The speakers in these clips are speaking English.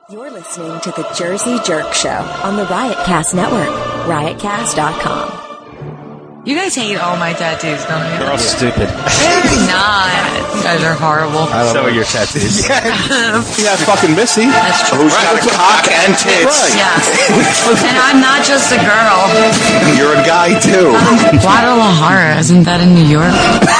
You're listening to the Jersey Jerk Show on the Riotcast Network, riotcast.com. You guys hate all my tattoos, don't you? They're all stupid. They're not. You guys are horrible. So are your tattoos. Yeah, fucking Missy. That's true. Who's got a cock and tits. Yeah. And I'm not just a girl. You're a guy, too. Guadalajara, isn't that in New York?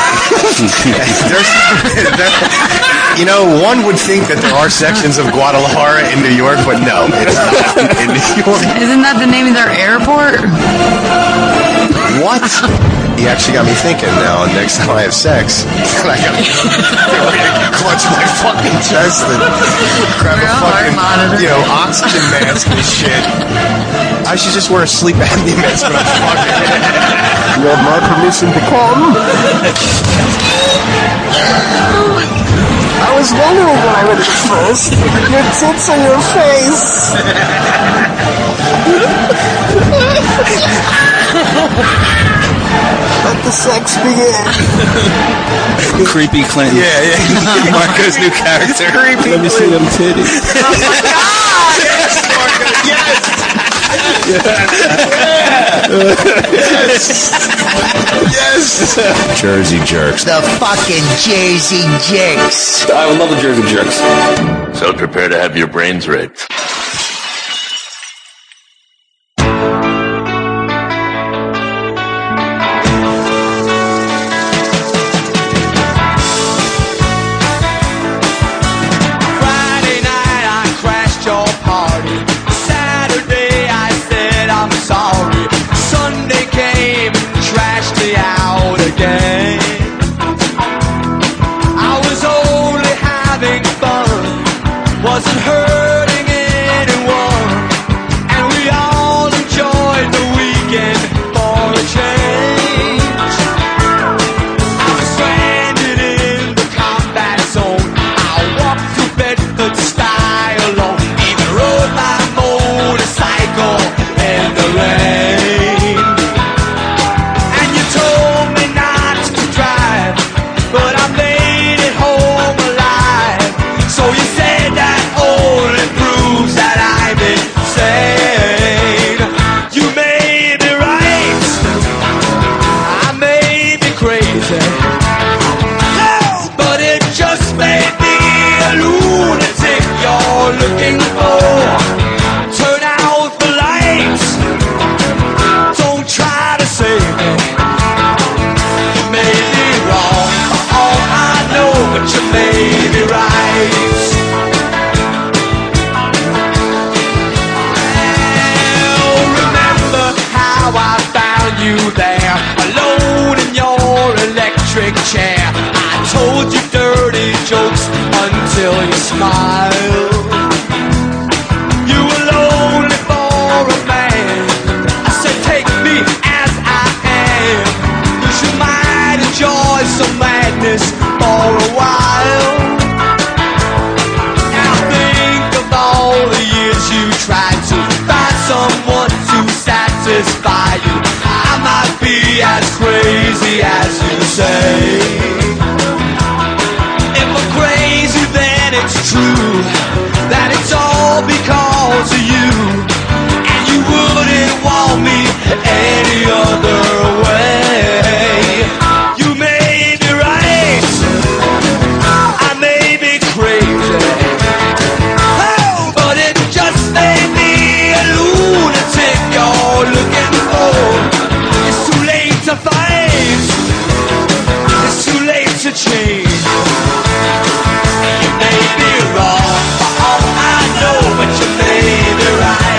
You know, one would think that there are sections of Guadalajara in New York, but no, it's not in New York. Isn't that the name of their airport? What? He actually got me thinking now, next time I have sex, I gotta clutch my fucking chest and grab a fucking, oxygen mask and shit. I should just wear a sleep apnea mask when I'm fucking. You have my permission to come? I was wondering when I read it first. Your tits on your face. Let the sex begin. Creepy Clinton. Yeah. Marco's new character. Creepy Let me see them titties. Oh my God! Yes, Marco. Yes. Jersey Jerks. The fucking Jersey Jerks. I would love the Jersey Jerks. So prepare to have your brains raped. Wasn't hurting anyone, and we all enjoyed the weekend for a change. I was stranded in the combat zone. I walked through Bedford style alone, even rode my motorcycle in the rain. And you told me not to drive, but I made it home alive. So you said that only proves that I'm insane. You may be right, I may be crazy, but it just may be a lunatic you're looking for. Turn out the lights, don't try to save me. You may be wrong for all I know, but you may be right. I found you there, alone in your electric chair. I told you dirty jokes until you smiled. You were lonely for a man. I said, take me as I am. You might enjoy some madness for a while. And think of all the years you tried to find someone to satisfy you. I might be as crazy as you say. If I'm crazy, then it's true that it's all because of you, and you wouldn't want me any other way. You may be right, I may be crazy, but it just may be a lunatic you're looking for. It's too late to fight, it's too late to change. You may be wrong for all I know, but you may be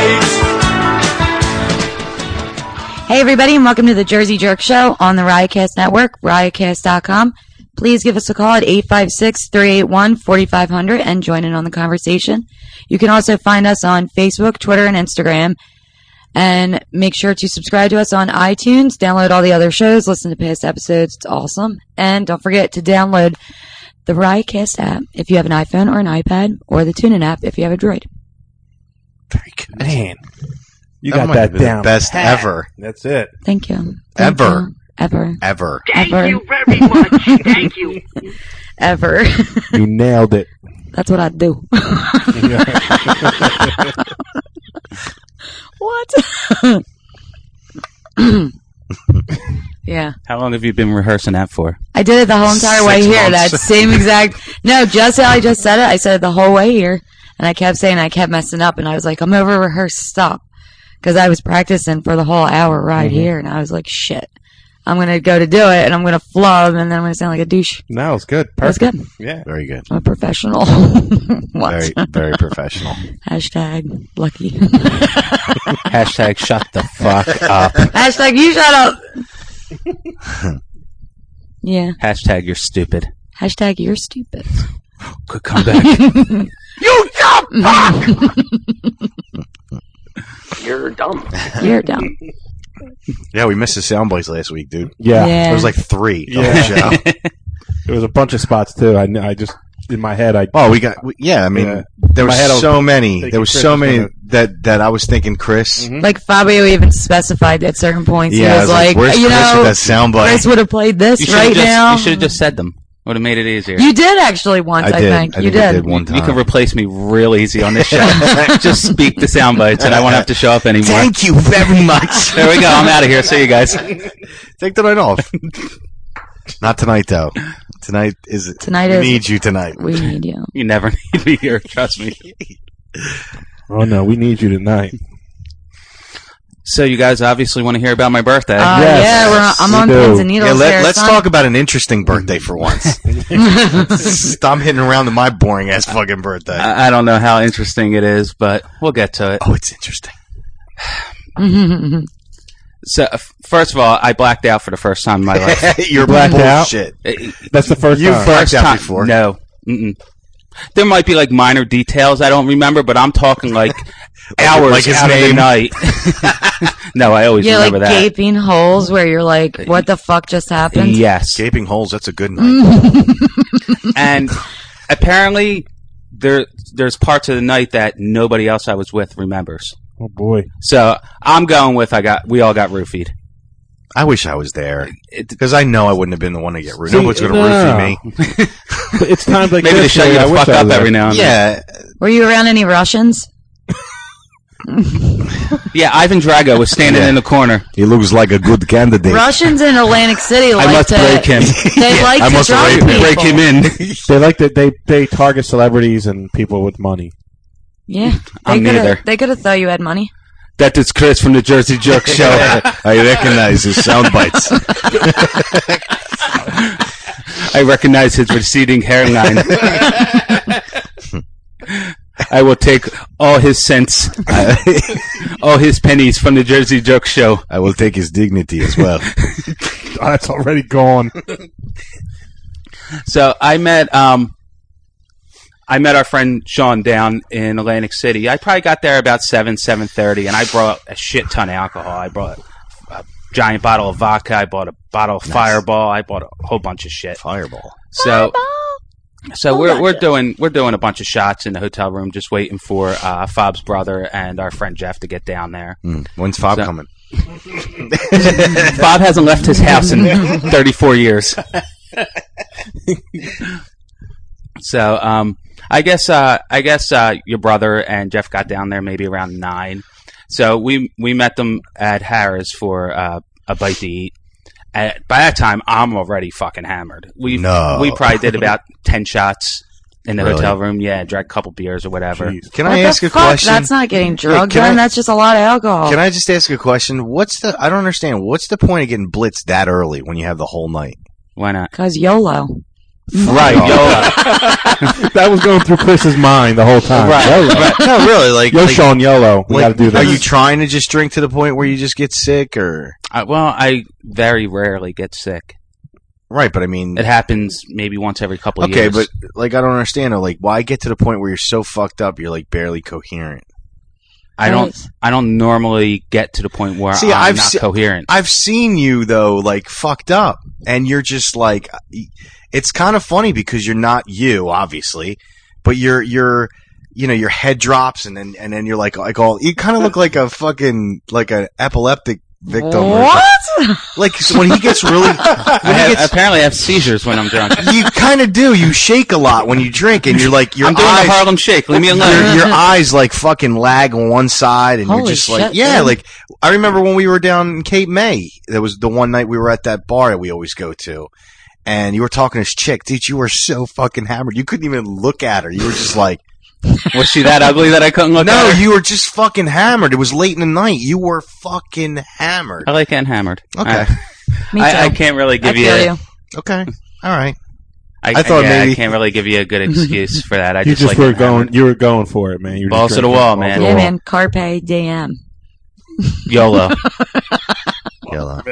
right. Hey everybody, and welcome to the Jersey Jerk Show on the Riotcast Network, riotcast.com. Please give us a call at 856-381-4500 and join in on the conversation. You can also find us on Facebook, Twitter, and Instagram. And make sure to subscribe to us on iTunes, download all the other shows, listen to past episodes. It's awesome. And don't forget to download the Riotcast app if you have an iPhone or an iPad, or the TuneIn app if you have a Droid. Very good. Man, you That got might that be the down. best pat. ever. That's it. Thank you. Ever. Ever. Thank you very much. Thank you. Ever. You nailed it. That's what I do. What? Yeah. How long have you been rehearsing that for? I did it the whole entire way 6 here. months. That same exact. No, just how I just said it. I said it the whole way here. And I kept saying, I kept messing up. And I was like, I'm over rehearsed. Stop. Because I was practicing for the whole hour right here. And I was like, shit. I'm going to go to do it. And I'm going to flub. And then I'm going to sound like a douche. No, it's good. That's Perfect. good. Yeah. Very good. I'm a professional. What? Very, very professional. Hashtag lucky. Hashtag shut the fuck up. Hashtag you shut up. Yeah. Hashtag you're stupid. Hashtag you're stupid. Good comeback. You dumb fuck! You're dumb. You're dumb. Yeah, we missed the sound bites last week, dude. Yeah. Yeah. There was like 3 the Yeah. whole show. There was a bunch of spots too. I just in my head. Yeah, I mean, Yeah. there My head, I was was so many. thinking There was Chris so was many gonna- that I was thinking Chris. Like Fabio even specified at certain points. Yeah, he I was was like, like, where's you Chris know, with that sound bite? Chris would have played this You right just, now. You should have just said them. Would have made it easier. You did actually once, I did. think. I You think I did. did one time. You can replace me real easy on this show. Just speak the sound bites, and I won't have to show up anymore. Thank you very much. There we go. I'm out of here. See you guys. Take the night off. Not tonight, though. Tonight is. Tonight we is- need you tonight. We need you. You never need me here. Trust me. Oh no, we need you tonight. So you guys obviously want to hear about my birthday. Yes. Yeah, I'm We on do. pins and needles Yeah, here, let's son. talk about an interesting birthday for once. Stop hitting around to my boring ass fucking birthday. I don't know how interesting it is, but we'll get to it. Oh, it's interesting. So, first of all, I blacked out for the first time in my life. You're blacked out? bullshit. That's the first You've time. blacked out time. before. No. Mm-mm. There might be like minor details I don't remember, but I'm talking like hours like his out of name? the night. No, I always Yeah, like remember that. gaping holes where you're like, what the fuck just happened? Yes. Gaping holes, that's a good night. And apparently there's parts of the night that nobody else I was with remembers. Oh boy. So I'm going with we all got roofied. I wish I was there. Because I know I wouldn't have been the one to get roofed. See, Nobody's going to no. roofie me. But it's times like Maybe this they show where you I to wish fuck I up was every there. now and then. Yeah. Were you around any Russians? Yeah, Ivan Drago was standing Yeah. in the corner. He looks like a good candidate. Russians in Atlantic City like I must to break him. They like I to must drug rape him. people. Break him in. They like that they target celebrities and people with money. Yeah, I'm neither. They could have thought you had money. That is Chris from the Jersey Jerk Show. I recognize his sound bites. I recognize his receding hairline. I will take all his cents, all his pennies from the Jersey Jerk Show. I will take his dignity as well. Oh, that's already gone. So I met our friend Sean down in Atlantic City. I probably got there about 7:30, and I brought a shit ton of alcohol. I brought a giant bottle of vodka. I bought a bottle of Fireball. I bought a whole bunch of shit. Fireball. So we're doing a bunch of shots in the hotel room, just waiting for Fob's brother and our friend Jeff to get down there. When's Fob So- coming? Bob hasn't left his house in 34 years. So I guess your brother and Jeff got down there maybe around 9. So we met them at Harrah's for a bite to eat. By that time, I'm already fucking hammered. We probably did about 10 shots in the Really? hotel room. Yeah, drank a couple beers or whatever. Jeez. Can What I the ask a fuck? question? That's not getting drugged, can I- then. That's just a lot of alcohol. Can I just ask a question? I don't understand. What's the point of getting blitzed that early when you have the whole night? Why not? Because YOLO. Right, That was going through Chris's mind the whole time. Right. YOLO. No, really. Like, Yo, Sean, YOLO. We got to do Are this. you trying to just drink to the point where you just get sick, or I very rarely get sick. right? But I mean, It happens maybe once every couple of okay, years. but like I don't understand. Like, why get to the point where you're so fucked up you're like barely coherent? I don't normally get to the point where See, I'm I've not se- coherent. I've seen you though, like fucked up, and you're just like, it's kind of funny because you're not you, obviously, but you're you know, your head drops, and then you're like all, you kind of look like a fucking like an epileptic victim. What? Like so when he gets really, Apparently, I have seizures when I'm drunk. you kind of do. You shake a lot when you drink, and you're like, your I'm doing eyes, the Harlem Shake. Leave me alone. your eyes like fucking lag on one side, and Holy you're just shit, like, yeah, dude. like I remember when we were down in Cape May. There was the one night we were at that bar that we always go to, and you were talking to this chick, dude. You were so fucking hammered, you couldn't even look at her. You were just like, Was she that ugly that I couldn't look at no, her? you were just fucking hammered. It was late in the night. You were fucking hammered. I like getting hammered. Okay, Me too. I can't really give I you. feel you. okay, all right. I thought maybe- I can't really give you a good excuse for that. I You just just like were getting hammered. going. You were going for it, man. You were Balls just to the drinking wall, balls man. to the Yeah, wall. man. Carpe diem. YOLO. Yellow.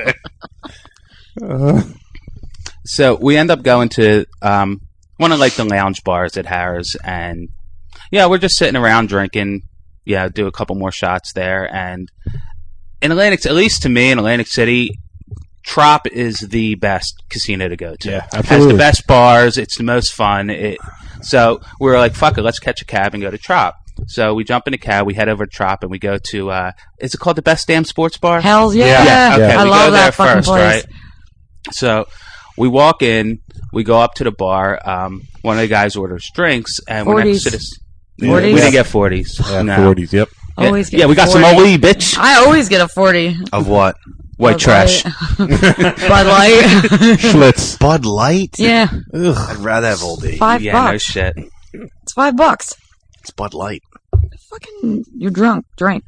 So we end up going to one of like the lounge bars at Harrah's, and yeah, we're just sitting around drinking. Yeah, do a couple more shots there, and in Atlantic, at least to me, in Atlantic City, Trop is the best casino to go to. Yeah, It has absolutely. the best bars. It's the most fun. So we were like, fuck it, let's catch a cab and go to Trop. So we jump in a cab, we head over to Trop, and we go to, is it called the Best Damn Sports Bar? Hells yeah. Yeah, okay, I we love go that there fucking first, place. right? So we walk in, we go up to the bar, one of the guys orders drinks, and we're next 40s. to this. 40s? We didn't get 40s. Yeah, No. 40s. Yep. Always get Yeah, we got 40. some OE, bitch. I always get a 40. Of what? White Bud trash. Light. Bud Light. Schlitz. Bud Light? Yeah. I'd rather have Old Eight. $5. Yeah, no shit. It's $5. It's Bud Light. Fucking, you're drunk. Drink.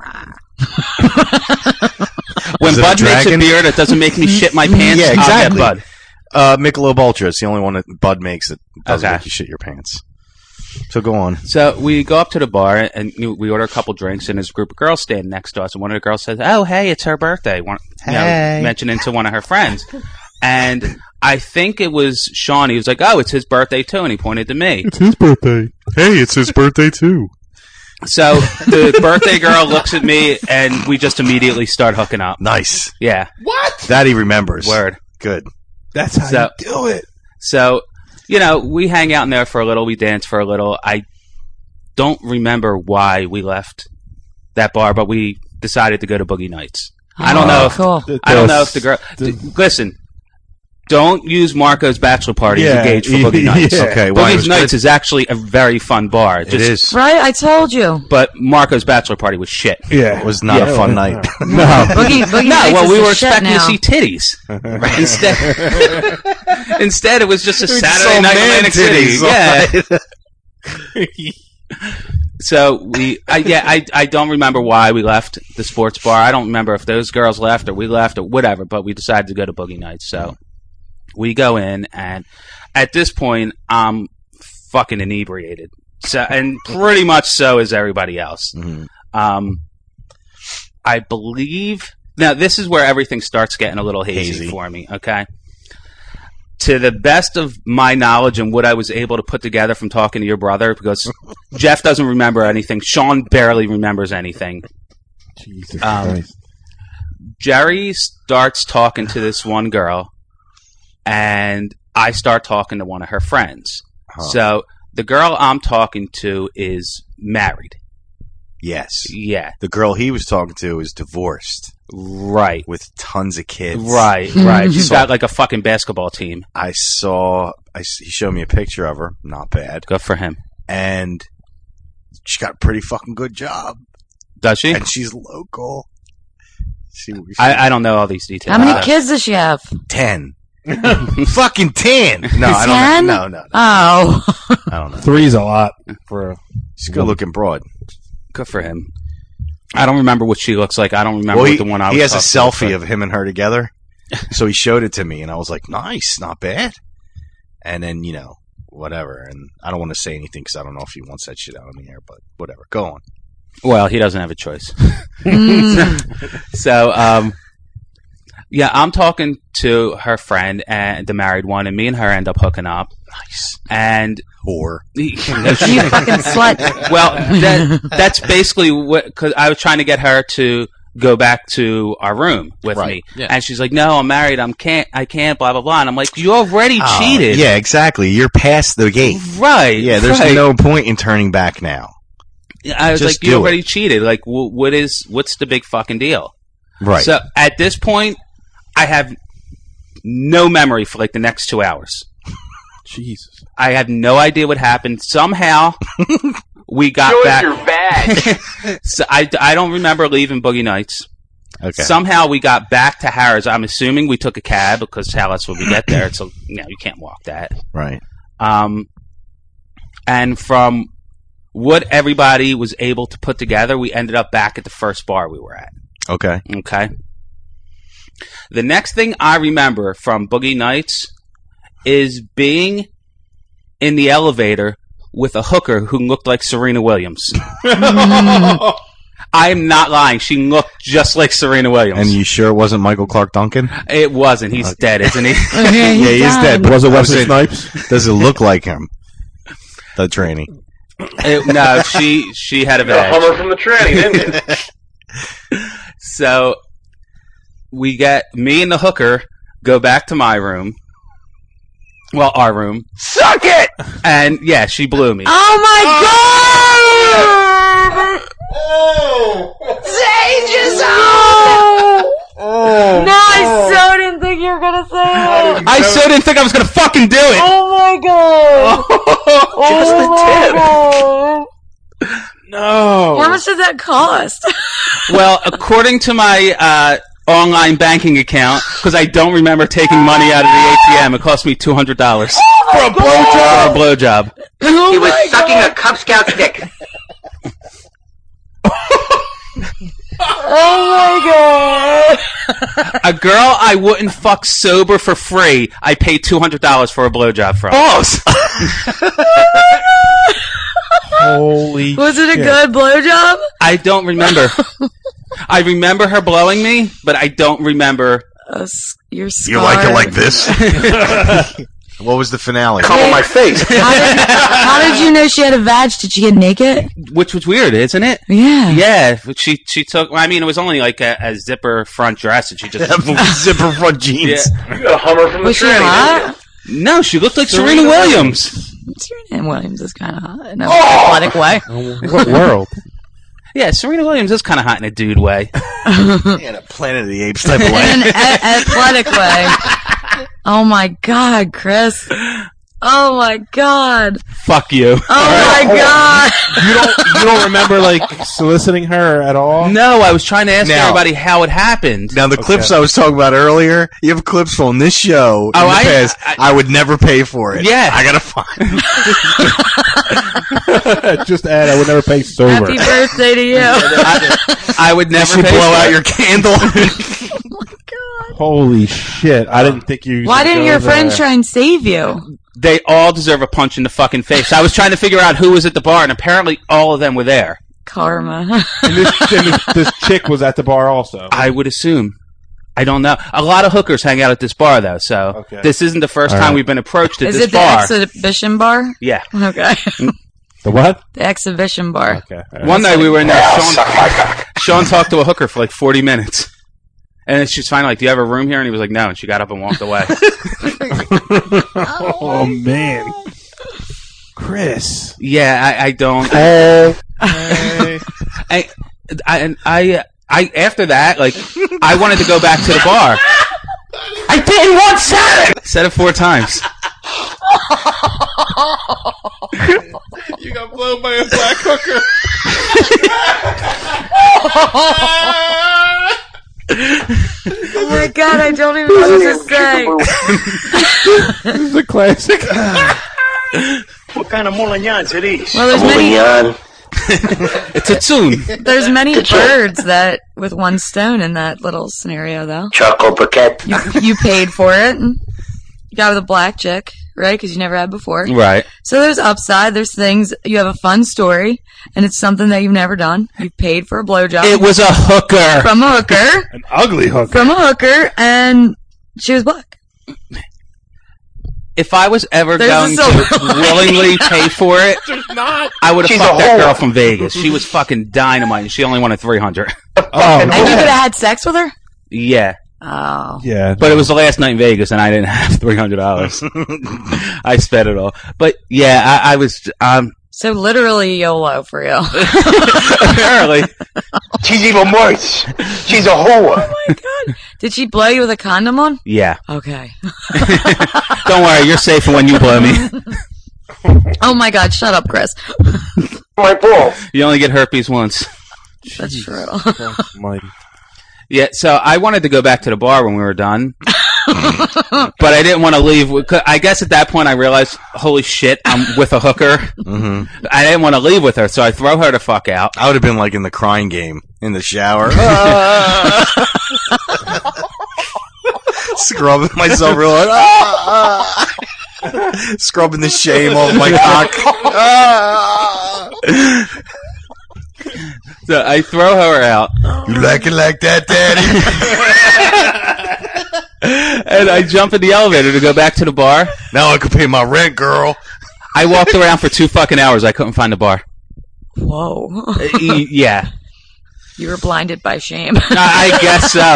When Is it a Bud makes a dragon? beer that doesn't make me shit my pants, Yeah, I'll exactly. get Bud. Michelob Ultra. It's the only one that Bud makes that doesn't Okay. make you shit your pants. So go on. So we go up to the bar and we order a couple drinks, and there's a group of girls standing next to us. And one of the girls says, "Oh, hey, it's her birthday." Hey. Mentioning to one of her friends, and I think it was Sean. He was like, "Oh, it's his birthday too," and he pointed to me. It's his birthday. Hey, it's his birthday too. So the birthday girl looks at me, and we just immediately start hooking up. Nice. Yeah, That he remembers. word. Good. That's how So- you do it. So, we hang out in there for a little. We dance for a little. I don't remember why we left that bar, but we decided to go to Boogie Nights. I don't know. Cool. I don't know if the girl. Listen, don't use Marco's bachelor party as a gauge for Boogie Nights. Yeah. Okay. Why Boogie was Nights good? is actually a very fun bar. It is. Right? I told you. But Marco's bachelor party was shit. Yeah. It was not a fun night. No. Boogie No, Nights well, is we the were shit expecting now. to see titties. Instead, it was just a Saturday So night in man Atlantic City. titties. Yeah. So I don't remember why we left the sports bar. I don't remember if those girls left or we left or whatever, but we decided to go to Boogie Nights. So we go in, and at this point, I'm fucking inebriated. So, and pretty much so is everybody else. Mhm. I believe now this is where everything starts getting a little hazy Hazy. for me. Okay. To the best of my knowledge and what I was able to put together from talking to your brother, because Jeff doesn't remember anything, Sean barely remembers anything. Jesus Um, Christ. Jerry starts talking to this one girl, and I start talking to one of her friends. Huh. So the girl I'm talking to is married. Yes. Yeah, The girl he was talking to is divorced right. with tons of kids. Right. She's got like a fucking basketball team. He showed me a picture of her. Not bad. Good for him. And she got a pretty fucking good job. Does she? And she's local. She I don't know all these details. How many kids does she have? 10. Fucking 10. No, I 10? don't know. No. Oh. I don't know. 3's a lot for a. She's good looking broad. Good for him. I don't remember what she looks like. I don't remember what the one I was he has a talking selfie to. of him and her together. So he showed it to me, and I was like, nice, not bad. And then, whatever. And I don't want to say anything because I don't know if he wants that shit out on the air, but whatever. Go on. Well, he doesn't have a choice. So, I'm talking to her friend and the married one, and me and her end up hooking up. Nice. And Whore. You fucking slut. well, that's basically what, because I was trying to get her to go back to our room with me, and she's like, "No, I'm married. I can't." Blah blah blah. And I'm like, "You already cheated." Yeah, exactly. You're past the gate. Right. Yeah, there's right. no point in turning back now. I was Just like, "You do already cheated. Like, what's the big fucking deal?" Right. So at this point, I have no memory for like the next 2 hours. Jesus. I have no idea what happened. Somehow we got Show us back. your badge. So I don't remember leaving Boogie Nights. Okay. Somehow we got back to Harris. I'm assuming we took a cab because how else would we get there? So you can't walk that. Right. And from what everybody was able to put together, we ended up back at the first bar we were at. Okay. Okay. The next thing I remember from Boogie Nights is being in the elevator with a hooker who looked like Serena Williams. I'm not lying. She looked just like Serena Williams. And you sure it wasn't Michael Clark Duncan? It wasn't. He's dead, isn't he? Yeah, He's dead. Was it Wesley Does Snipes? Does it look like him? The tranny. No, she had a Got a badge. Hummer from the tranny, didn't you? So we get me and the hooker go back to my room. Well, our room. Suck it! And yeah, she blew me. Oh my god! No, I so didn't think you were gonna say it. I so didn't think I was gonna fucking do it. Oh my god! Oh my god! No. How much did that cost? Well, according to my online banking account, because I don't remember taking money out of the ATM, it cost me $200 for a blowjob. For a blowjob. He was sucking a Cub Scout stick. Oh my god! A girl I wouldn't fuck sober for free, I paid $200 for a blowjob from. Boss! Holy Was it a shit. good blowjob? I don't remember. I remember her blowing me, but I don't remember. You're You like it like this? What was the finale? Come on my face. How did you know she had a vag? Did she get naked? Which was weird, isn't it? Yeah. Yeah, she took. I mean, it was only like a zipper front dress, and she just Zipper front jeans. Yeah. You got a Hummer from the Was she tranny, hot? No, she looked like Serena Williams. Serena Williams is kind of hot in an athletic way. What world? Yeah, Serena Williams is kind of hot in a dude way. In a Planet of the Apes type of In way. an athletic way. Oh my god, Chris. Oh my god. Fuck you. Oh my god. You don't remember like soliciting her at all? No, I was trying to ask Now- everybody how it happened. Now, the clips I was talking about earlier, you have clips from this show in the past. I would never pay for it. Yeah. I gotta find. Just add, I would never pay sober. Happy birthday to you. I would You never should pay blow for out it. your candle. Holy shit. I didn't think you... Why didn't your friends there. try and save you? They all deserve a punch in the fucking face. I was trying to figure out who was at the bar, and apparently all of them were there. Karma. And this chick was at the bar also. I would assume. I don't know. A lot of hookers hang out at this bar, though, so Okay. this isn't the first All time right. we've been approached at Is this it the bar. exhibition bar? Yeah. Okay. The what? The exhibition bar. Okay. all right. One night we were in there. Sean talked to a hooker for like 40 minutes. And she's finally like, do you have a room here? And he was like, no. And she got up and walked away. Oh, man. Chris. Yeah, I don't. Oh. I after that, like, I wanted to go back to the bar. I didn't want Saturn! Said it 4 times. You got blown by a black hooker. Oh my god, I don't even know what to say. This is a classic. What kind of Molignans are these? Well, there's many, It's a tune. there's many birds that, with one stone in that little scenario, though. Choco Briquette. You paid for it. And you got with a black chick, right? Because you never had before. Right. So there's upside. There's things. You have a fun story, and it's something that you've never done. You paid for a blowjob. It was a hooker. from a hooker. An ugly hooker. From a hooker, and she was black. If I was ever There's going a silver to willingly pay for it, I would have She's fucked a that whore. girl from Vegas. She was fucking dynamite, and she only wanted $300. And you could have had sex with her? Yeah. Oh. Yeah. But it was the last night in Vegas, and I didn't have $300. I spent it all. But yeah, I was So literally YOLO for you. apparently. She's even worse. She's a whore. Oh my god! Did she blow you with a condom on? Yeah. Okay. Don't worry, you're safe when you blow me. Oh my god! Shut up, Chris. My balls. You only get herpes once. That's true. Mighty. Yeah, so I wanted to go back to the bar when we were done. But I didn't want to leave. I guess at that point I realized, holy shit, I'm with a hooker. Mm-hmm. I didn't want to leave with her, so I throw her the fuck out. I would have been like in the crying game in the shower. Scrubbing myself real hard. Scrubbing the shame off my cock. So I throw her out. You like it like that, Daddy? And I jump in the elevator to go back to the bar. Now I can pay my rent, girl. I walked around for 2 fucking hours. I couldn't find the bar. Whoa. Yeah. You were blinded by shame. I guess so.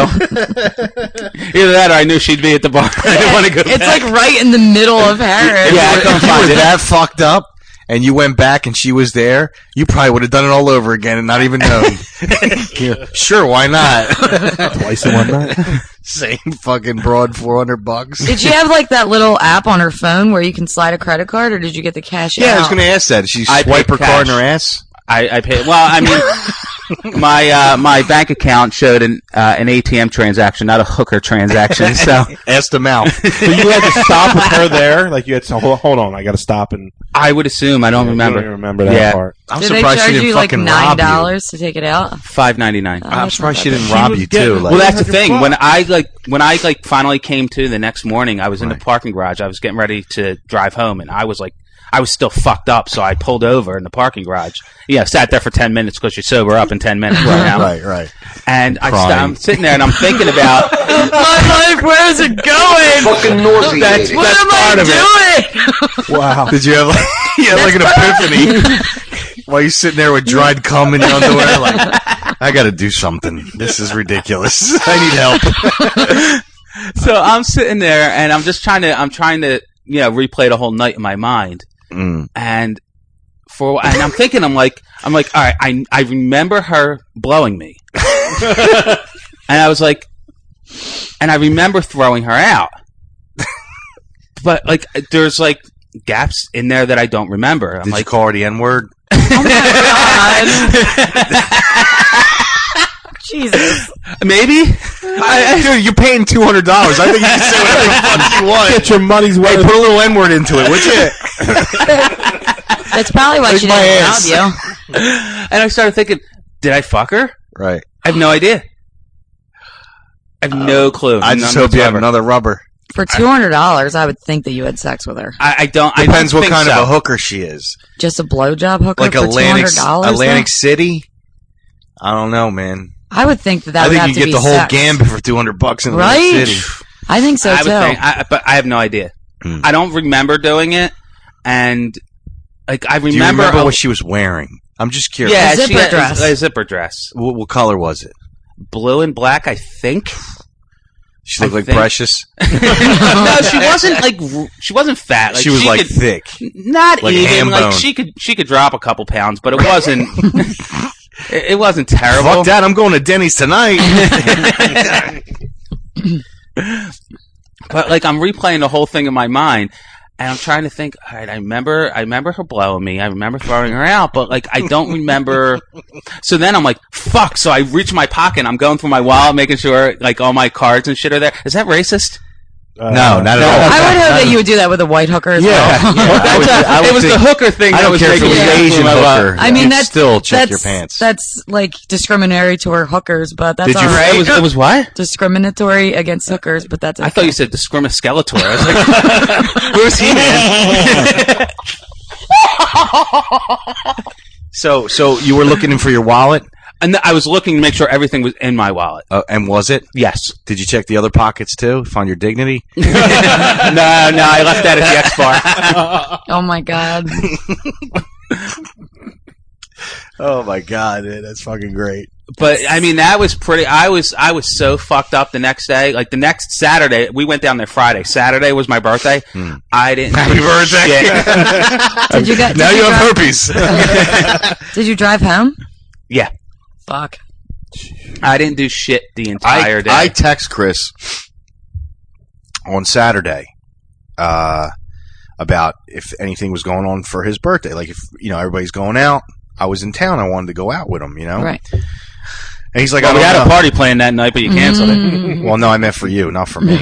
Either that or I knew she'd be at the bar. I didn't want to go It's back. like right in the middle of Harris. Yeah, I couldn't If you find were it. that fucked up and you went back and she was there, you probably would have done it all over again and not even known. Yeah, sure, why not? Twice in one night. Same fucking broad, $400. Did she have like that little app on her phone where you can slide a credit card, or did you get the cash out? Yeah, I was going to ask that. Did she I swipe paid her card in cash. her ass? I paid. Well, I mean, my bank account showed an ATM transaction, not a hooker transaction. So Ask them out. So you had to stop with her there? Like you had to hold on, I got to stop and I would assume. I don't remember. You don't even remember that Yeah. part. I'm Did they surprised she charge didn't you like fucking rob you. $9 to take it out? $5.99. I'm surprised she didn't She rob was you getting- too. Like, Well, that's the Like a thing. fuck. When I finally came to the next morning, I was in the Right. parking garage. I was getting ready to drive home, and I was still fucked up. So I pulled over in the parking garage. Yeah, sat there for 10 minutes because you sober up in 10 minutes right now. right. And Crying. I'm sitting there and I'm thinking about My life, where is it going? Fucking nauseating. What am I doing? Wow. Did you have like an epiphany while you're sitting there with dried cum in your underwear? Like, I got to do something. This is ridiculous. I need help. So I'm sitting there and I'm trying to replay the whole night in my mind. Mm. And I'm thinking, I'm like, all right, I remember her blowing me. And I was like, and I remember throwing her out. But like, there's like gaps in there that I don't remember. I'm Did like, you call her the N-word? Jesus. maybe? Dude, you're paying $200. I think you can say whatever the fuck you want. Get your money's Hey, worth. put a little N-word into it, would you? That's probably why Lick she my didn't ass. rob you. And I started thinking, did I fuck her? Right. I have no idea. I have no clue. I just None hope you have whatsoever. another rubber. For $200, I would think that you had sex with her. I don't. Depends I don't what think kind so. of a hooker she is. Just a blowjob hooker Like for $200? Atlantic though? City? I don't know, man. I would think that I would think have you to get be the whole sex. gambit for $200 in Right? Atlantic City. I think so I too. would think, but I have no idea. Hmm. I don't remember doing it, and like I Do you remember, remember what she was wearing? I'm just curious. yeah, A zipper she had dress. a zipper dress, What color was it? blue and black, I think. She looked I like think- Precious. No, she wasn't like she wasn't fat. Like, she was like could, thick. not like even ham like bone. she could drop a couple pounds, but it wasn't. it wasn't terrible. Fuck that! I'm going to Denny's tonight. But like I'm replaying the whole thing in my mind, and I'm trying to think. All right, I remember her blowing me. I remember throwing her out, but like I don't remember. So then I'm like, fuck. So I reach my pocket. I'm going through my wallet, making sure like all my cards and shit are there. Is that racist? No, not at all. I would hope that you would do that with a white hooker as well. I It would was think- the hooker thing. I that don't was care if it making was me an go Asian through my wallet. hooker. I mean, You'd that's still check that's, your pants. That's like discriminatory toward hookers, but that's Did you- all right. It was what? Discriminatory against hookers, but that's okay. I thought you said discriminaskeletor. I was like, where's he, man? So you were looking in for your wallet, And I was looking to make sure everything was in my wallet. and was it? Yes. Did you check the other pockets too? Find your dignity? No, I left that at the X bar. Oh my god. Oh my god, dude, that's fucking great. But I mean, that was pretty. I was so fucked up the next day. Like the next Saturday, we went down there Friday. Saturday was my birthday. I didn't. Happy do birthday. shit. Did you get? Now did you have drive, herpes. Did you drive home? Yeah. Fuck. I didn't do shit the entire day. I text Chris on Saturday about if anything was going on for his birthday. Like, if, everybody's going out, I was in town, I wanted to go out with him, Right. And he's like, we had a party planned that night, but you canceled it. Well, no, I meant for you, not for me.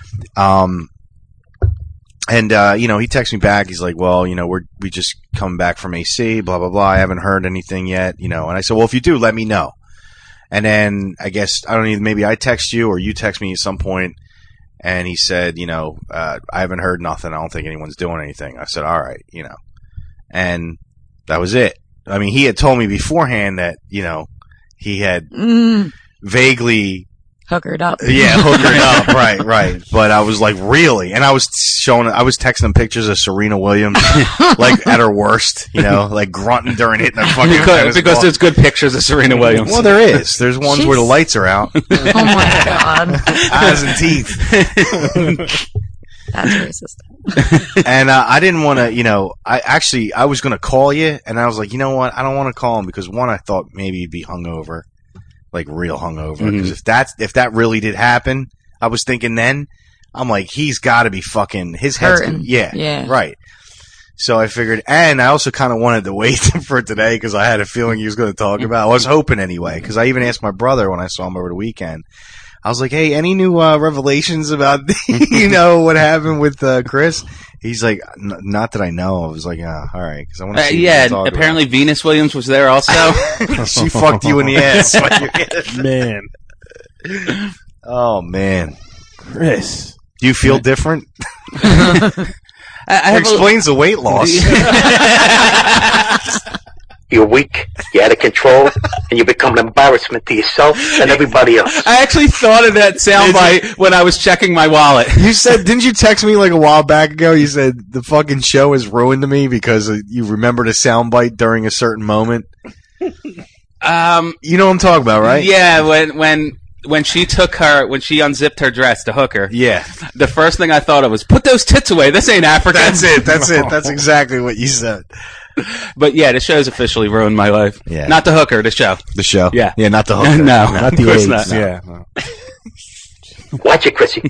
And he texts me back. He's like, well, we just come back from AC, blah, blah, blah. I haven't heard anything yet, And I said, well, if you do, let me know. And then I guess, I don't know, maybe I text you or you text me at some point. And he said, I haven't heard nothing. I don't think anyone's doing anything. I said, all right, and that was it. I mean, he had told me beforehand that, he had vaguely hookered up. Yeah, hookered up. Right. But I was like, really? And I was texting him pictures of Serena Williams, like at her worst, like grunting during hitting a fucking because there's good pictures of Serena Williams. Well, there is. There's ones where the lights are out. Oh my God. Eyes and teeth. That's racist. And I didn't want to, I was going to call you, and I was like, you know what? I don't want to call him because, one, I thought maybe he'd be hungover. Like real hungover, because if that really did happen, I was thinking then, I'm like, he's got to be fucking his head's yeah, right. So I figured, and I also kind of wanted to wait for today because I had a feeling he was going to talk about. I was hoping anyway, because I even asked my brother when I saw him over the weekend. I was like, hey, any new revelations about what happened with Chris? He's like, not that I know. I was like, all right, because I want to see. Yeah, apparently about. Venus Williams was there also. She fucked you in the ass, man. Oh man, Chris, do you feel different? It explains the weight loss. You're weak, you're out of control, and you become an embarrassment to yourself and everybody else. I actually thought of that soundbite when I was checking my wallet. You said, didn't you text me like a while back ago? You said the fucking show is ruined to me because you remembered a soundbite during a certain moment. You know what I'm talking about, right? Yeah, when she unzipped her dress to hook her. Yeah. The first thing I thought of was, put those tits away. This ain't African. That's it. That's exactly what you said. But yeah, the show's officially ruined my life. Yeah. Not the hooker, the show. The show? Yeah. Yeah, not the hooker. No. Not the AIDS. Not. Yeah. No. Watch it, Chrissy.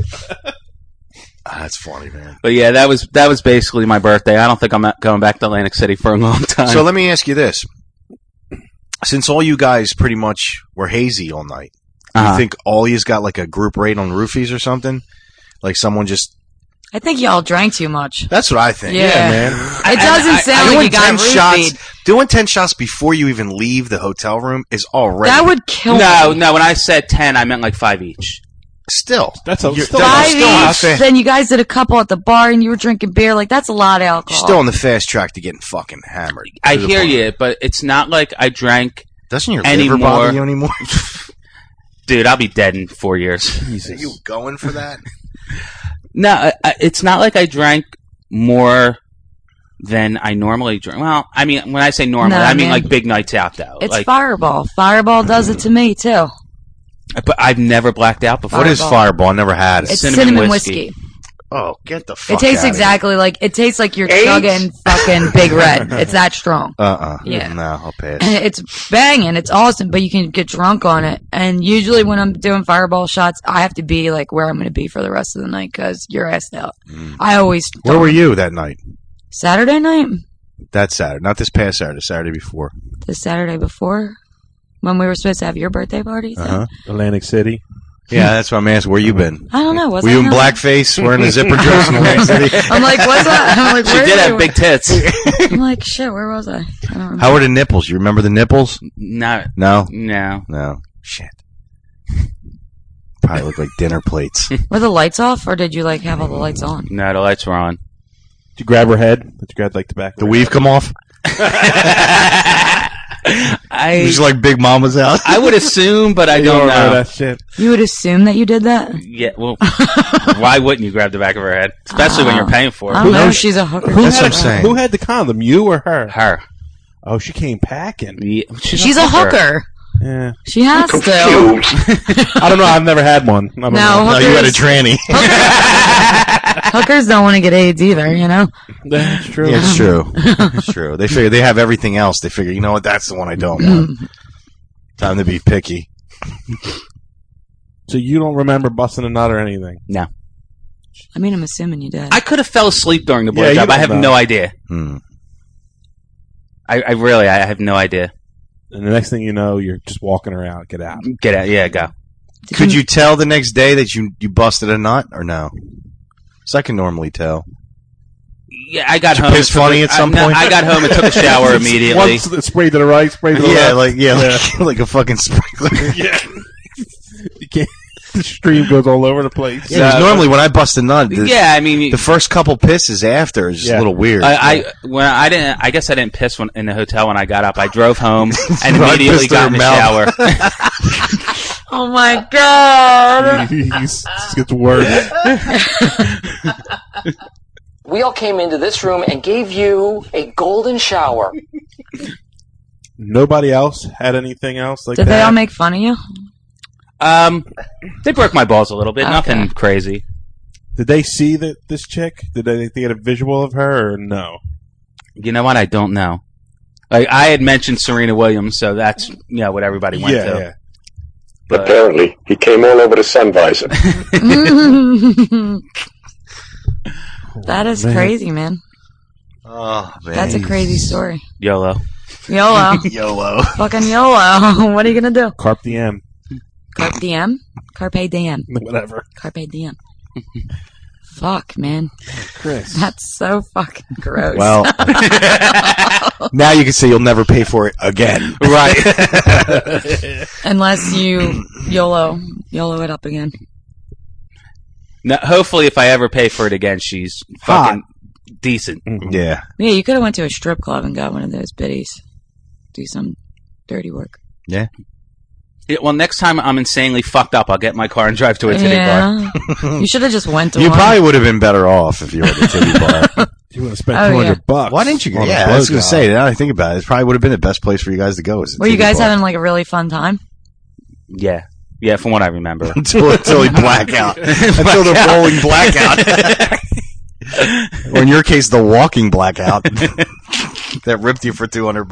That's funny, man. But yeah, that was basically my birthday. I don't think I'm going back to Atlantic City for a long time. So let me ask you this. Since all you guys pretty much were hazy all night, do you think all you's got like a group rate on roofies or something? Like someone just... I think y'all drank too much. That's what I think. Yeah, man. It doesn't sound like you got roofied. Doing 10 shots before you even leave the hotel room is already... That would kill me. No, when I said 10, I meant like 5 each. Still. That's still 5 each. Then you guys did a couple at the bar and you were drinking beer. Like, that's a lot of alcohol. You're still on the fast track to getting fucking hammered. I hear you, but it's not like I drank Doesn't your anymore. liver bother you anymore? Dude, I'll be dead in 4 years. Jesus. Are you going for that? No, it's not like I drank more than I normally drink. Well, I mean, when I say normally, I mean like big nights out, though. It's like, Fireball. Fireball does it to me, too. But I've never blacked out before. What is Fireball? I never had it. It's cinnamon whiskey. Oh, get the fuck It tastes out exactly like, it tastes like you're chugging fucking Big Red. It's that strong. Yeah. No, I'll pass. It's banging. It's awesome, but you can get drunk on it. And usually when I'm doing Fireball shots, I have to be like where I'm going to be for the rest of the night because you're assed out. I always... Where were you that night? Saturday night? That Saturday. Not this past Saturday. Saturday before. The Saturday before? When we were supposed to have your birthday party? So. Atlantic City. Yeah, that's what I'm asking. Where you been? I don't know. Were you in blackface, wearing a zipper dress in Atlantic City? I'm like, what's that? I'm like, she did have big tits. I'm like, shit, where was I? I don't remember. How were the nipples? You remember the nipples? No. No? No. Shit. Probably look like dinner plates. Were the lights off, or did you like have all the lights on? No, the lights were on. Did you grab her head? Did you grab like the back? The weave come off? Just like Big Mama's house. I would assume, but I don't know. That shit. You would assume that you did that? Yeah, well, why wouldn't you grab the back of her head? Especially when you're paying for it. I don't know. She's a hooker. That's what I'm saying. Who had the condom? You or her? Her. Oh, she came packing. Yeah, she's a hooker. Yeah. She has to. I don't know. I've never had one. I don't know. No, you had a tranny. Hookers don't want to get AIDS either, you know? That's true. Yeah, it's true. It's true. They figure they have everything else. They figure, you know what? That's the one I don't want. Time to be picky. So you don't remember busting a nut or anything? No. I mean, I'm assuming you did. I could have fell asleep during the Yeah, you blowjob. I don't have know. no idea. Hmm. I have no idea. And the next thing you know, you're just walking her out. Get out. Get out. Yeah, go. Could you tell the next day that you busted a nut or no? So I can normally tell. Yeah, I got Did you home. piss funny at some point? I got home and took a shower immediately. Once spray to the right, spray to the Yeah, left. like a fucking sprinkler. Yeah. You can't, the stream goes all over the place. Yeah, 'cause normally when I bust a nut, Yeah, I mean, the first couple pisses after is just a little weird. I guess I didn't piss in the hotel when I got up. I drove home and I immediately pissed got in in her the mouth. shower. Oh my god! It gets worse. We all came into this room and gave you a golden shower. Nobody else had anything else like Did that? they all make fun of you? They broke my balls a little bit. Okay. Nothing crazy. Did they see this chick? Did they get a visual of her or no? You know what? I don't know. Like I had mentioned Serena Williams, so that's what everybody went to. Yeah. But Apparently, he came all over the sun visor. That is man. crazy, man. Oh, man. That's a crazy story. YOLO. YOLO. YOLO. Fucking YOLO. What are you gonna do? Carpe diem. Carpe diem? Carpe diem. Whatever. Carpe diem. Fuck, man. Chris. That's so fucking gross. Well, now you can say you'll never pay for it again. Right. Unless you YOLO it up again. Now, hopefully, if I ever pay for it again, she's fucking decent. Yeah. Yeah, you could have went to a strip club and got one of those biddies. Do some dirty work. Yeah. Yeah, well, next time I'm insanely fucked up, I'll get my car and drive to a titty bar. You should have just went to You one. probably would have been better off if you were at the titty bar. You would have spent Oh, yeah. $200. Why didn't you? on a Yeah, I was going blowjob. to say. Now I think about it, it probably would have been the best place for you guys to go. Were you guys having like a really fun time? Yeah. Yeah, from what I remember. until he black out? Until the rolling blackout. Or in your case, the walking blackout that ripped you for $200.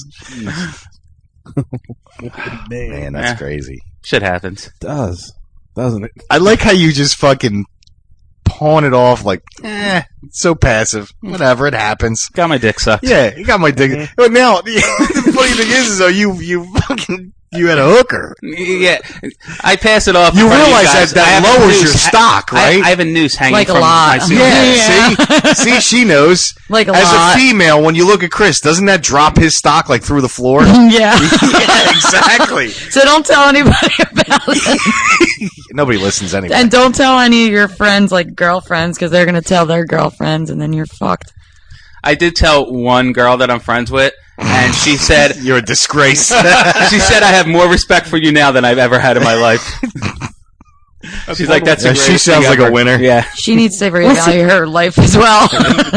Man, that's Yeah. crazy. Shit happens. It does. Doesn't it? I like how you just fucking pawn it off like, it's so passive. Whatever, it happens. Got my dick sucked. Yeah, you got my dick. But now, the funny thing is though, you fucking, you had a hooker. Yeah. I pass it off. You in front of realize guys. that I have a lowers noose your stock, right? I have a noose hanging Like a from lot. my suit. Yeah, see, she knows. Like a As lot. a female, when you look at Chris, doesn't that drop his stock like through the floor? Yeah. Yeah, exactly. So don't tell anybody about it. Nobody listens anyway. And don't tell any of your friends, like girlfriends, because they're going to tell their girlfriends and then you're fucked. I did tell one girl that I'm friends with, and she said, You're a disgrace. she said, I have more respect for you now than I've ever had in my life. She's like, that's the Yeah, she greatest sounds thing like a ever. winner. Yeah. She needs to reevaluate her life as well.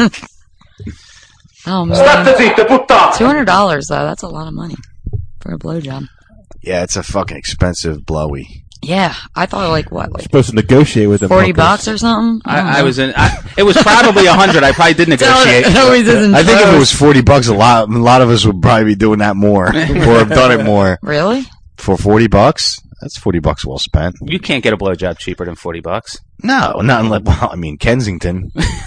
Oh, man. $200, though. That's a lot of money for a blowjob. Yeah, it's a fucking expensive blowy. Yeah. I thought, like, what? Like Supposed to negotiate with them. $40 or something? I was in. It was probably 100. I probably did negotiate. It always isn't I think if it close. was $40, a lot of us would probably be doing that more, or have done it more. Really? For $40, that's $40 well spent. You can't get a blowjob cheaper than $40. No, not unless. Well, I mean, Kensington.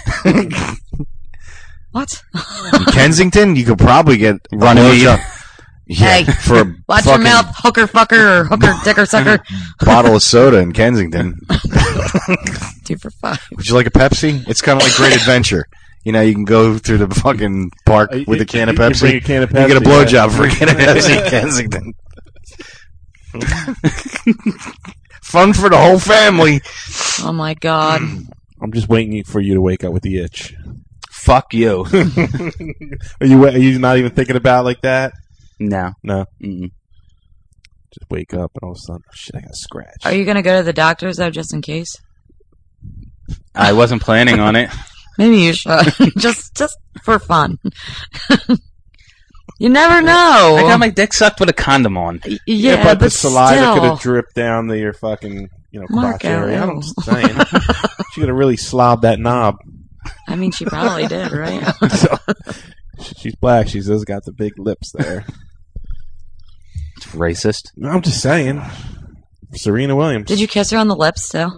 What? In Kensington, you could probably get Running a weed. blowjob. Yeah, Hey, for a watch your fucking mouth, hooker fucker or hooker dicker sucker. bottle of soda in Kensington. 2 for $5. Would you like a Pepsi? It's kind of like Great Adventure. You know, you can go through the fucking park with a can of You Pepsi. bring a can of You get a Pepsi, blowjob for a can of Pepsi in Kensington. Fun for the whole family. Oh my god. I'm just waiting for you to wake up with the itch. Fuck you. Are you not even thinking about it like that? No. No. Mm-mm. Just wake up and all of a sudden, oh, shit, I got a scratch. Are you going to go to the doctors, though, just in case? I wasn't planning on it. Maybe you should. just for fun. You never know. I got my dick sucked with a condom on. Yeah, but the still. saliva could have dripped down to your fucking, crotch Marco, area. I'm ew. just saying. She could have really slobbed that knob. I mean, she probably did, right? So, she's black. She's just got the big lips there. Racist. No, I'm just saying. Serena Williams. Did you kiss her on the lips too?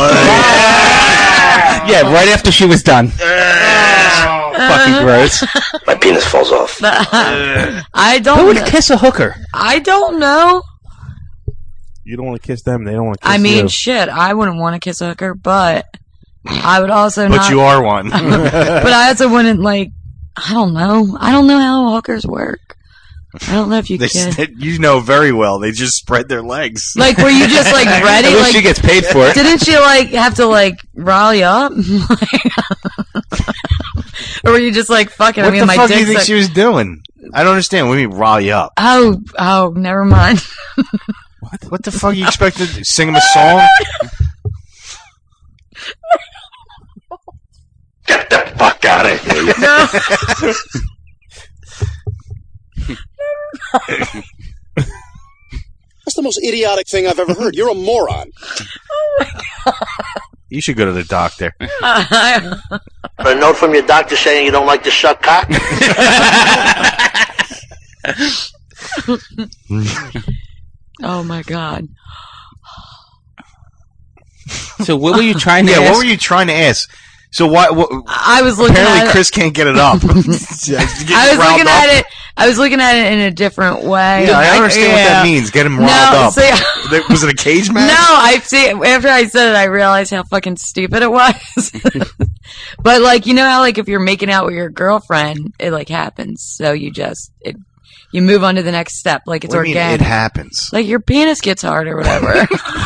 Yeah, right after she was done. Fucking gross. My penis falls off. I don't. Who would kiss a hooker? I don't know. You don't want to kiss them. They don't want to kiss I mean, you. shit. I wouldn't want to kiss a hooker, but I would also But not. you are one. But I also wouldn't like. I don't know. I don't know how hookers work. I don't know if you kiss. You know very well. They just spread their legs. Like, were you just like ready? At least Like, she gets paid for it. didn't she like have to like rile you up? Or were you just like fucking? What I mean, the my fuck do you dick's think like- she was doing? I don't understand. What do you mean, rile you up? Oh, never mind. What the fuck you expected to sing him a song? Get the fuck out of here. That's the most idiotic thing I've ever heard. You're a moron. You should go to the doctor. A note from your doctor saying you don't like to suck cock? Oh my god. So what were you trying to Yeah, ask? what were you trying to ask? So what I was looking apparently at it. Chris can't get it up. I was looking at it in a different way. Yeah, I understand what that means. Get him riled up. See, Was it a cage match? no, I see. After I said it, I realized how fucking stupid it was. But like, you know how like if you're making out with your girlfriend, it like happens. So you just you move on to the next step. Like it's What do you mean organic. it happens? Like your penis gets hard or whatever.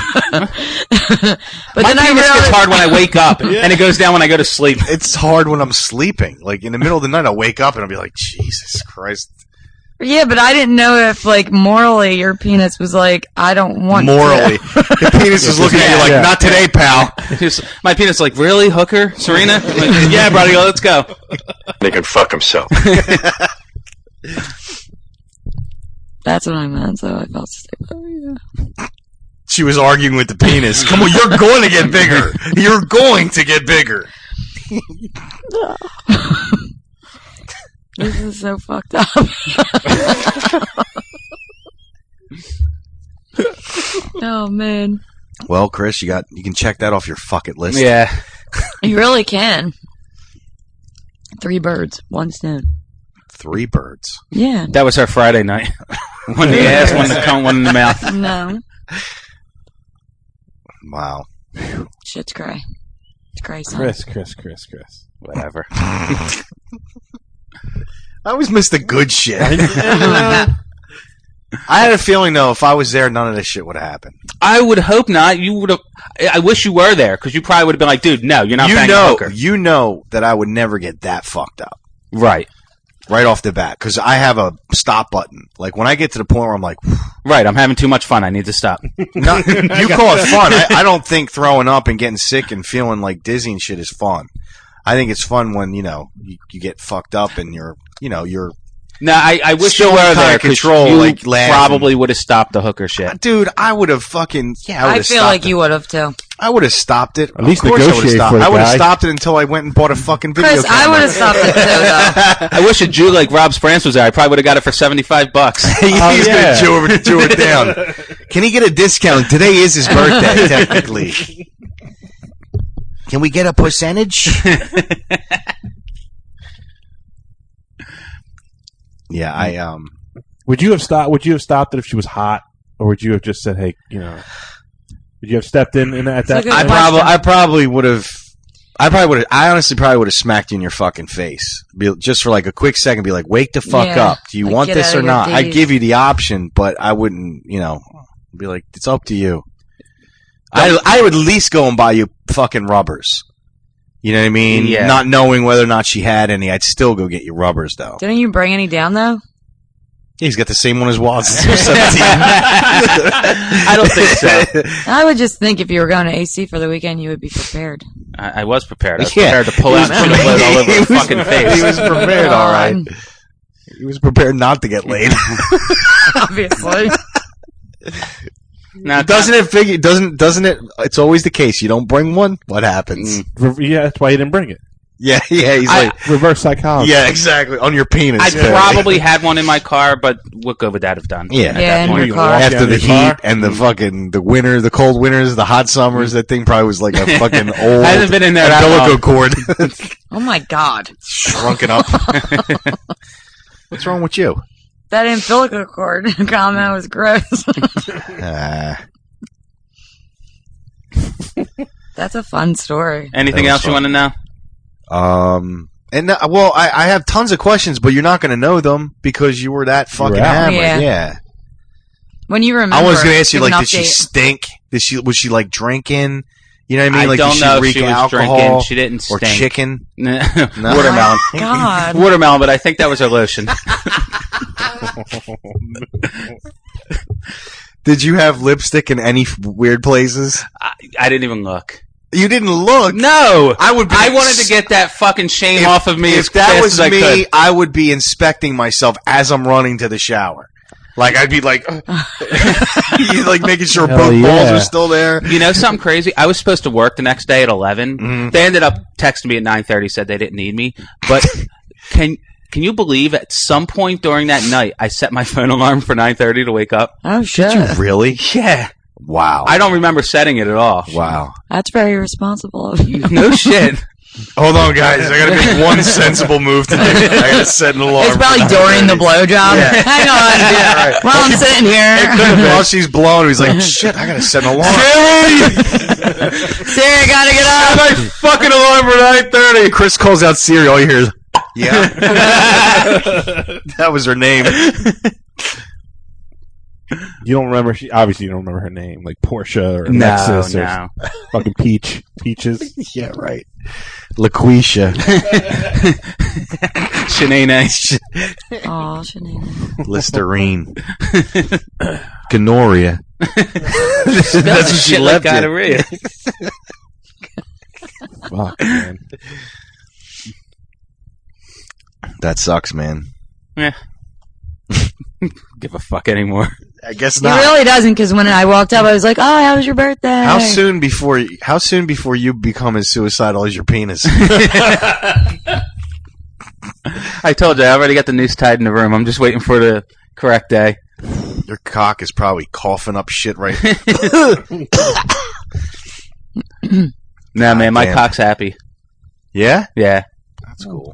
But My then I penis realized gets hard when I wake up, and it goes down when I go to sleep. It's hard when I'm sleeping. Like in the middle of the night, I'll wake up and I'll be like, Jesus Christ. Yeah, but I didn't know if like morally your penis was like, I don't want Morally. to. The penis is looking at you like, not today, pal. My penis is like, really, hooker, Serena? I'm like, yeah, buddy, let's go. They can fuck himself. That's what I meant, so I felt stupid. Yeah. She was arguing with the penis. Come on, you're going to get bigger. You're going to get bigger. This is so fucked up. Oh man. Well, Chris, you can check that off your fucking list. Yeah. You really can. 3 birds, 1 stone. 3 birds. Yeah. That was her Friday night. One in the ass, one in the cunt, one in the mouth. No. Wow. Shit's cray. It's cray, son. Chris. Whatever. I always miss the good shit. I had a feeling, though, if I was there, none of this shit would have happened. I would hope not. You would have. I wish you were there, because you probably would have been like, dude, no, you're not banging a hooker. You know that I would never get that fucked up. Right. Right off the bat. Because I have a stop button. Like, when I get to the point where I'm like... Right, I'm having too much fun. I need to stop. No, you call it fun. I don't think throwing up and getting sick and feeling like dizzy and shit is fun. I think it's fun when, you get fucked up and you're... No, I wish Still you were in there, because control, you like, laughing. probably would have stopped the hooker shit. Dude, I would have fucking... Yeah, I would I have feel stopped like it. you would have too. I would have stopped it. At least of course I would have negotiate stopped. for the I would have guy. stopped it until I went and bought a fucking video Chris, I camera. would have stopped it too, though. I wish a Jew like Rob Sprance was there. I probably would have got it for $75. He's going to Jew it down. Can he get a discount? Today is his birthday, technically. Can we get a percentage? Yeah, Would you have stopped it if she was hot, or would you have just said, "Hey, would you have stepped in at that?" It's a good I probably would have. I honestly probably would have smacked you in your fucking face, just for like a quick second. Be like, "Wake the fuck Yeah, up! Do you like, want get this out or of your not?" I'd daze. give you the option, but I wouldn't. Be like, "It's up to you." I would at least go and buy you fucking rubbers. You know what I mean? Yeah. Not knowing whether or not she had any, I'd still go get you rubbers though. Didn't you bring any down though? He's got the same one as Watts since he was 17. I don't think so. I would just think if you were going to AC for the weekend, you would be prepared. I was prepared. I was Yeah. prepared to pull out and put a blood all over her fucking face. He was prepared, all right. He was prepared not to get laid. Obviously. Now, Doesn't it? It's always the case. You don't bring one, what happens? Yeah, that's why you didn't bring it. Yeah, he's like reverse psychology. Yeah, exactly. On your penis. I probably had one in my car, but what good would that have done? Yeah, At that point? in your car. After the heat car? and the fucking the winter, the cold winters, the hot summers, that thing probably was like a fucking old Hasn't been in there that umbilical long. cord. Oh my god. Shrunken up. What's wrong with you? That umbilical cord comment was gross. That's a fun story. Anything That was else you fun. want to know? I have tons of questions, but you're not going to know them because you were that fucking out. hammered. Yeah. Yeah. When you remember, I was going to ask you, give like, an did she update. stink? Was she like drinking? You know what I mean? Like, don't did know she if reek she was alcohol drinking. She didn't or stink. chicken? Watermelon. God. Watermelon, but I think that was her lotion. Did you have lipstick in any weird places? I didn't even look. You didn't look. No, I would. I wanted to get that fucking shame off of me as If that fast was as I me, could. I would be inspecting myself as I'm running to the shower. Like I'd be like, like making sure Hell both balls yeah. are still there. You know something crazy? I was supposed to work the next day at 11. They ended up texting me at 9:30, said they didn't need me. But can you believe at some point during that night, I set my phone alarm for 9:30 to wake up? Oh shit. Really? Yeah. Wow. I don't remember setting it at all. Wow. That's very responsible of you. No shit. Hold on, guys. I gotta make one sensible move today. I gotta set an alarm. It's probably during the blowjob. Yeah. Hang on. Yeah, right. While I'm sitting here. While she's blowing, he's like, "Shit, I gotta set an alarm." Siri, gotta get up. My fucking alarm for 9:30. Chris calls out Siri. All you hear is, "Yeah." That was her name. You don't remember? Obviously, you don't remember her name, like Portia or No, Alexis or no. fucking Peaches. Yeah, right. LaQuisha. Shanae. Oh, Shanae. Listerine. Gonorrhea. That's what she Shit like left it. gonorrhea. Fuck, man. That sucks, man. Yeah. Give a fuck anymore. I guess He not. really doesn't, because when I walked up, I was like, "Oh, how was your birthday?" How soon before you become as suicidal as your penis? I told you, I already got the noose tied in the room. I'm just waiting for the correct day. Your cock is probably coughing up shit right No, man, my damn. cock's happy. Yeah? Yeah. That's cool.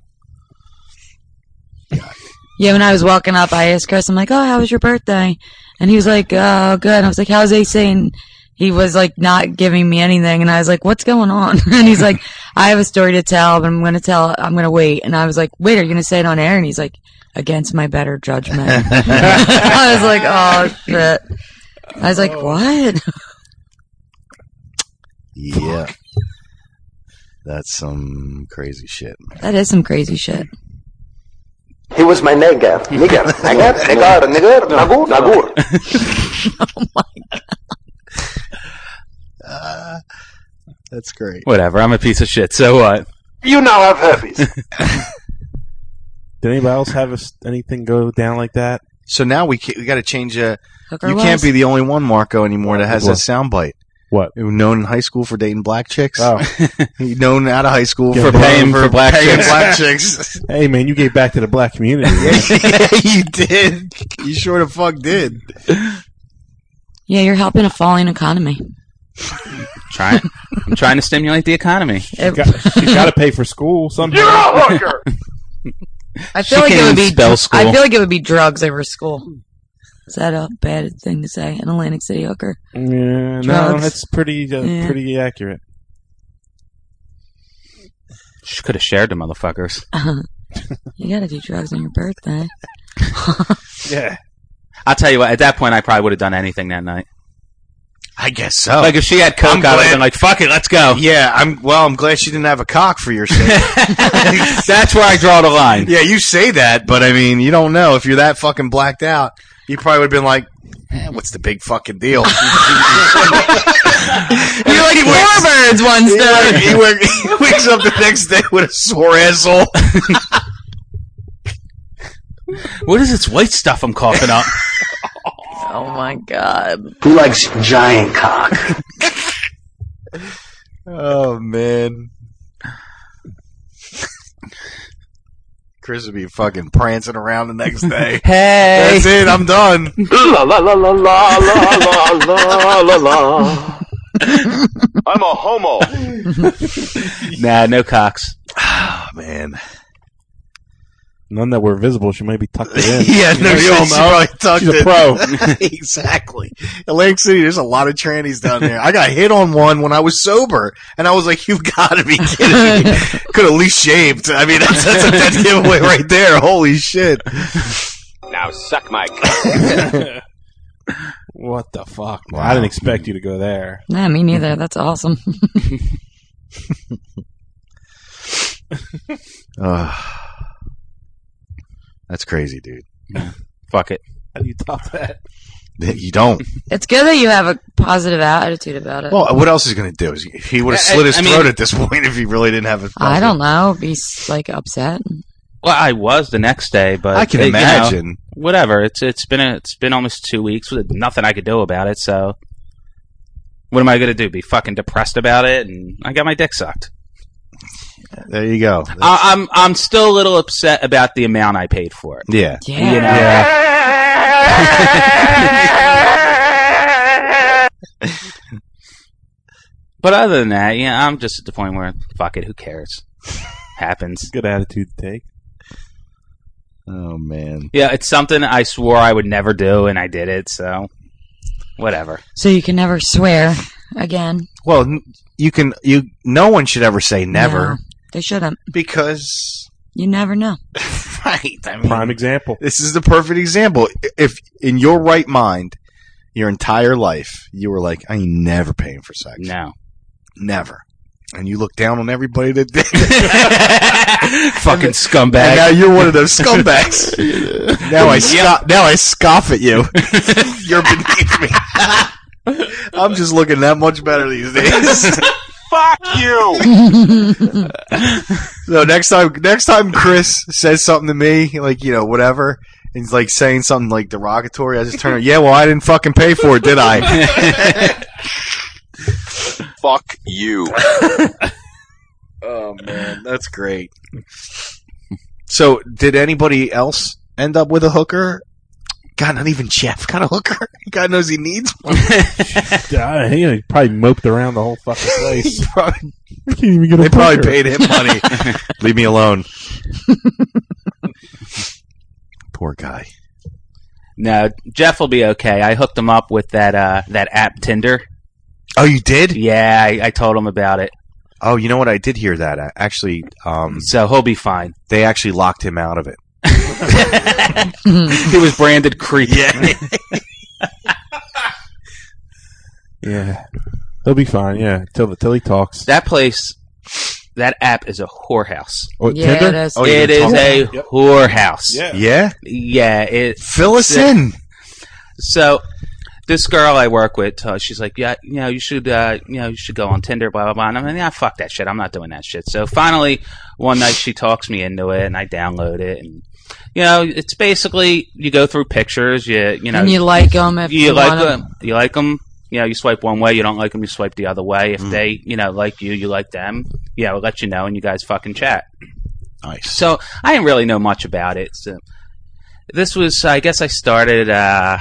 Yeah, when I was walking up, I asked Chris, I'm like, "Oh, how was your birthday?" And he was like, "Oh, good." And I was like, "How's AC?" And he was like, not giving me anything. And I was like, "What's going on?" And he's like, "I have a story to tell, but I'm going to wait." And I was like, "Wait, are you going to say it on air?" And he's like, "Against my better judgment." I was like, "Oh, shit." I was like, "What?" Yeah. That's some crazy shit, man. That is some crazy shit. He was my nigga. Nigga. Nagur. Oh my God. That's great. Whatever, I'm a piece of shit, so what? You now have herpes. Did anybody else have anything go down like that? So now we got to change. You Hooker can't was? be the only one, Marco, anymore that has that soundbite. What? Known in high school for dating black chicks. Oh. Known out of high school For paying for black chicks. black chicks. Hey, man, you gave back to the black community. Yeah, you did. You sure the fuck did. Yeah, you're helping a falling economy. I'm trying to stimulate the economy. She's got to pay for school somehow. I feel She like can't it would even be. spell school. I feel like it would be drugs over school. Is that a bad thing to say? An Atlantic City hooker? Yeah, no, Drugs. that's pretty Yeah. pretty accurate. She could have shared the motherfuckers. You gotta do drugs on your birthday. Yeah. I'll tell you what, at that point, I probably would have done anything that night. I guess so. Like, if she had coke, I would have glad- been like, fuck it, let's go. Yeah, I'm glad she didn't have a cock for your sake. That's where I draw the line. Yeah, you say that, but I mean, you don't know. If you're that fucking blacked out, you probably would have been like, what's the big fucking deal? You're like four birds one stone. He wakes up the next day with a sore asshole. What is this white stuff I'm coughing up? Oh my god. Who likes giant cock? Oh, man. Chris would be fucking prancing around the next day. Hey, that's it. I'm done. La la la la la la la la la. I'm a homo. Nah, no cocks. Oh, man. None that were visible. She might be tucked it in. Yeah, no, you don't she's know. probably tucked She's a it. pro. Exactly. Atlantic City, there's a lot of trannies down there. I got hit on one when I was sober, and I was like, "You've got to be kidding me!" Could at least shaved. I mean, that's a dead giveaway right there. Holy shit! Now suck my cock. What the fuck? Wow. I didn't expect you to go there. Nah, me neither. That's awesome. That's crazy, dude. Fuck it. How do you top that? You don't. It's good that you have a positive attitude about it. Well, what else is he going to do? He would have slit his throat at this point if he really didn't have it. I don't know. Be like upset. Well, I was the next day, but I can imagine. Whatever. It's been almost 2 weeks with nothing I could do about it. So, what am I going to do? Be fucking depressed about it? And I got my dick sucked. There you go. I'm still a little upset about the amount I paid for it. Yeah. You know? But other than that, yeah, I'm just at the point where fuck it, who cares? Happens. Good attitude to take. Oh man. Yeah, it's something I swore I would never do, and I did it. So, whatever. So you can never swear again. Well, no one should ever say never. No, they shouldn't. Because you never know. Right. I mean, prime example. This is the perfect example. If in your right mind, your entire life, you were like, I ain't never paying for sex. No. Never. And you look down on everybody that did. Fucking scumbag. And now you're one of those scumbags. Now I scoff at you. You're beneath me. I'm just looking that much better these days. Fuck you. So next time Chris says something to me, like, you know, whatever, and he's like saying something like derogatory, I just turn around, yeah, well, I didn't fucking pay for it, did I? Fuck you. Oh man, that's great. So, did anybody else end up with a hooker? God, not even Jeff got a hooker. God knows he needs one. Yeah, he probably moped around the whole fucking place. They probably paid him money. Leave me alone. Poor guy. No, Jeff will be okay. I hooked him up with that app Tinder. Oh, you did? Yeah, I told him about it. Oh, you know what? I did hear that. Actually, so he'll be fine. They actually locked him out of it. He was branded creep. Yeah. Yeah. He'll be fine, yeah, till he talks. That place, that app is a whorehouse. What, Yeah, Tinder? it is. Oh, It is a whorehouse. Yeah. Yeah? Yeah. Fill us in. So, this girl I work with, she's like, yeah, you should go on Tinder, blah, blah, blah. And I'm like, yeah, fuck that shit. I'm not doing that shit. So finally, one night she talks me into it, and I download it. And, you know, it's basically, you go through pictures, you know. And you like them if you like want them. You like them. You know, you swipe one way, you don't like them, you swipe the other way. If they, you know, like you like them, yeah, we'll let you know, and you guys fucking chat. Nice. So, I didn't really know much about it. So, this was, I guess I started, I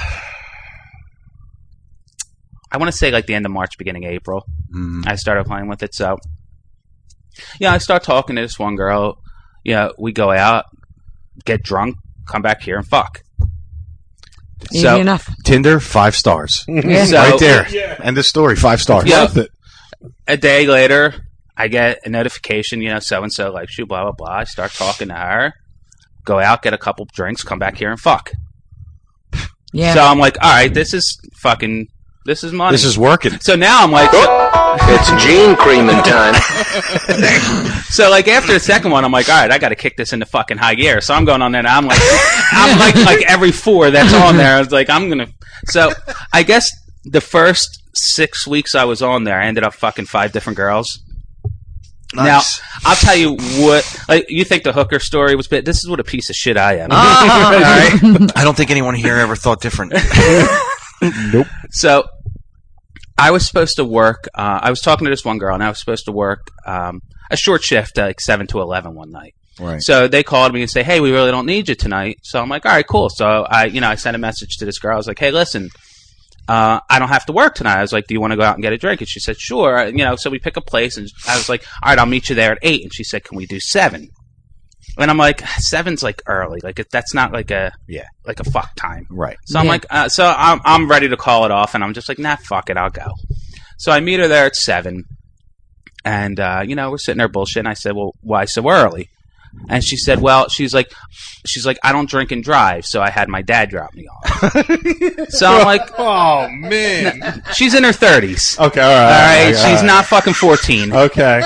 want to say like the end of March, beginning of April. I started playing with it. So, yeah, I start talking to this one girl. You know, we go out, get drunk, come back here and fuck. Easy So, enough. Tinder, 5 stars. Yeah. So- Right there. End of story, 5 stars. Yeah. Worth it. A day later, I get a notification, you know, so-and-so likes you, blah, blah, blah. I start talking to her, go out, get a couple drinks, come back here and fuck. Yeah. So I'm like, all right, this is money. This is working. So now I'm like, It's Gene Creamin' time. so like after the second one, I'm like, all right, I got to kick this into fucking high gear. So I'm going on there, and I'm like every 4 that's on there. I was like, So I guess the first 6 weeks I was on there, I ended up fucking 5 different girls. Nice. Now, I'll tell you what, like, you think the hooker story was bad. This is what a piece of shit I am. All right. I don't think anyone here ever thought different. Nope. So, I was supposed to work, I was talking to this one girl, and I was supposed to work a short shift, like 7 to 11 one night. Right. So they called me and say, hey, we really don't need you tonight. So I'm like, all right, cool. So I sent a message to this girl. I was like, hey, listen, I don't have to work tonight. I was like, do you want to go out and get a drink? And she said, sure. So we pick a place, and I was like, all right, I'll meet you there at 8. And she said, can we do 7? And I'm like, 7's like early. Like that's not like a fuck time. Right. So I'm like, I'm ready to call it off, and I'm just like, nah, fuck it, I'll go. So I meet her there at 7, and we're sitting there bullshitting. I said, well, why so early? And she said, well, she's like, I don't drink and drive, so I had my dad drop me off. So I'm like, oh man, she's in her 30s. Okay, all right. She's not fucking 14. Okay.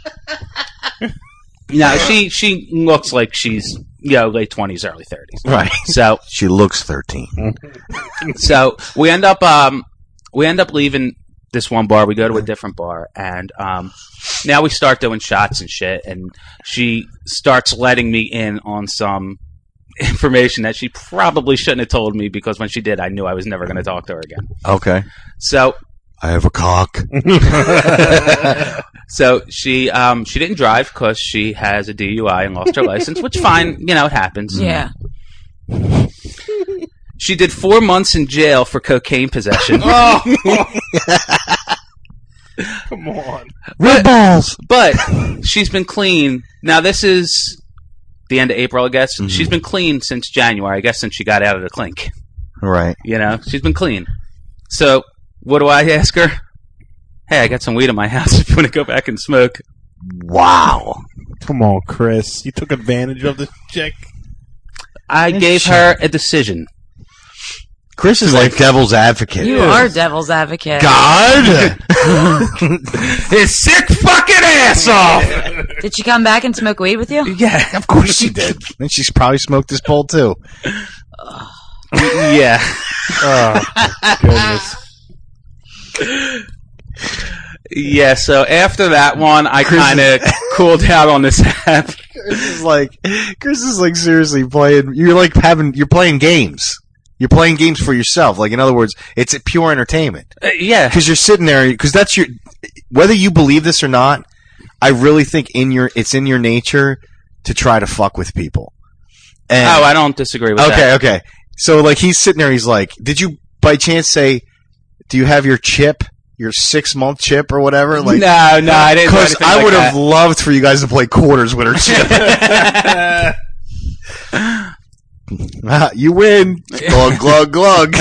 No, she looks like she's late 20s, early 30s. Right. So she looks 13. So we end up leaving this one bar. We go to a different bar, and now we start doing shots and shit. And she starts letting me in on some information that she probably shouldn't have told me, because when she did, I knew I was never going to talk to her again. Okay. So I have a cock. So she didn't drive because she has a DUI and lost her license, which fine, it happens. Yeah. She did 4 months in jail for cocaine possession. Oh. Come on. Red balls. But she's been clean. Now, this is the end of April, I guess. Mm-hmm. She's been clean since January, I guess, since she got out of the clink. Right. She's been clean. So, what do I ask her? Hey, I got some weed in my house if you want to go back and smoke. Wow. Come on, Chris. You took advantage of this chick. I gave her a decision. Chris is like devil's advocate. You are devil's advocate. God! His sick fucking ass off! Did she come back and smoke weed with you? Yeah, of course she did. And she's probably smoked this bowl too. Yeah. Oh, goodness. Yeah, so after that one, I kind of cooled out on this app. Chris is like seriously playing. You're playing games. You're playing games for yourself. Like, in other words, it's a pure entertainment. Yeah. Because you're sitting there, because that's whether you believe this or not, I really think it's in your nature to try to fuck with people. And, I don't disagree with that. Okay. So, like, he's sitting there, he's like, did you by chance say, do you have your chip? Your 6-month chip or whatever? Like, no, I didn't. Because I would have loved for you guys to play quarters with her chip. You win. Glug, glug, glug.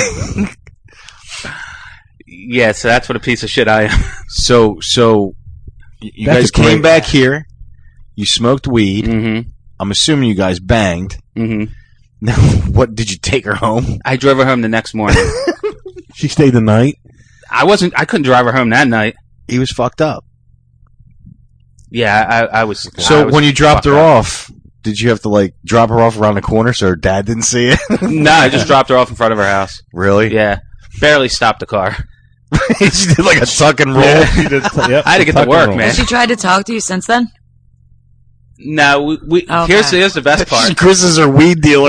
Yeah, so that's what a piece of shit I am. So you guys came back here. You smoked weed. Mm-hmm. I'm assuming you guys banged. Mm-hmm. Now, what, did you take her home? I drove her home the next morning. She stayed the night? I couldn't drive her home that night. He was fucked up. Yeah, I was. So when you dropped her off, did you have to like drop her off around the corner so her dad didn't see it? No, I just dropped her off in front of her house. Really? Yeah. Barely stopped the car. She did like a tuck and roll. Yeah. I had to get to work, man. Has she tried to talk to you since then? No, Okay. here's the best part. Chris is her weed dealer.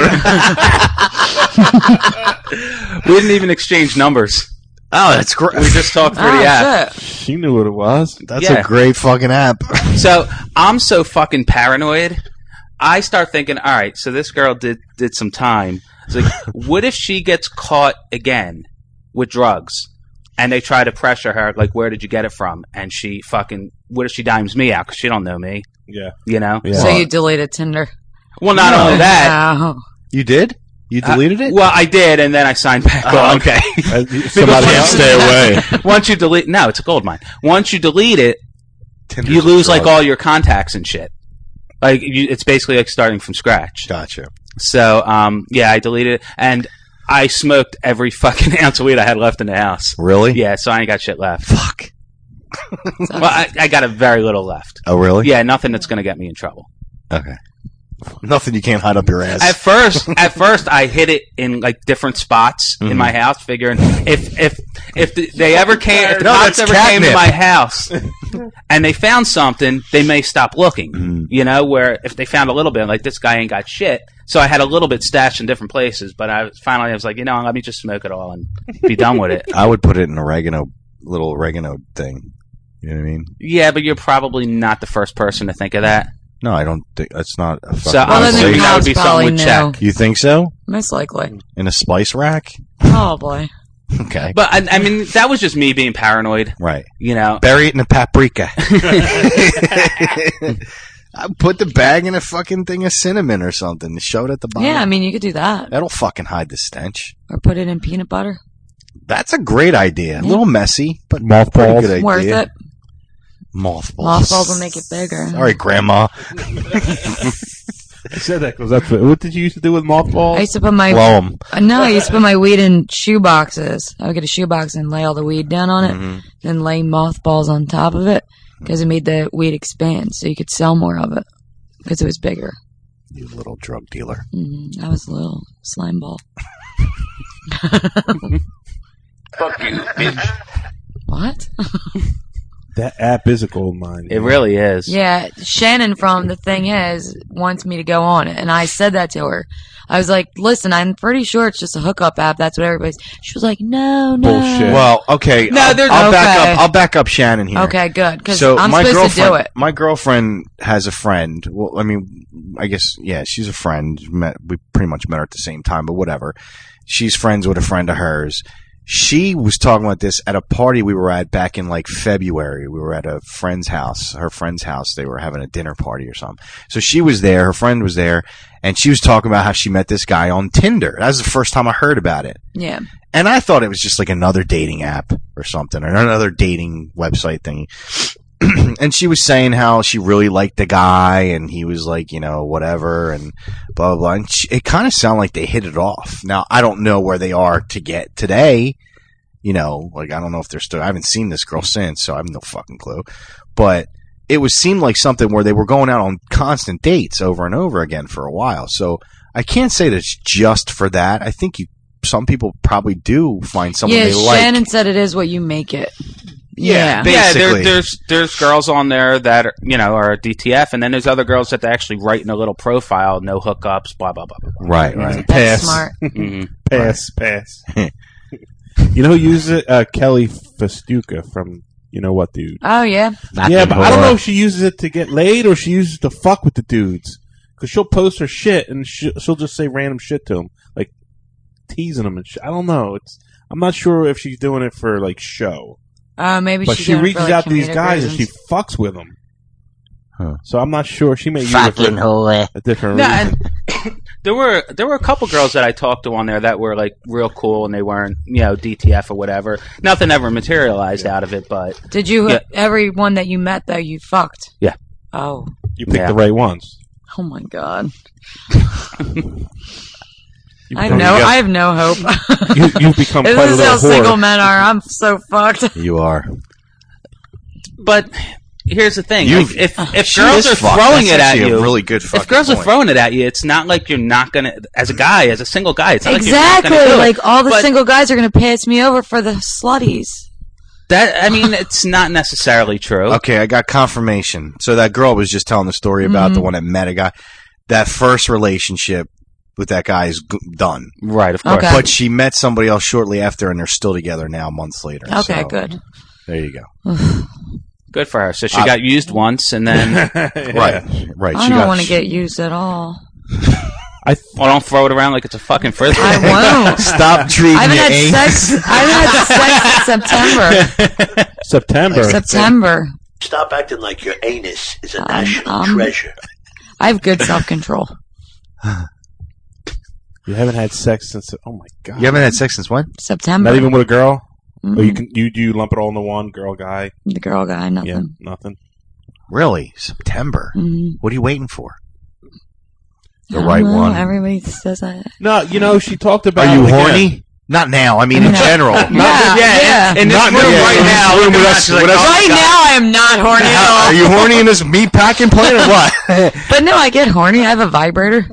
We didn't even exchange numbers. Oh, that's great. We just talked through the app. Shit. She knew what it was. That's a great fucking app. So I'm so fucking paranoid. I start thinking, all right, so this girl did some time. It's like, what if she gets caught again with drugs and they try to pressure her, like, where did you get it from? And she what if she dimes me out because she don't know me? Yeah. You know? Yeah. So you deleted Tinder? Well, not only that. No. You did? You deleted it? Well, I did, and then I signed back on. Okay. Somebody else stay away. Once you delete, no, it's a gold mine. Once you delete it, Tinder's you lose a drug. like all your contacts and shit. Like it's basically like starting from scratch. Gotcha. So, yeah, I deleted it, and I smoked every fucking ounce of weed I had left in the house. Really? Yeah, so I ain't got shit left. Fuck. Well, I got a very little left. Oh, really? Yeah, nothing that's going to get me in trouble. Okay. Nothing you can't hide up your ass. At first, I hid it in like different spots in my house, figuring if they ever came, if the cops ever came to my house and they found something, they may stop looking. You know, where if they found a little bit, like this guy ain't got shit, so I had a little bit stashed in different places. But I was like, let me just smoke it all and be done with it. I would put it in little oregano thing. You know what I mean? Yeah, but you're probably not the first person to think of that. No, I don't think that's not a fucking So I'm then the assuming that would cops be probably something would know. check. You think so? Most likely. In a spice rack? Probably. Okay. But I mean, that was just me being paranoid. Right. You know. Bury it in a paprika. I put the bag in a fucking thing of cinnamon or something and show it at the bottom. Yeah, I mean, you could do that. That'll fucking hide the stench. Or put it in peanut butter. That's a great idea. A Yeah. little messy, but Mothballs. pretty good idea. Worth it. Mothballs. Mothballs will make it bigger. All right, Grandma. I said that because that's what did you used to do with mothballs? I used to put my Blow 'em. No, I used to put my weed in shoe boxes. I would get a shoe box and lay all the weed down on it, Mm-hmm. then lay mothballs on top of it because it made the weed expand, so you could sell more of it because it was bigger. You little drug dealer. I was a little slime ball. Fuck you, bitch. What? That app is a gold mine. It really is. Yeah, Shannon from The Thing Is wants me to go on it, and I said that to her. I was like, listen, I'm pretty sure it's just a hookup app. That's what everybody's... She was like, no. Bullshit. Well, okay. No, there's- I'll okay. back up. I'll back up Shannon here. Okay, good, because So I'm my supposed to do girlfriend, it. my girlfriend has a friend. Well, I mean, I guess yeah, she's a friend. We pretty much met her at the same time, but whatever. She's friends with a friend of hers. She was talking about this at a party we were at back in like February. We were at a friend's house, her friend's house. They were having a dinner party or something. So she was there, her friend was there, and she was talking about how she met this guy on Tinder. That was the first time I heard about it. Yeah. And I thought it was just like another dating app or something, or another dating website thingy. And she was saying how she really liked the guy, and he was like, you know, whatever, and blah, blah, blah. And it kind of sounded like they hit it off. Now, I don't know where they are today. You know, like, I don't know if they're still, I haven't seen this girl since, so I have no fucking clue. But it seemed like something where they were going out on constant dates over and over again for a while. So I can't say that it's just for that. I think some people probably do find someone they like. Shannon said it is what you make it. Yeah. Basically. There's girls on there that are, you know, are DTF, and then there's other girls that they actually write in a little profile, no hookups, blah blah blah blah. Blah. Right. That's Pass. smart. Pass. You know who uses it? Kelly Festuca from You Know What Dude. Oh, yeah. Yeah, but I don't know if she uses it to get laid or she uses it to fuck with the dudes. Because she'll post her shit and she'll just say random shit to them, like teasing them and shit. I don't know. I'm not sure if she's doing it for like show. Maybe But she's she doing it reaches for, like, out to these comedic guys reasons. and she fucks with them. Huh. So I'm not sure. She may use it Fucking for whore. a different No, reason. and there were a couple girls that I talked to on there that were like real cool, and they weren't, you know, DTF or whatever. Nothing ever materialized out of it, but Did you, Yeah. everyone that you met, though, you fucked? Yeah. Oh. You picked Yeah. the right ones. Oh, my God. You I become- have no hope. You've become This quite a is how little single whore. men are. I'm so fucked. You are. but here's the thing: You've- if She girls is are fucked. throwing That's it at actually you, a really good fucking if girls are point. throwing it at you, it's not like you're not gonna, as a guy, as a single guy, it's not Exactly. like you're not gonna do it. Like, all the But single guys are going to pass me over for the slutties. that, I mean, it's not necessarily true. Okay, I got confirmation. So that girl was just telling the story about the one that met a guy. That first relationship with that guy is done. Right, of course. Okay. But she met somebody else shortly after, and they're still together now, months later. Okay, So, good. There you go. Good for her. So she got used once, and then Right. I She don't got want to get used at all. well, don't throw it around like it's a fucking frisbee. I won't. Stop treating I haven't your had anus. sex. I haven't had sex in September. September. Stop acting like your anus is a Um, national treasure. I have good self-control. You haven't had sex since. Oh my god! You haven't had sex since when? September. Not even with a girl. Mm-mm. Or you lump it all into one girl guy. The girl guy, nothing. Yeah, nothing. Really? September? Mhm. What are you waiting for? The I don't right know. one. Everybody says that. No, you know she talked about. Are you like, horny? Not now. I mean, in No. general. Yeah. In this Not room now. right In this now, room look with at us- that, she's with like, us- oh, Right God. now, I am not horny at all. Are you horny in this meat packing plant or what? But no, I get horny. I have a vibrator.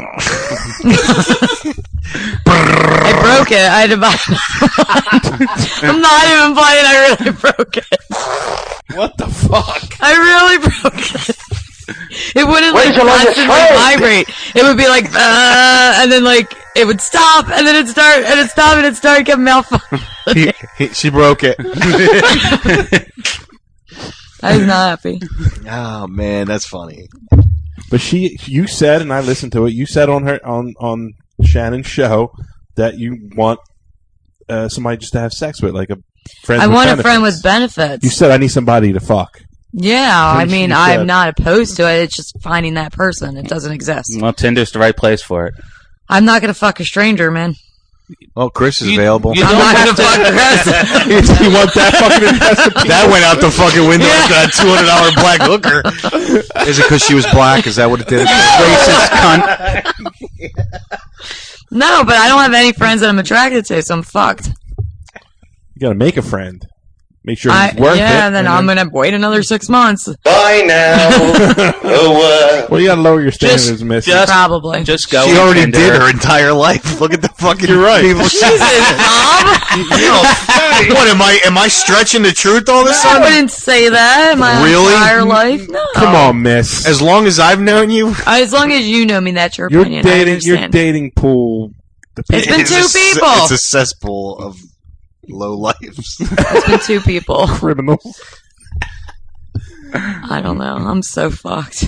I broke it. I had to buy it. I'm not even playing. I really broke it. What the fuck? I really broke it. It wouldn't Wait like till I get constantly hurt. vibrate. It would be like, and then like it would stop, and then it'd start, and it'd stop, and it'd start. It kept malfunctioning. She broke it. I was not happy. Oh man, that's funny. But you said, and I listened to it. You said on Shannon's show that you want somebody just to have sex with, like a friend. I with want benefits. a friend with benefits. You said I need somebody to fuck. Yeah, I mean, you said. I'm not opposed to it. It's just finding that person. It doesn't exist. Well, Tinder's the right place for it. I'm not going to fuck a stranger, man. Oh, Chris is available. You I'm don't not have going to fuck Chris. You want that fucking investment? That went out the fucking window after that $200 black hooker. Is it because she was black? Is that what it did? Racist cunt. No, but I don't have any friends that I'm attracted to, so I'm fucked. You got to make a friend. Make sure he's worth it. Yeah, then I'm going to wait another 6 months. Bye now. Well, you got to lower your standards, Miss. Probably. Just go. She already did her entire life. Look at the fucking. You're right. People. Jesus, Mom. What am I stretching the truth all of a I sudden? wouldn't say that my Really? entire life. No. Come on, Miss. As long as I've known you, As long as you know me, that's your Your opinion. I dating understand. pool. It's been It's two a- people. It's a cesspool of low lives. It's been two people. Criminals. I don't know. I'm so fucked.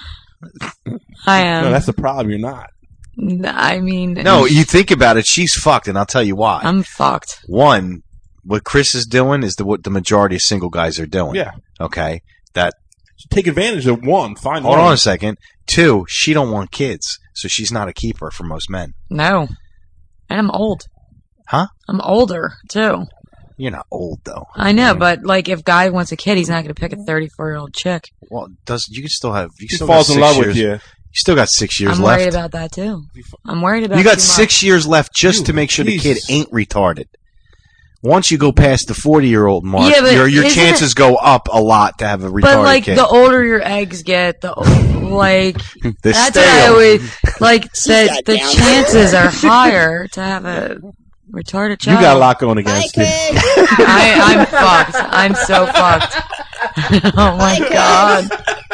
I am. No, that's the problem. You're not. I mean, No, you think about it. She's fucked, and I'll tell you why. I'm fucked. One, what Chris is doing is what the majority of single guys are doing. Yeah. Okay. That. Take advantage of one. Find Hold one. on a second. Two, she don't want kids, so she's not a keeper for most men. No. And I'm old. Huh? I'm older, too. You're not old though. I know, but like if guy wants a kid, he's not going to pick a 34-year-old chick. Well, you can still have. You He still falls got in 6 love years. with you. You still got 6 years I'm left. worried about that, too. I'm worried about You got too much. 6 years left just to make sure the kid Jesus. ain't retarded. Once you go past the 40-year-old mark, Yeah, but your isn't chances go up a lot to have a retarded But like kid. the older your eggs get, the like The that's stale. what I always like. The goddamn. chances are higher to have a retarded You child. got a lot going against you. I'm fucked. I'm so fucked. Oh my god.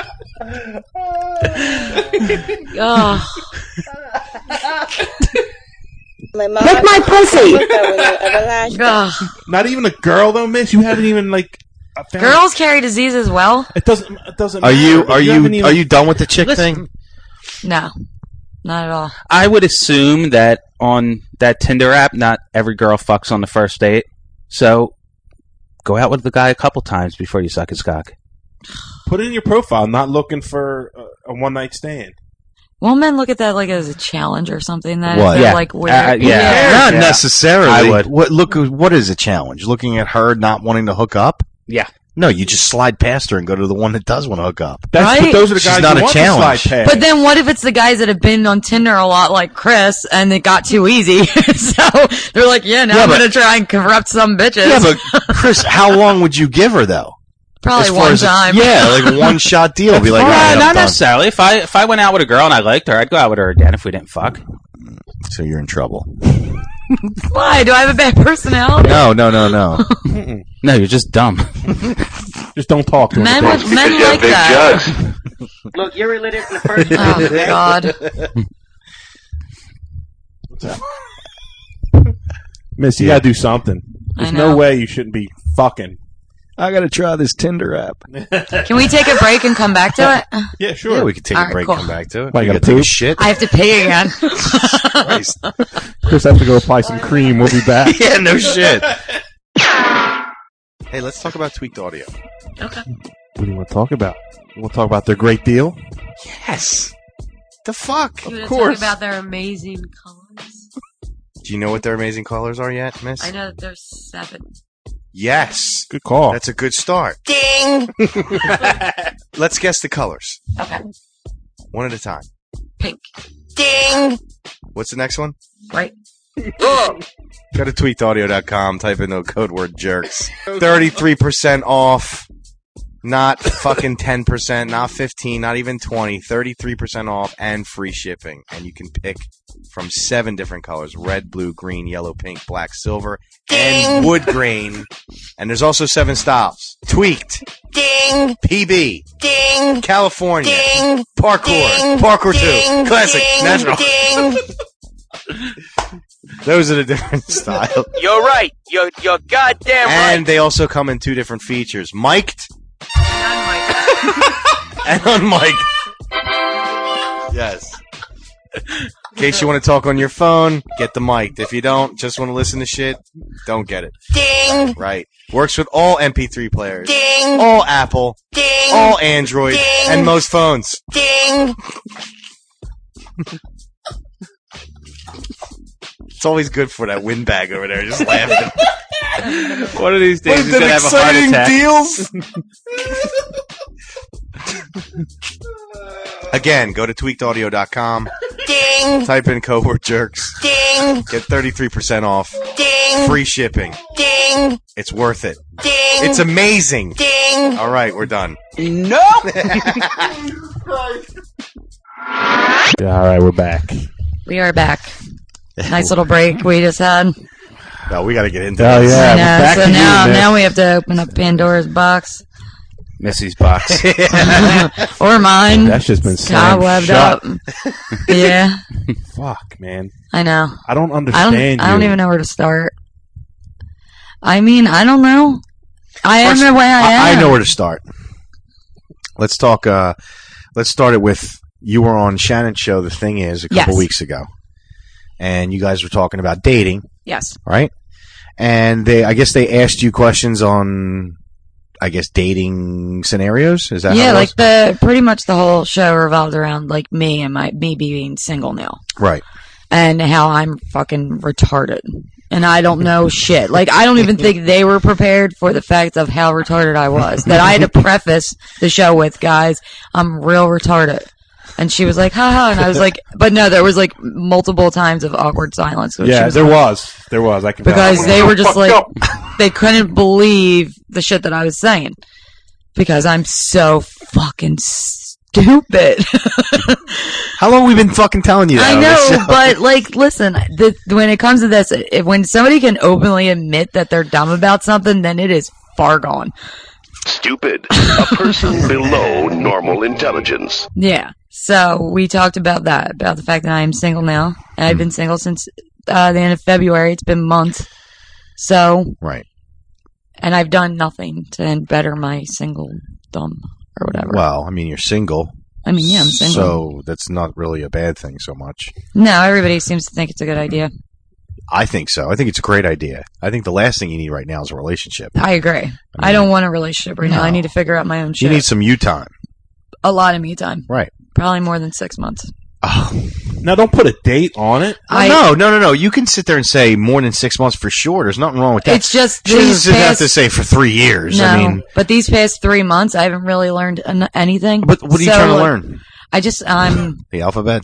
Oh. Lick my pussy. Ugh. Not even a girl though, Miss. You haven't even like. found- Girls carry disease as well. It doesn't. It doesn't. Are you matter, but haven't even- are you done with the chick Listen. thing? No, not at all. I would assume that on that Tinder app, not every girl fucks on the first date. So go out with the guy a couple times before you suck his cock. Put it in your profile. Not looking for a one night stand. Won't men look at that like as a challenge or something? That What? they're Yeah. like weird. Yeah. Not Yeah. necessarily. I would. What is a challenge? Looking at her not wanting to hook up? Yeah. No, you just slide past her and go to the one that does want to hook up. That's Right? but those are the She's guys not you a want challenge. to slide past. But then what if it's the guys that have been on Tinder a lot like Chris and it got too easy? So they're like, yeah, now I'm but- going to try and corrupt some bitches. Yeah, but Chris, how long would you give her though? Probably As far one as time. Yeah, like a one shot deal. Be like, all right, I'm not done. necessarily. If I went out with a girl and I liked her, I'd go out with her again if we didn't fuck. So you're in trouble. Why? Do I have a bad personality? No. No, you're just dumb. Just don't talk to Men, them. men like that. Look, you're related in the first Oh, God. Miss, you gotta do something. There's I know. no way you shouldn't be fucking. I got to try this Tinder app. Can we take a break and come back to it? Yeah, sure. Yeah, we could take All a right, break cool. and come back to it. Why, you You gotta gotta take a poop? shit. I have to pee again. Christ. Chris has to go apply some cream. We'll be back. Yeah, no shit. Hey, let's talk about tweaked audio. Okay. What do you want to talk about? You want to talk about their great deal? Yes. The fuck? You want to course. talk about their amazing colors? Do you know what their amazing colors are yet, miss? I know that there's 7. Yes. Good call. That's a good start. Ding. Let's guess the colors. Okay. One at a time. Pink. Ding. What's the next one? Right. Go to tweakedaudio.com, type in the code word jerks. 33% off. Not fucking 10%, not 15, not even 20. 33% off and free shipping. And you can pick from 7 different colors. Red, blue, green, yellow, pink, black, silver, and wood grain. And there's also 7 styles. Tweaked. Ding. PB. Ding. California. Ding. Parkour. Ding. Parkour 2. Ding. Classic. Ding. National. Ding. Those are the different styles. You're right. You're goddamn right. And they also come in 2 different features. Mic'd and unmic'd. Yes. In case you want to talk on your phone, get the mic. If you don't, just want to listen to shit, don't get it. Ding. Right. Works with all MP3 players. Ding. All Apple. Ding. All Android. Ding. And most phones. Ding. It's always good for that windbag over there, just laughing. One of these days What he's are gonna them have a heart exciting attack. deals? Again, go to tweakedaudio.com. Ding. Type in code jerks. Ding. Get 33% off. Ding. Free shipping. Ding. It's worth it. Ding. It's amazing. Ding. All right, we're done. Yeah, all right, we're back. We are back. Nice little break we just had. No, we got to get into Oh, this. yeah. I know. back So to you, now, Nick. now we have to open up Pandora's box. Missy's box. Or mine. That's just been slammed cobwebbed shut. up. Yeah, Fuck, man. I know. I don't I understand don't you. even know where to start. I mean, I don't know. I am the way I am. I know where to start. Let's talk. Let's start it with you were on Shannon's show. The thing is, a couple Yes. weeks ago, and you guys were talking about dating, Yes. right? And I guess they asked you questions on, I guess, dating scenarios. Is that how Yeah, it like was? pretty much the whole show revolved around like me and me being single now. Right. And how I'm fucking retarded. And I don't know shit. Like, I don't even think they were prepared for the fact of how retarded I was. That I had to preface the show with, guys, I'm real retarded. And she was like, haha. And I was like, but no, there was like multiple times of awkward silence. Which she Yeah, was there like- was. I can Because vouch. they were just like, they couldn't believe the shit that I was saying. Because I'm so fucking stupid. How long have we been fucking telling you that? I on this know, show? but like, listen, when it comes to this, when somebody can openly admit that they're dumb about something, then it is far gone. Stupid. A person below normal intelligence. Yeah. So we talked about that, about the fact that I am single now. And I've been single since the end of February. It's been months. So. Right. And I've done nothing to better my singledom or whatever. Well, I mean, you're single. I mean, yeah, I'm single. So that's not really a bad thing so much. No, everybody seems to think it's a good idea. I think so. I think it's a great idea. I think the last thing you need right now is a relationship. I agree. I don't want a relationship right now. I need to figure out my own shit. You need some you time. A lot of me time. Right. Probably more than 6 months. Now, don't put a date on it. No. You can sit there and say more than 6 months for sure. There's nothing wrong with that. It's just she these doesn't have past- to say for 3 years. No, I mean, but these past 3 months, I haven't really learned anything. but what are you So, trying to like, learn? The alphabet?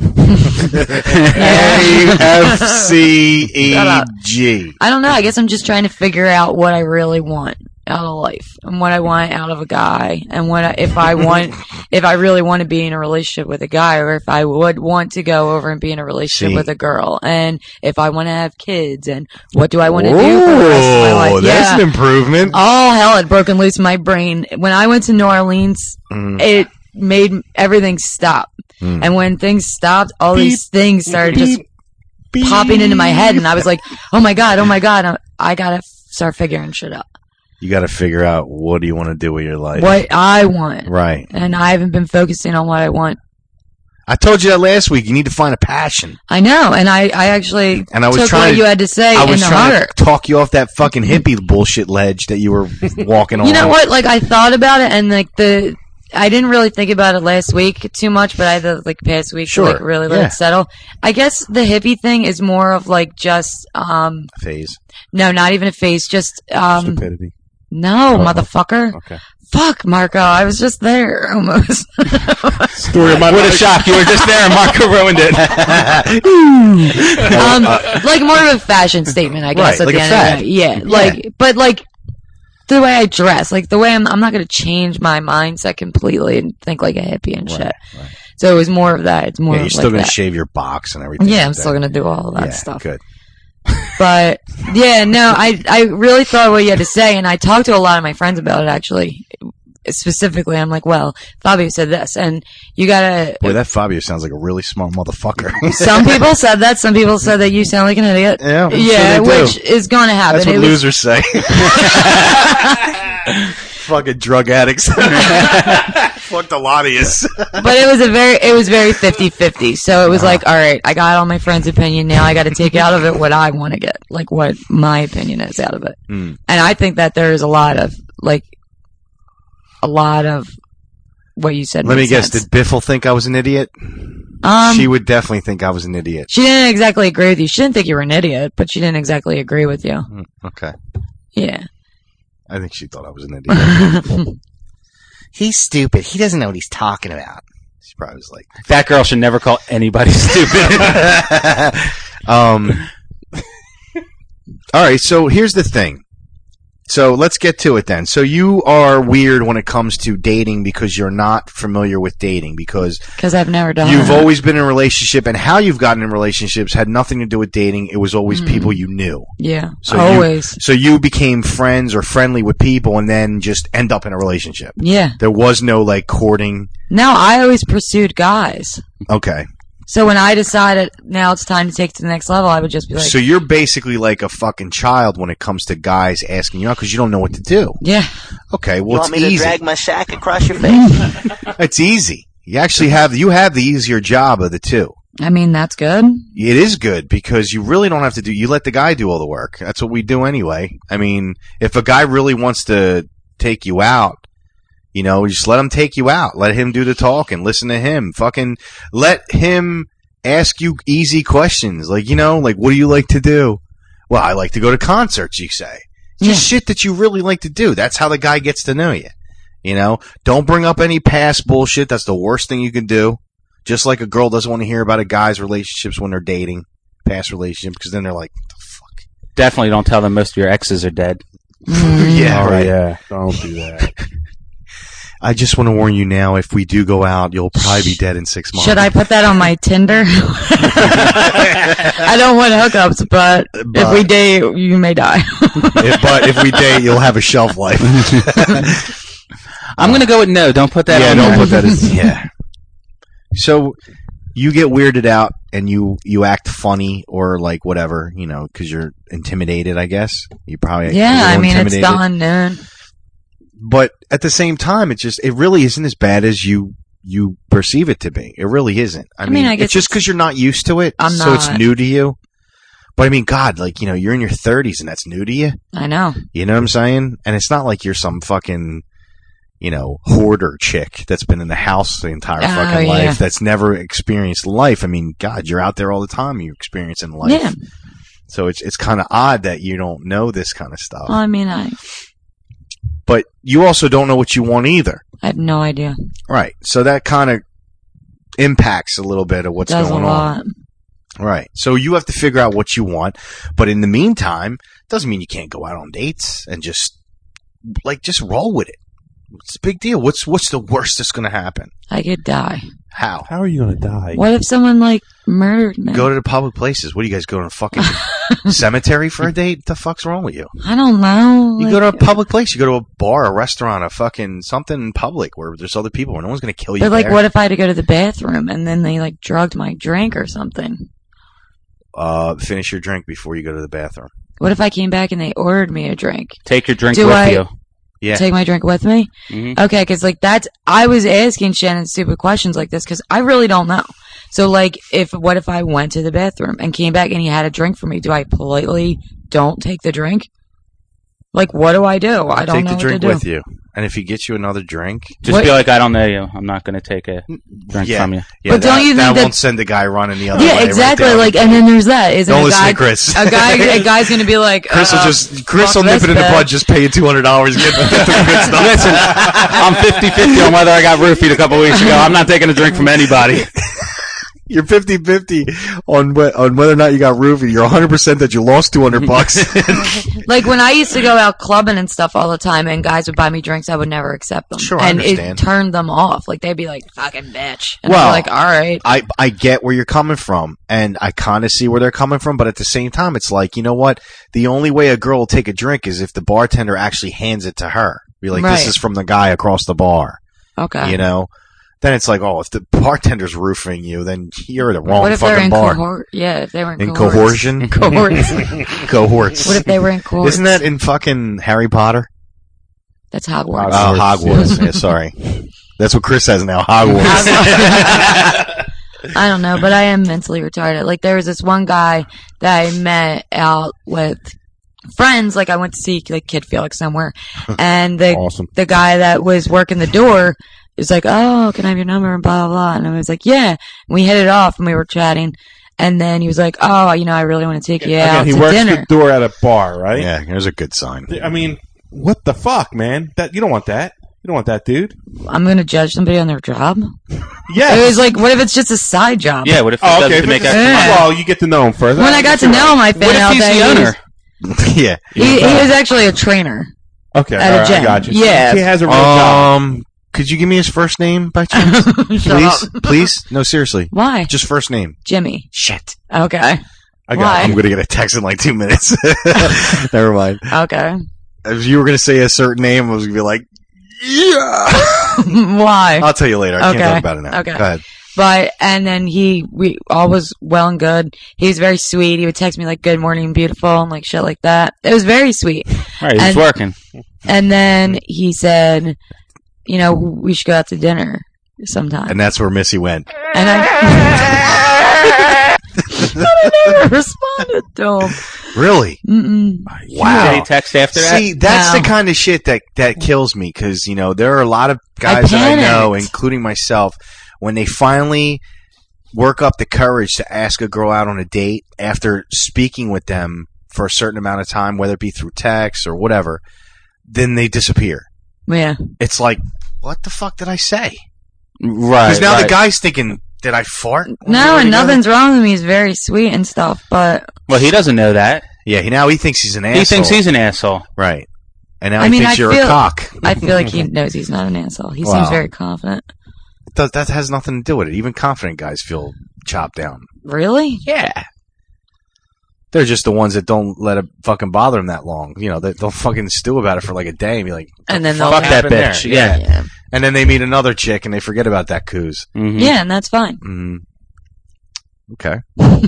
Yeah. A-F-C-E-G. I don't know. I guess I'm just trying to figure out what I really want out of life and what I want out of a guy and if I really want to be in a relationship with a guy or if I would want to go over and be in a relationship with a girl and if I want to have kids and what do I want to do for the rest of my life. Oh, that's an improvement. All hell had broken loose in my brain. When I went to New Orleans, it made everything stop. And when things stopped, all these things started just popping into my head and I was like, oh my God, I gotta start figuring shit out. You got to figure out what do you want to do with your life. What I want. Right. And I haven't been focusing on what I want. I told you that last week. You need to find a passion. I know, and I actually And I was took trying what you had to say I in was the trying heart. to talk you off that fucking hippie bullshit ledge that you were walking on. You know what? Like, I thought about it, and like I didn't really think about it last week too much, but I had the past week to like really let yeah. it settle. I guess the hippie thing is more of like just phase. No, not even a phase. Just Stupidity. No, motherfucker. Okay. Fuck, Marco. I was just there almost. Story of my What a life. shock. You were just there and Marco ruined it. Like more of a fashion statement, I guess. Right, At like the a end fad. of it. Yeah, Yeah. like, but like the way I dress, like the way I'm not going to change my mindset completely and think like a hippie and shit. So it was more of that. It's more. Yeah, you're of still like going to that. shave your box and everything. Yeah, like I'm that. still going to do all of that Yeah, stuff. Good. But yeah, no, I really thought what you had to say, and I talked to a lot of my friends about it actually. Specifically, I'm like, well, Fabio said this, and you gotta. Boy, that Fabio sounds like a really smart motherfucker. Some people said that. Some people said that you sound like an idiot. Yeah, I'm sure yeah, they do. which is going to happen. That's what It was- losers say. Fucking drug addicts. fucked a lot of you. But it was very 50-50. So it was like, all right, I got all my friend's opinion. Now I got to take out of it what I want to get, like what my opinion is out of it. Mm. And I think that there's a lot of what you said. Let me makes guess. sense. Did Biffle think I was an idiot? She would definitely think I was an idiot. She didn't exactly agree with you. She didn't think you were an idiot, but she didn't exactly agree with you. Okay. Yeah. I think she thought I was an idiot. He's stupid. He doesn't know what he's talking about. She probably was like, That girl should never call anybody stupid. all right, so here's the thing. So let's get to it then. So you are weird when it comes to dating because you're not familiar with dating because I've never done you've that. always been in a relationship, and how you've gotten in relationships had nothing to do with dating. It was always people you knew. Yeah, So always. So you became friends or friendly with people and then just end up in a relationship. Yeah. There was no like courting. No, I always pursued guys. Okay. So when I decided now it's time to take it to the next level, I would just be like, So you're basically like a fucking child when it comes to guys asking you out because you don't know what to do. Yeah. Okay, You well want it's me easy. to drag my sack across your face? It's easy. You actually have the easier job of the two. I mean, that's good. It is good because you really don't have to you let the guy do all the work. That's what we do anyway. I mean, if a guy really wants to take you out, you know, just let him take you out. Let him do the talking. Listen to him. Fucking let him ask you easy questions. Like, you know, like, what do you like to do? Well, I like to go to concerts, you say. Just shit that you really like to do. That's how the guy gets to know you. You know, don't bring up any past bullshit. That's the worst thing you can do. Just like a girl doesn't want to hear about a guy's relationships when they're dating, past relationship, because then they're like, Definitely don't tell them most of your exes are dead. yeah, Oh, right. yeah. Don't do that. I just want to warn you now, if we do go out, you'll probably be dead in 6 months. Should I put that on my Tinder? I don't want hookups, but if we date, you may die. But if we date, you'll have a shelf life. I'm going to go with no. Don't put that on don't there. put that as, yeah. So you get weirded out and you act funny or like whatever, you know, because you're intimidated, I guess. You probably Yeah, a I little mean, it's the intimidated. unknown. But at the same time, it really isn't as bad as you perceive it to be. It really isn't. I mean, I guess it's just because you're not used to it, so it's not. new to you. But I mean, God, like, you know, you're in your 30s and that's new to you. I know. You know what I'm saying? And it's not like you're some fucking, you know, hoarder chick that's been in the house the entire fucking life, yeah. that's never experienced life. I mean, God, you're out there all the time. You're experiencing life. Yeah. So it's kind of odd that you don't know this kind of stuff. Well, I mean, But you also don't know what you want either. I have no idea. Right. So that kind of impacts a little bit of what's Does going a on. lot. Right. So you have to figure out what you want. But in the meantime, doesn't mean you can't go out on dates and just roll with it. What's the big deal? What's the worst that's going to happen? I could die. How? How are you going to die? What if someone, like, murdered me? Go to the public places. What do you guys go to a fucking cemetery for a date? What the fuck's wrong with you? I don't know. You go to a public place. You go to a bar, a restaurant, a fucking something in public where there's other people where no one's going to kill you. But, like, there. what if I had to go to the bathroom and then they, like, drugged my drink or something? Finish your drink before you go to the bathroom. What if I came back and they ordered me a drink? Take your drink Do with I you. Yeah. take my drink with me? Mhm. Okay, because, like, I was asking Shannon stupid questions like this because I really don't know. So, like, what if I went to the bathroom and came back and he had a drink for me? Do I politely don't take the drink? Like, what do? I don't Take know the what drink to do. with you. And if he gets you another drink, Just be like, I don't know you. I'm not going to take a drink yeah, from you. Yeah, But don't you think that that- won't send the guy running the other way? Yeah, right exactly. there? Like, and then there's that. Isn't Don't a listen guy, to Chris. a guy's going to be like, Chris will fuck nip this it in the bitch. bud. Just pay you $200. Get the good stuff. Listen, I'm 50-50 on whether I got roofied a couple weeks ago. I'm not taking a drink from anybody. You're 50-50 on whether or not you got roofied. You're 100% that you lost $200. Like, when I used to go out clubbing and stuff all the time and guys would buy me drinks, I would never accept them. Sure, I and understand. it turned them off. Like, they'd be like, fucking bitch. And Well, I'd be like, all right. I get where you're coming from, and I kind of see where they're coming from, but at the same time, it's like, you know what? The only way a girl will take a drink is if the bartender actually hands it to her. Be like, Right. this is from the guy across the bar. Okay. You know? Then it's like, oh, if the bartender's roofing you, then you're the wrong What if they're fucking in bar. Yeah, if they were in In cohorts. coercion? Cohorts. Cohorts. What if they were in cohorts? Isn't that in fucking Harry Potter? That's Hogwarts. Oh, Hogwarts. Yeah, sorry. That's what Chris has now. Hogwarts. I don't know, but I am mentally retarded. Like, there was this one guy that I met out with friends. Like, I went to see like Kid Felix somewhere, and the guy that was working the door was like, "Oh, can I have your number?" and blah blah blah. And I was like, "Yeah." And we hit it off, and we were chatting. And then he was like, "Oh, I really want to take you out he to works dinner." the door at a bar, right? Yeah, there's a good sign. I mean, what the fuck, man? You don't want that. You don't want that, dude. I'm going to judge somebody on their job? Yeah. It was like, what if it's just a side job? Yeah, what if it doesn't make Well, you get to know him first. When I got to know him, I found out that the owner? Yeah. He was actually a trainer. Okay, at a gym. I got you. Yeah. He has a real job. Could you give me his first name by chance? Please? Please? No, seriously. Why? Just first name. Jimmy. Shit. Okay. I'm going to get a text in like 2 minutes. Never mind. Okay. If you were going to say a certain name, I was going to be like, yeah. Why? I'll tell you later. I can't talk about it now. Okay. Go ahead. But, and then we all was well and good. He was very sweet. He would text me like, "Good morning, beautiful," and like shit like that. It was very sweet. All right, he's working. And then he said, we should go out to dinner sometime. And that's where Missy went. And I never responded to him. Really? Mm-mm. Wow. Did he text after that? See, that's the kind of shit that kills me because, there are a lot of guys that I know, including myself, when they finally work up the courage to ask a girl out on a date after speaking with them for a certain amount of time, whether it be through text or whatever, then they disappear. Yeah. It's like, what the fuck did I say? Right. Because now the guy's thinking, did I fart? No, and nothing's wrong with him. He's very sweet and stuff, but... Well, he doesn't know that. Yeah, now he thinks he's an asshole. He thinks he's an asshole. Right. And now he thinks you're a cock. I feel like he knows he's not an asshole. He Wow. seems very confident. That has nothing to do with it. Even confident guys feel chopped down. Really? Yeah. They're just the ones that don't let it fucking bother them that long. They'll fucking stew about it for like a day and be like, and then fuck they'll that bitch. There? Yeah. Yeah. And then they meet another chick and they forget about that coos. Mm-hmm. Yeah, and that's fine. Mm-hmm. Okay.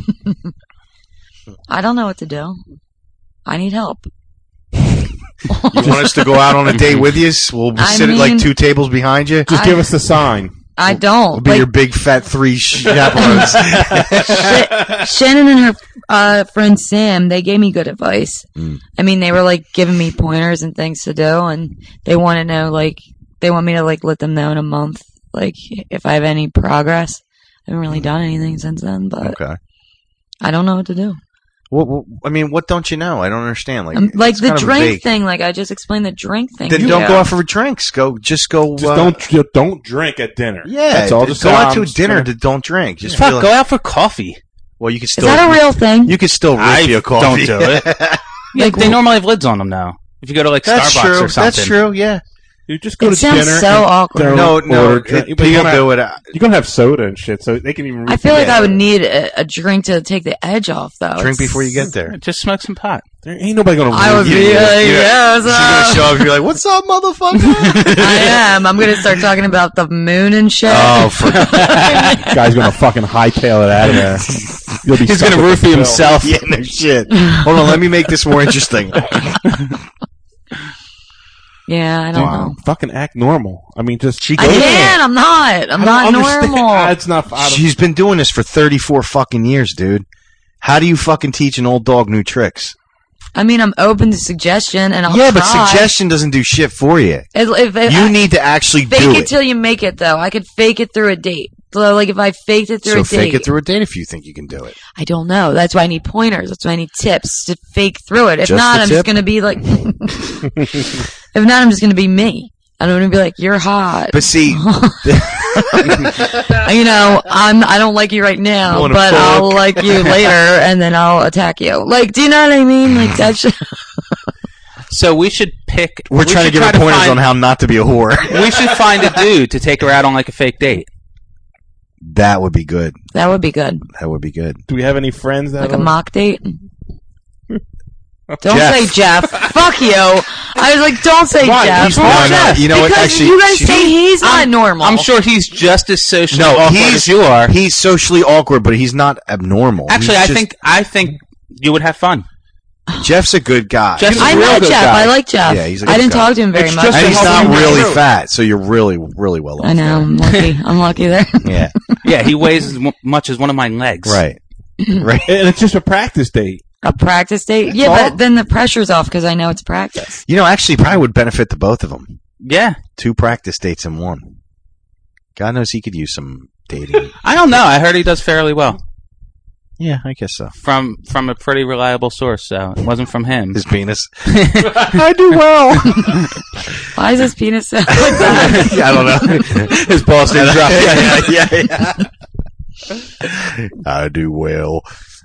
I don't know what to do. I need help. You want us to go out on a date with you? We'll sit at like 2 tables behind you. Just give us the sign. I don't. We'll be your big fat 3 chaperones. Shannon and her friend Sam, they gave me good advice. I mean, they were like giving me pointers and things to do, and they want to know, like, they want me to like let them know in a month, like, if I have any progress. I haven't really done anything since then, but I don't know what to do. What don't you know? I don't understand. Like the drink thing. Like I just explained the drink thing. Then don't go out for drinks. Just don't drink at dinner. Yeah, that's all. Just go out to a dinner to don't drink. Just go out for coffee. Well, you can still. Is that a real thing? You can still rip your coffee. Don't do it. They normally have lids on them now. If you go to like Starbucks or something, that's true. Yeah. You just go to sounds dinner. so awkward. No, people do it. You're gonna have soda and shit, so they can even. I feel like I would need a drink to take the edge off, though. Drink before you get there. Just smoke some pot. There ain't nobody gonna. I would be like, yes. She's gonna show up. You're like, "What's up, motherfucker?" I am. I'm gonna start talking about the moon and shit. Oh, guy's gonna fucking hightail it out of there. He's gonna roofie himself. Yeah, no shit. Hold on, let me make this more interesting. Yeah, I don't know. Fucking act normal. I mean, just I can't. I'm not. I'm not normal. It's not. She's been doing this for 34 fucking years, dude. How do you fucking teach an old dog new tricks? I mean, I'm open to suggestion, and I'll but try. suggestion doesn't do shit for you. If You need to actually fake do it it. till you make it, though. I could fake it through a date. So, like, if I faked it through a date. So fake it through a date if you think you can do it. I don't know. That's why I need pointers. That's why I need tips to fake through it. If Just not, the I'm tip? just going to be like... If not, I'm just going to be me. I'm going to be like, you're hot. But see... I don't like you right now, but I'll like you later, and then I'll attack you. Like, do you know what I mean? Like, that's... So we should pick... We're trying to give her pointers on how not to be a whore. We should find a dude to take her out on like a fake date. That would be good. That would be good. That would be good. Do we have any friends that Like a mock date? Don't Jeff. say Jeff. Fuck you. I was like, don't say Why? Jeff. He's not. Jeff. You know what? Because Actually, you guys say he's not normal. I'm sure he's just as socially awkward as you are. He's socially awkward, but he's not abnormal. Actually, I think you would have fun. Jeff's a good guy. Jeff's I a real met good Jeff. guy. I like Jeff. Yeah, he's a I good didn't guy. talk to him very It's much. just And to he's help not him really through. fat, so you're really, really well off. I know. I'm lucky. I'm lucky there. Yeah, Yeah, he weighs as much as one of my legs. right. Right. And it's just a practice date. A practice date? Yeah, all? but then the pressure's off because I know it's practice. You know, actually, probably would benefit the both of them. Yeah. 2 practice dates in one. God knows he could use some dating. I don't know. I heard he does fairly well. Yeah, I guess so. From a pretty reliable source, so it wasn't from him. His penis. I do well. Why is his penis so like that? Yeah, I don't know. His balls didn't drop. Yeah. I do well.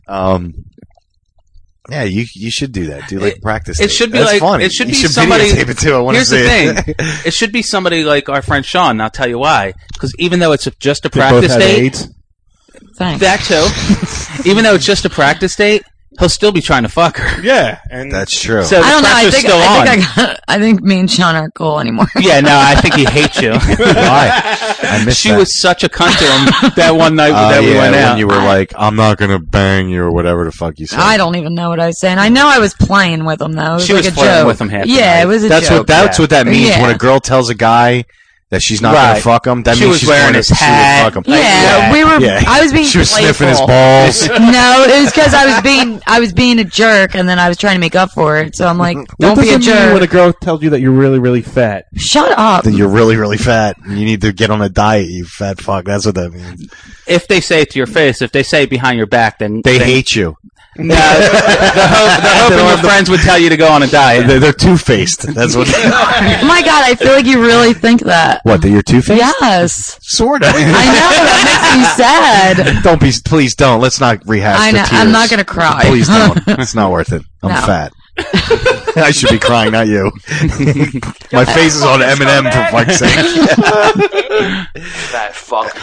Yeah, you should do that. Do like practice. It should be That's like funny. it should You be somebody. videotape it too. I want to Here's see the it. thing: it should be somebody like our friend Sean. And I'll tell you why. Because even though it's just a They both practice have date, AIDS. Thanks. that too. Even though it's just a practice date, he'll still be trying to fuck her. Yeah, and That's true. So the I don't know. pressure's still on. I think me and Sean aren't cool anymore. Yeah, no, I think he hates you. Why? I missed She that. was such a cunt to him that one night that we yeah, went when out. you were like, "I'm not gonna bang you" or whatever the fuck you said. I don't even know what I was saying. I know I was playing with him though. It was She like was a flirting joke. with him half the Yeah, night. it was a That's joke. what that means Yeah. when a girl tells a guy that she's not Right. gonna fuck him. That She means was she's wearing going his to hat. fuck him. Yeah, we were. Yeah. I was being. She was sniffing his playful. balls. No, it was because I was being a jerk, and then I was trying to make up for it. So I'm like, What don't does be a it mean jerk. when a girl tells you that you're really, really fat? Shut up. Then you're really, really fat. And you need to get on a diet. You fat fuck. That's what that means. If they say it to your face, if they say it behind your back, then They hate you. No, they're hoping your friends would tell you to go on a diet. They're two-faced. That's what. Oh my god, I feel like you really think that. What? That you're two-faced? Yes. Sort of. I know, that makes me sad. Don't be. Please don't. Let's not rehash I the know, tears. I'm not gonna cry. Please don't. It's not worth it. I'm No. fat. I should be crying, not you. My face is on Eminem for fuck's sake. That fuck.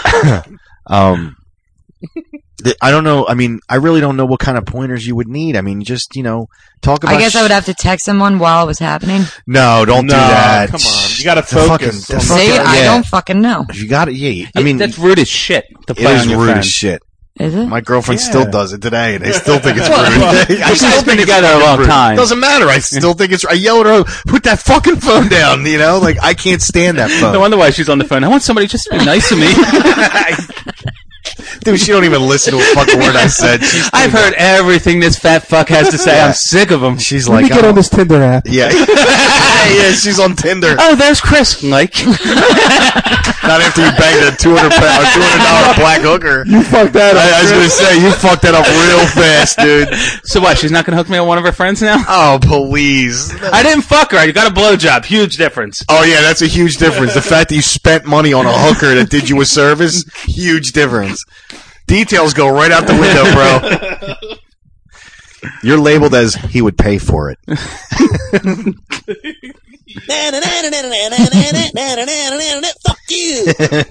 I don't know. I mean, I really don't know what kind of pointers you would need. I mean, just, talk about. I guess I would have to text someone while it was happening. No, don't do that. Come on, you got to The focus. fucking- the See, fucking- I yeah. don't fucking know. You got it. Yeah. I mean, that's rude as shit to it play is on your rude friends. as shit. Is it? My girlfriend still does it today, and I still think it's Well, rude. you I still guys been think it's together a fucking long rude. time. Doesn't matter. I still think it's. I yell at her, "Put that fucking phone down!" Like I can't stand that phone. No wonder why she's on the phone. I want somebody just to be nice to me. Dude, she don't even listen to a fucking word I said. I've heard everything this fat fuck has to say. Yeah. I'm sick of him. She's Let like, me get on this Tinder app. yeah, yeah. She's on Tinder. Oh, there's Chris. Like, Not after you banged a $200 black hooker. You fucked that up. I was gonna say you fucked that up real fast, dude. so what? She's not gonna hook me on one of her friends now? Oh, please. I didn't fuck her. I got a blowjob. Huge difference. Oh yeah, that's a huge difference. The fact that you spent money on a hooker that did you a service, huge difference. Details go right out the window, bro. You're labeled as he would pay for it. Fuck you.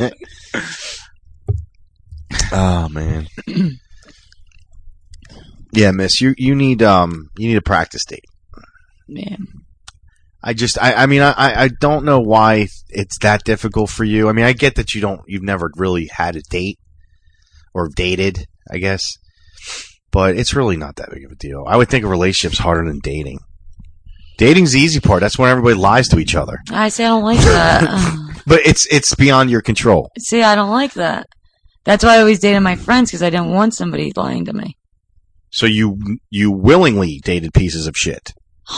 Oh man. Yeah, miss, you need a practice date. Yeah. I don't know why it's that difficult for you. I mean, I get that you've never really had a date or dated, I guess, but it's really not that big of a deal. I would think a relationship's harder than dating. Dating's the easy part. That's when everybody lies to each other. I say I don't like that. But it's beyond your control. See, I don't like that. That's why I always dated my friends, because I didn't want somebody lying to me. So you willingly dated pieces of shit.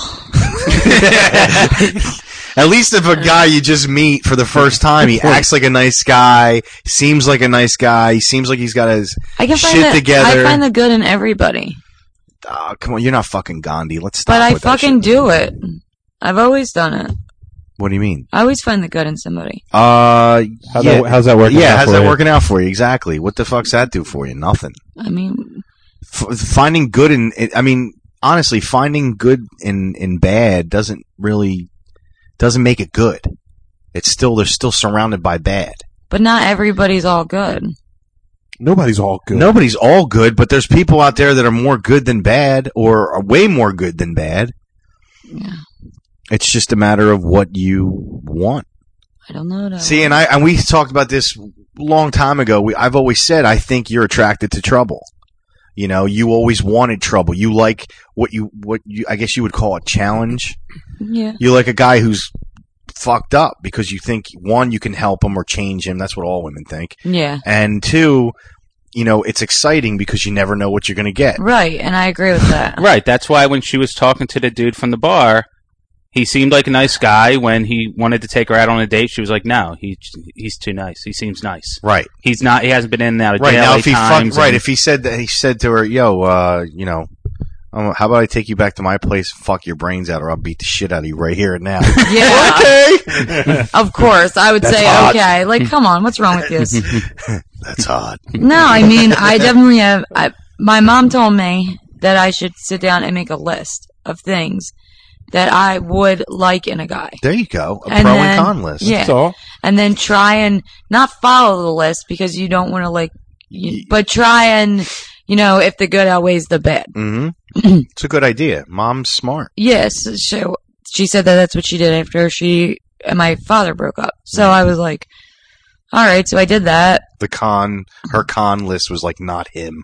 At least if a guy you just meet for the first time, he acts like a nice guy, seems like a nice guy, he seems like he's got his I can find shit together. I find the good in everybody. Oh, come on, you're not fucking Gandhi. Let's stop But I with that fucking shit. do it. I've always done it. What do you mean? I always find the good in somebody. How's that working Yeah, out how's for that you? working out for you? Exactly. What the fuck's that do for you? Nothing. I mean, Finding good in, I mean, honestly, finding good in bad doesn't make it good. They're still surrounded by bad. but not everybody's all good. Nobody's all good. Nobody's all good, but there's people out there that are more good than bad, or are way more good than bad. Yeah. It's just a matter of what you want. I don't know. See, and we talked about this a long time ago. I've always said I think you're attracted to trouble. You know, you always wanted trouble. You like what you I guess you would call a challenge. Yeah. You like a guy who's fucked up because you think, one, you can help him or change him. That's what all women think. Yeah. And two, you know, it's exciting because you never know what you're going to get. Right, and I agree with that. Right. That's why when she was talking to the dude from the bar, he seemed like a nice guy. When he wanted to take her out on a date, she was like, "No, he's too nice. He seems nice." Right. He's not. He hasn't been in and out of jail. Right now, if he times right, and- if he said that, he said to her, "Yo, you know, how about I take you back to my place, fuck your brains out, or I'll beat the shit out of you right here and now." Yeah. Okay. Of course, I would That's say hot. okay. Like, come on, what's wrong with this? That's hot. No, I mean, I definitely have. My mom told me that I should sit down and make a list of things that I would like in a guy. There you go. A And pro then- and con list. Yeah. That's all. And then try and not follow the list because you don't want to but try and, you know, if the good outweighs the bad. Mm-hmm. It's a good idea. Mom's smart. Yes. So she said that that's what she did after she and my father broke up. So I was like, all right. So I did that. Her con list was like not him.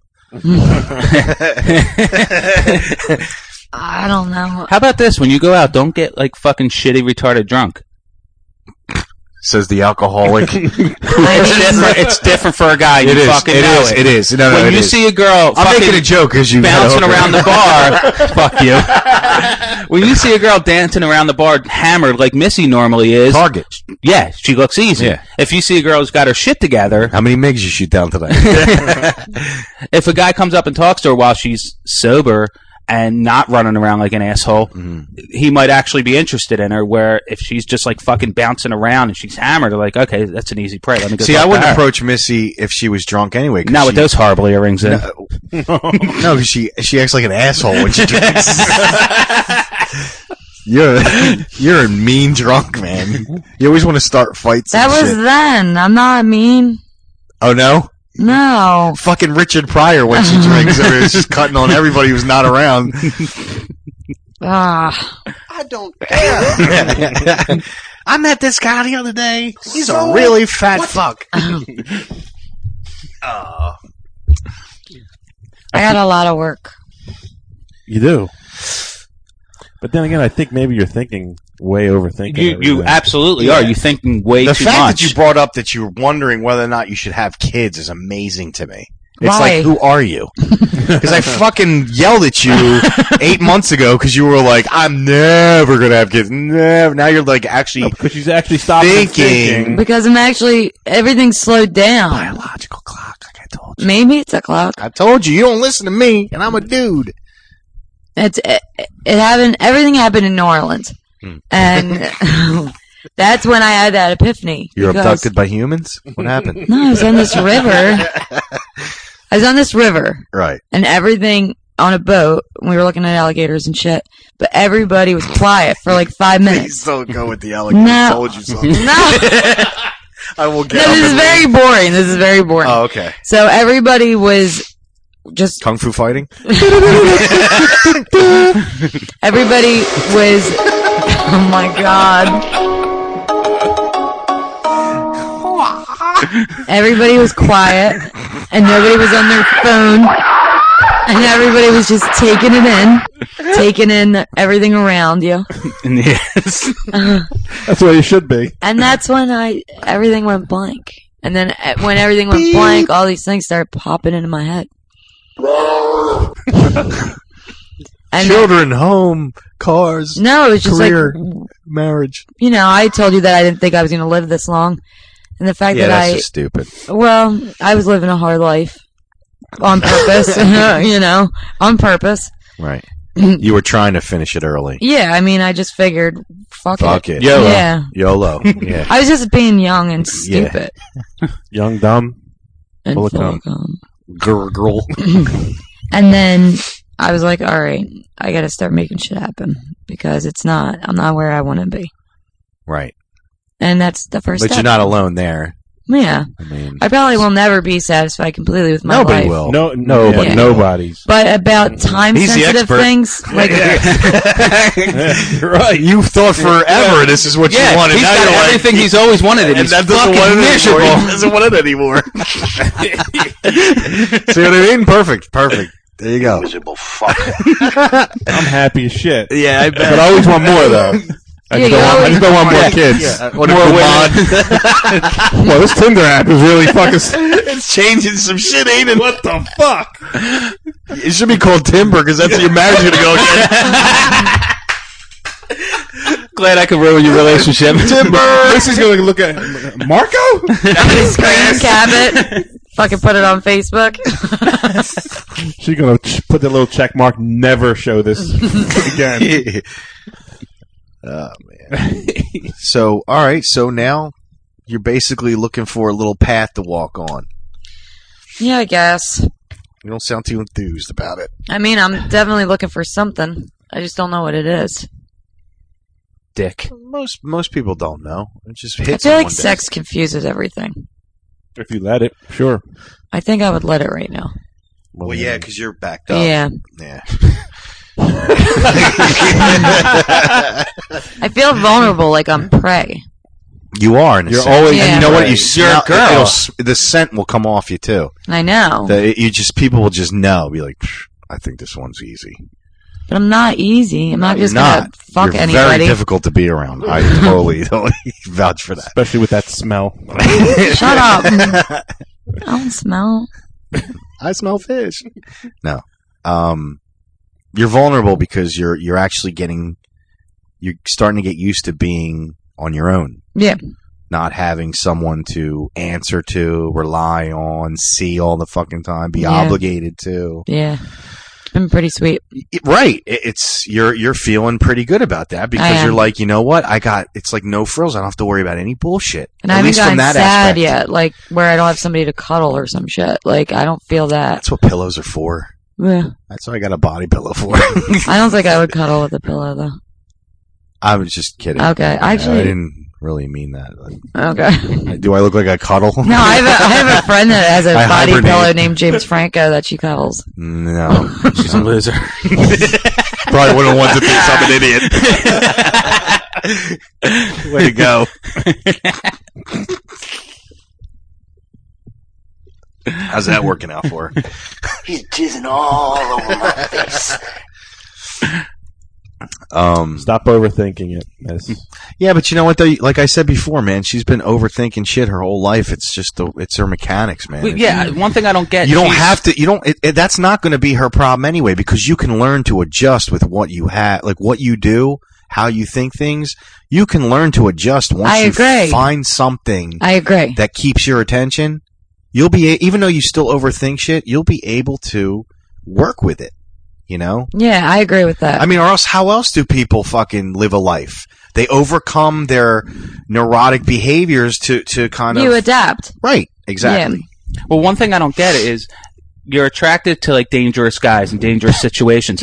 I don't know. How about this? When you go out, don't get like fucking shitty retarded drunk. Says the alcoholic. It's different for a guy. You fucking know it. It is. No, when it you is. see a girl, I'm making a joke because you bouncing got over around it. the bar. Fuck you. When you see a girl dancing around the bar, hammered like Missy normally is. Target. Yeah, she looks easy. Yeah. If you see a girl who's got her shit together, How many MIGs you shoot down today? if a guy comes up and talks to her while she's sober and not running around like an asshole, he might actually be interested in her. Where if she's just like fucking bouncing around and she's hammered, they're like, okay, that's an easy prey. Let me go See, talk I to wouldn't her. approach Missy if she was drunk anyway. 'cause Not with she- those horrible earrings in. No, because she acts like an asshole when she drinks. You're a mean drunk, man. You always want to start fights. That and was shit. then. I'm not mean. Oh no. No. Fucking Richard Pryor when she drinks, is just cutting on everybody who's not around. Ah. I don't care. I met this guy the other day. He's a really fat fuck. I got a lot of work. You do. But then again, I think maybe you're overthinking. You everything. absolutely Yeah. are. You're thinking way The too fact much. that you brought up that you're wondering whether or not you should have kids is amazing to me. It's Why? like, who are you? Because I fucking yelled at you 8 months ago because you were like, I'm never going to have kids. Never. Now you're like actually because she's actually stopping thinking. Because I'm actually, everything's slowed down. Biological clock, like I told you. Maybe it's a clock. I told you, you don't listen to me, and I'm a dude. It happened, everything happened in New Orleans. And that's when I had that epiphany. You're because- abducted by humans? What happened? No, I was on this river. I was on this river. Right. And everything on a boat. And we were looking at alligators and shit. But everybody was quiet for like 5 minutes. Please don't go with the alligator. No. I told you something. No. I will get No, up this is and very leave. boring. This is very boring. Oh, okay. So everybody was just Kung Fu fighting? everybody was oh my god. Everybody was quiet and nobody was on their phone and everybody was just taking in everything around you. Yes. That's where you should be. And that's when everything went blank. And then when everything went blank, all these things started popping into my head. And Children, home, cars. No, it was just career, like, marriage. you know, I told you that I didn't think I was going to live this long. And the fact Yeah, that that's just stupid. well, I was living a hard life on purpose, you know, on purpose. Right. You were trying to finish it early. Yeah, I mean, I just figured, fuck it. YOLO. Yeah. YOLO. Yeah. I was just being young and stupid. Young, dumb, And full of full cum. of cum. Girl. And then I was like, all right, I got to start making shit happen because I'm not where I want to be. Right. And that's the first But step. you're not alone there. Yeah. I mean, I probably will never be satisfied completely with my nobody life. will. Nobody. Yeah. Nobody's. But about time He's the sensitive expert. things, like You're right. You thought forever this is what Yeah, you wanted. he's Now got you're like, everything he's always wanted, and he's that doesn't fucking want it miserable. anymore. He doesn't want it anymore. See what I mean? Perfect. There you go. Miserable fuck. I'm happy as shit. Yeah, I bet. But I always want more, though. I just don't want more kids. Yeah, More women. Well, this Tinder app is really fucking... It's changing some shit, ain't it? What the fuck? It should be called Timber, because that's your marriage going to go again. Glad I could ruin your relationship. Timber! This is going to look at... Marco? Screen cap it. Fucking put it on Facebook. She's going to put the little check mark, never show this again. Oh, man. So, all right. So now you're basically looking for a little path to walk on. Yeah, I guess. You don't sound too enthused about it. I mean, I'm definitely looking for something. I just don't know what it is. Dick. Most people don't know. It just I hits feel them like one day. sex confuses everything. If you let it, sure. I think I would let it right now. Well, yeah, because you're backed up. Yeah. Yeah. I feel vulnerable, like I'm prey. You are. In a You're sense. always- And you know what? You You're a smell, girl. the scent will come off you too. I know. People will just know. Be like, I think this one's easy. But I'm not easy. I'm not You're just going not. to fuck You're anybody. very difficult to be around. I totally vouch for that. Especially with that smell. Shut up. I don't smell. I smell fish. No. You're vulnerable because you're actually you're starting to get used to being on your own. Yeah. Not having someone to answer to, rely on, see all the fucking time, be obligated to. Yeah. It's been pretty sweet. Right. It's you're feeling pretty good about that because you're like, you know what? It's like no frills. I don't have to worry about any bullshit. And I haven't gotten sad yet, like where I don't have somebody to cuddle or some shit. Like I don't feel that. That's what pillows are for. Yeah. That's what I got a body pillow for. I don't think I would cuddle with a pillow though. I was just kidding. Okay. Actually, I didn't really mean that. Okay. Do I look like I cuddle? No, I have a friend that has a I body hibernate. pillow named James Franco that she cuddles. No. She's a loser. Probably one of the ones that thinks I'm an idiot. Way to go. How's that working out for her? He's jizzing all over my face. Stop overthinking it. Yeah, but you know what though? Like I said before, man, she's been overthinking shit her whole life. It's just it's her mechanics, man. Well, yeah, one thing I don't get. You don't have to. You don't. That's not going to be her problem anyway, because you can learn to adjust with what you have, like what you do, how you think things. You can learn to adjust once you find something. I agree. That keeps your attention. You'll be, even though you still overthink shit, you'll be able to work with it. You know? Yeah, I agree with that. I mean, or else, how else do people fucking live a life? They overcome their neurotic behaviors to kind of... You adapt. Right, exactly. Yeah. Well, one thing I don't get is you're attracted to like dangerous guys and dangerous situations.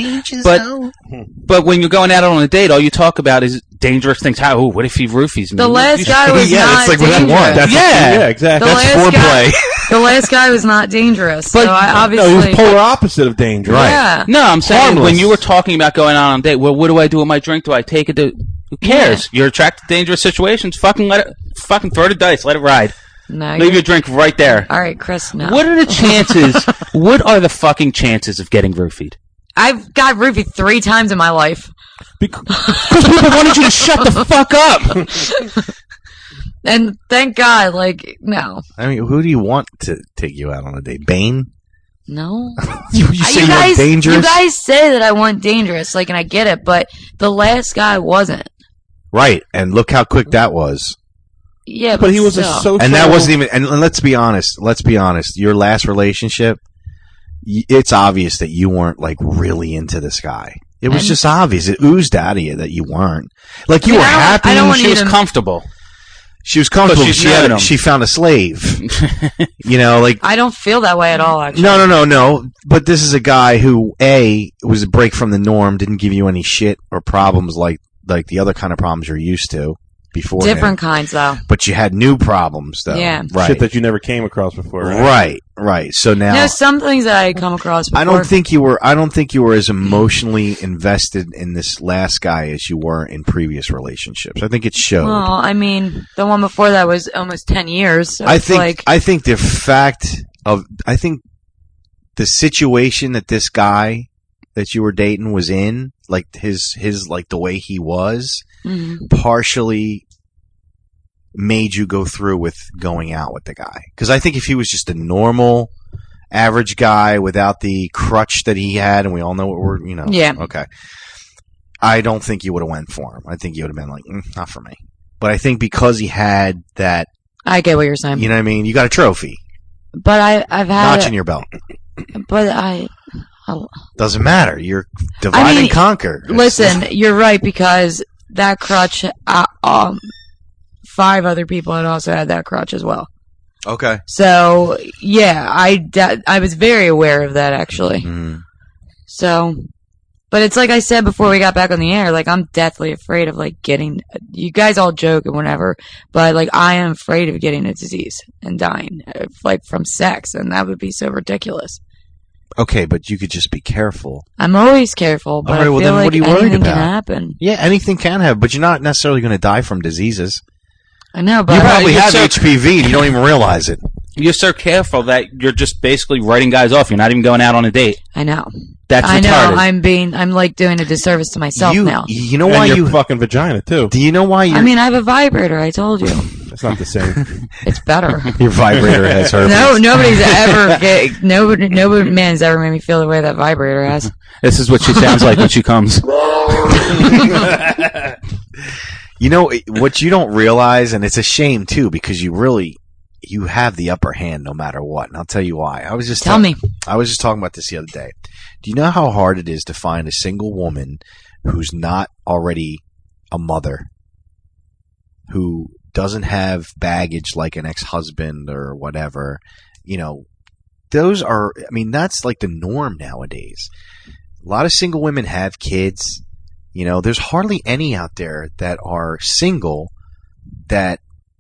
But when you're going out on a date, all you talk about is dangerous things. How? What if he roofies me? The last guy was not dangerous. Yeah, exactly. That's foreplay. The last guy was not dangerous. So I obviously... No, he was polar opposite of dangerous. Right. Yeah. No, I'm saying Harmless. when you were talking about going out on a date, well, what do I do with my drink? Do I take it to... Who cares? You're attracted to dangerous situations. Fucking throw the dice. Let it ride. No, Leave your drink right there. All right, Chris, no. What are the chances... what are the fucking chances of getting roofied? I've got roofied 3 times in my life. Because people wanted you to shut the fuck up. And thank God, like, no. I mean, who do you want to take you out on a date? Bane? No. You say you want dangerous? You guys say that I want dangerous, like, and I get it, but the last guy wasn't. Right, and look how quick that was. Yeah, but he was a still. social... And that wasn't even... And let's be honest. Your last relationship, it's obvious that you weren't, like, really into this guy. It was just obvious. It oozed out of you that you weren't. Like, you were happy. She was comfortable. She was comfortable. But she's known him. She found a slave. You know, like... I don't feel that way at all, actually. No. But this is a guy who, A, was a break from the norm, didn't give you any shit or problems like the other kind of problems you're used to before. Different kinds, though. But you had new problems, though. Yeah. Right. Shit that you never came across before, right? Right. So now... There's some things that I had come across before. I don't think you were as emotionally invested in this last guy as you were in previous relationships. I think it showed. Well, I mean, the one before that was almost 10 years. So I think the fact of... I think the situation that this guy that you were dating was in, like his like the way he was, partially made you go through with going out with the guy. Because I think if he was just a normal, average guy without the crutch that he had, and we all know what we're, Yeah. Okay. I don't think you would have went for him. I think you would have been like, not for me. But I think because he had that, I get what you're saying. you know what I mean? You got a trophy. But I've had Notch in your belt. But Doesn't matter. You're divide and conquer. Listen, you're right, because that crutch, 5 other people had also had that crutch as well. Okay. So, yeah, I was very aware of that, actually. So, but it's like I said before we got back on the air, like, I'm deathly afraid of, like, getting, you guys all joke and whatever, but, like, I am afraid of getting a disease and dying, like, from sex, and that would be so ridiculous. Okay, but you could just be careful. I'm always careful, but I feel like what are you worried anything about? can happen. Yeah, anything can happen, but you're not necessarily going to die from diseases. I know, but You probably you're have so- HPV and you don't even realize it. You're so careful that you're just basically writing guys off. You're not even going out on a date. I know. That's I know. retarded. I'm like doing a disservice to myself now. You know And why your you fucking vagina too. Do you know why you? I mean, I have a vibrator. I told you. That's not the same. It's better. Your vibrator has herpes. No, nobody's ever. Nobody man's ever made me feel the way that vibrator has. This is what she sounds like when she comes. You know what you don't realize, and it's a shame too, because you have the upper hand no matter what, and I'll tell you why. I was just talking about this the other day. Do you know how hard it is to find a single woman who's not already a mother, who doesn't have baggage like an ex-husband or whatever? You know, that's like the norm nowadays. A lot of single women have kids. You know, there's hardly any out there that are single that,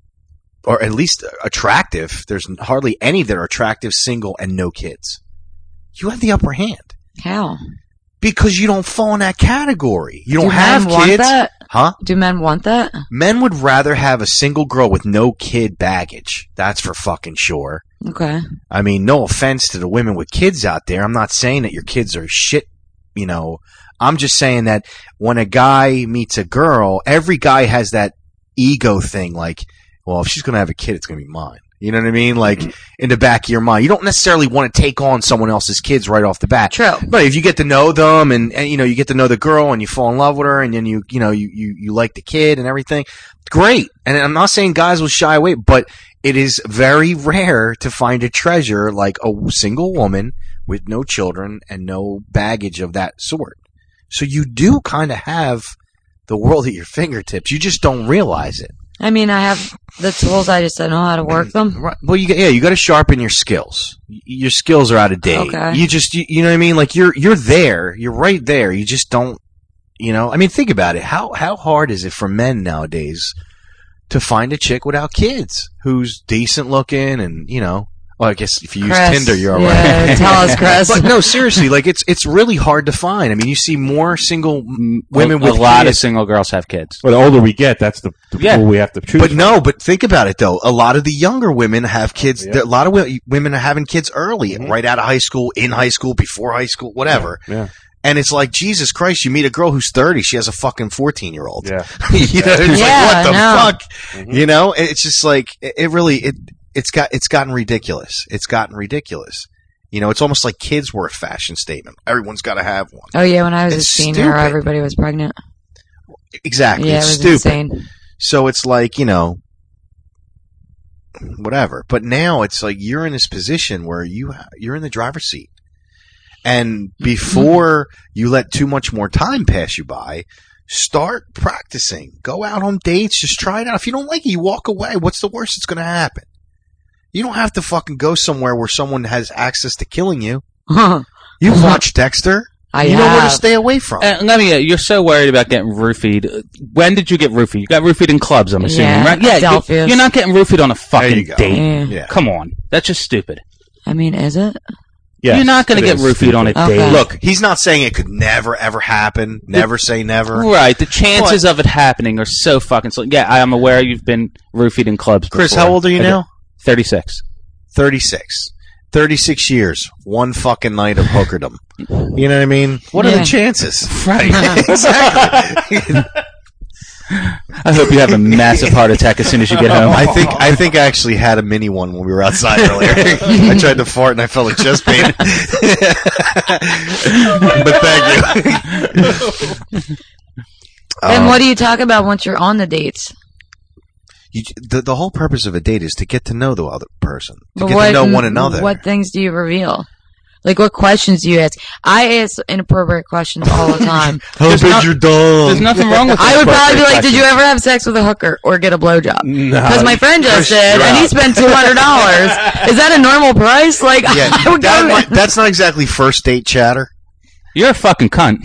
or at least attractive. There's hardly any that are attractive, single, and no kids. You have the upper hand. How? Because you don't fall in that category. You don't Do have men want kids. that? Huh? Do men want that? Men would rather have a single girl with no kid baggage. That's for fucking sure. Okay. I mean, no offense to the women with kids out there. I'm not saying that your kids are shit, you know. I'm just saying that when a guy meets a girl, every guy has that ego thing, like, well, if she's going to have a kid, it's going to be mine. You know what I mean? Like, in the back of your mind. You don't necessarily want to take on someone else's kids right off the bat. True. But if you get to know them and you know, you get to know the girl and you fall in love with her and then you like the kid and everything, great. And I'm not saying guys will shy away, but it is very rare to find a treasure like a single woman with no children and no baggage of that sort. So you do kind of have the world at your fingertips. You just don't realize it. I mean, I have the tools. I just don't know how to work them. Right. Well, you got to sharpen your skills. Your skills are out of date. Okay. You know what I mean? Like you're there. You're right there. You just don't, you know, I mean, think about it. How hard is it for men nowadays to find a chick without kids who's decent looking and, you know, well, I guess if you use Chris. Tinder, you're all Yeah, right. tell us, Chris. But no, seriously, like it's really hard to find. I mean, you see more single women with a lot of kids. single girls have kids. Well, the older we get, that's the Yeah. pool we have to choose. But no, but think about it though. A lot of the younger women have kids. A lot of women are having kids early, right out of high school, in high school, before high school, whatever. Yeah. And it's like, Jesus Christ, you meet a girl who's 30, she has a fucking 14-year-old. Yeah. You know, it's Yeah, like, what the I know. fuck? You know, it's just like, it's gotten ridiculous. It's gotten ridiculous. You know, it's almost like kids were a fashion statement. Everyone's got to have one. Oh yeah, when I was It's a senior, stupid. everybody was pregnant. Exactly. Yeah, it It's was stupid. insane. So it's like, you know, whatever. But now it's like you're in this position where you're in the driver's seat. And before you let too much more time pass you by, start practicing. Go out on dates. Just try it out. If you don't like it, you walk away. What's the worst that's going to happen? You don't have to fucking go somewhere where someone has access to killing you. You've watched Dexter. You know where to stay away from. Let me. You're so worried about getting roofied. When did you get roofied? You got roofied in clubs, I'm assuming, Yeah, right? Yeah, Adelphia's. you're not getting roofied on a fucking you go. date. Yeah. Come on, that's just stupid. I mean, is it? Yes, You're not going to it get is roofied on a Okay. date. Look, he's not saying it could never, ever happen. Never say never. Right, the chances of it happening are so fucking slim. Yeah, I am aware you've been roofied in clubs Chris, before. how old are you Okay. now? 36. 36. 36 years, one fucking night of hookerdom. You know what I mean? What are the chances? Right. Exactly. I hope you have a massive heart attack as soon as you get home. I think I actually had a mini one when we were outside earlier. I tried to fart and I felt a chest pain. But thank you. And what do you talk about once you're on the dates? The whole purpose of a date is to get to know the other person, to But get to know one another. What things do you reveal? Like, what questions do you ask? I ask inappropriate questions all the time. How big your dog? There's nothing wrong with I would probably be like, questions. did you ever have sex with a hooker or get a blowjob? Because my friend just Chris did, and he Stroud. spent $200. Is that a normal price? Like, Yeah, I would go. that's not exactly first date chatter. You're a fucking cunt.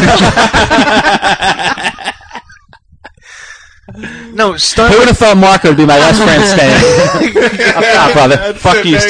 No, Who would have thought Marco would be my best friend staying? Up top, brother. Fuck you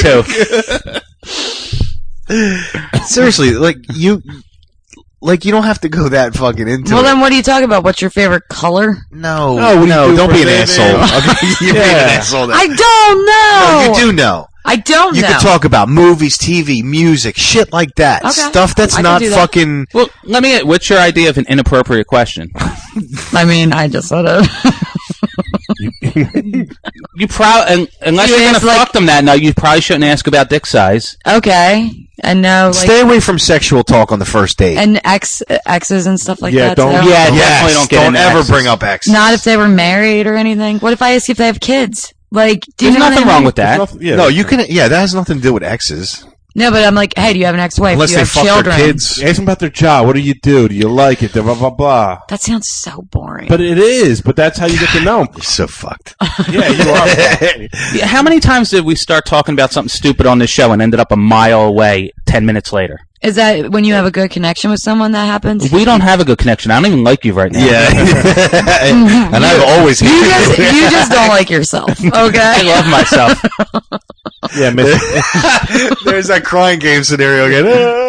too. Seriously, like you don't have to go that fucking into Well, it. then what do you talk about? What's your favorite color? No, what do you do don't for be a an living? asshole. Okay, you're being an asshole. Now. I don't know. No, you do know. I don't You know. can talk about movies, TV, music, shit like that. Okay. Stuff that's I can not do that. fucking. Well, let me get. What's your idea of an inappropriate question? I mean, I just said it. You probably, unless You you're gonna ask, like- fuck them that night, you probably shouldn't ask about dick size. Okay. And no, like, Stay away from sexual talk on the first date. and exes and stuff like Yeah, that. don't- too. Yeah, yes, definitely don't get into ever exes. bring up exes. Not if they were married or anything. What if I ask if they have kids? Like, do you There's know nothing what I wrong mean? with that. Yeah, no, you can. Yeah, that has nothing to do with exes. No, but I'm like, hey, do you have an ex-wife? Unless do you they have fuck children? their kids. Ask them about their job. What do you do? Do you like it? Blah, blah, blah. That sounds so boring. But it is. But that's how you get to know them. You're so fucked. Yeah, you are. Yeah, how many times did we start talking about something stupid on this show and ended up a mile away 10 minutes later? Is that when you have a good connection with someone that happens? We don't have a good connection. I don't even like you right now. Yeah, and I've always You hated just, you just don't like yourself, I okay? love myself. Yeah, There's that crying game scenario again.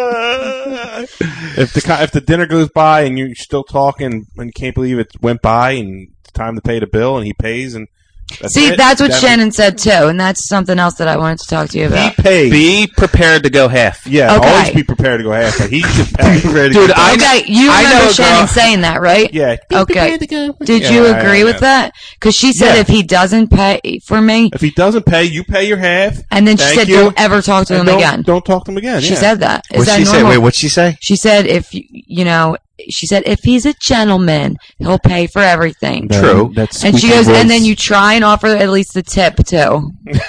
if the dinner goes by and you're still talking and you can't believe it went by and it's time to pay the bill and he pays and that's See, it. that's what That- Shannon said too, and that's something else that I wanted to talk to you He about. pays. Be prepared to go half. Yeah, Okay. always be prepared to go half. But he should pay. Dude, Okay, you I know remember a Shannon girl- saying that, right? Yeah. Okay. Did Yeah, you I agree know. with that? Because she said Yeah. if he doesn't pay for me, If he doesn't pay, you pay your half. and then she Thank said, you. don't ever talk to And him don't, again. Don't talk to him again. She yeah. said that. Is What'd that she say? normal? Wait, what'd she say? She said if you know, she said if he's a gentleman, he'll pay for everything. True. That's And she squeaky goes, voice. and then you try and offer at least the tip too.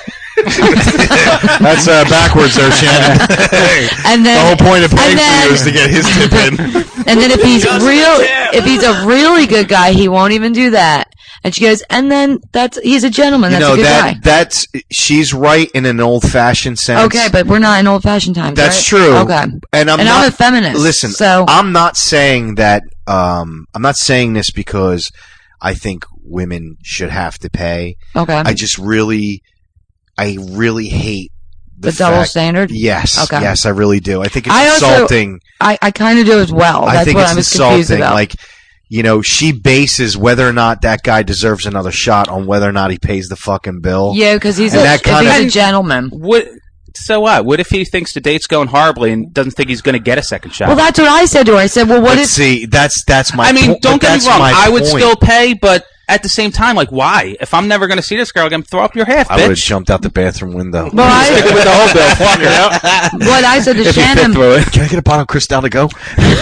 That's backwards there, Shannon. And then The whole point of paying and for you then- is to get his tip in. And then if he's a really good guy, he won't even do that. And she goes, and then he's a gentleman. You That's know a good guy. that's she's right in an old-fashioned sense. Okay, but we're not in old-fashioned times. That's right? true. Okay, and I'm I'm a feminist. Listen, so I'm not saying that. I'm not saying this because I think women should have to pay. okay, I just really hate the double fact- standard. Yes, Okay. yes, I really do. I think it's I also- insulting. I kind of do as well. That's I think what it's I was confused insulting. about. Like, you know, she bases whether or not that guy deserves another shot on whether or not he pays the fucking bill. yeah, because he's And that if kind he's of- a gentleman. What? So what? What if he thinks the date's going horribly and doesn't think he's going to get a second shot? Well, that's what I said to her. I said, well, what But if? see, that's my. I mean, po- don't but get me that's wrong. my I would point. still pay, but at the same time, like, why? If I'm never going to see this girl again, throw up your half, I would have bitch. jumped out the bathroom window. Well, Stick with the whole bill. Fuck her. what I said to If you fit Shannon, through it. Can I get a bottle of Cristal to go?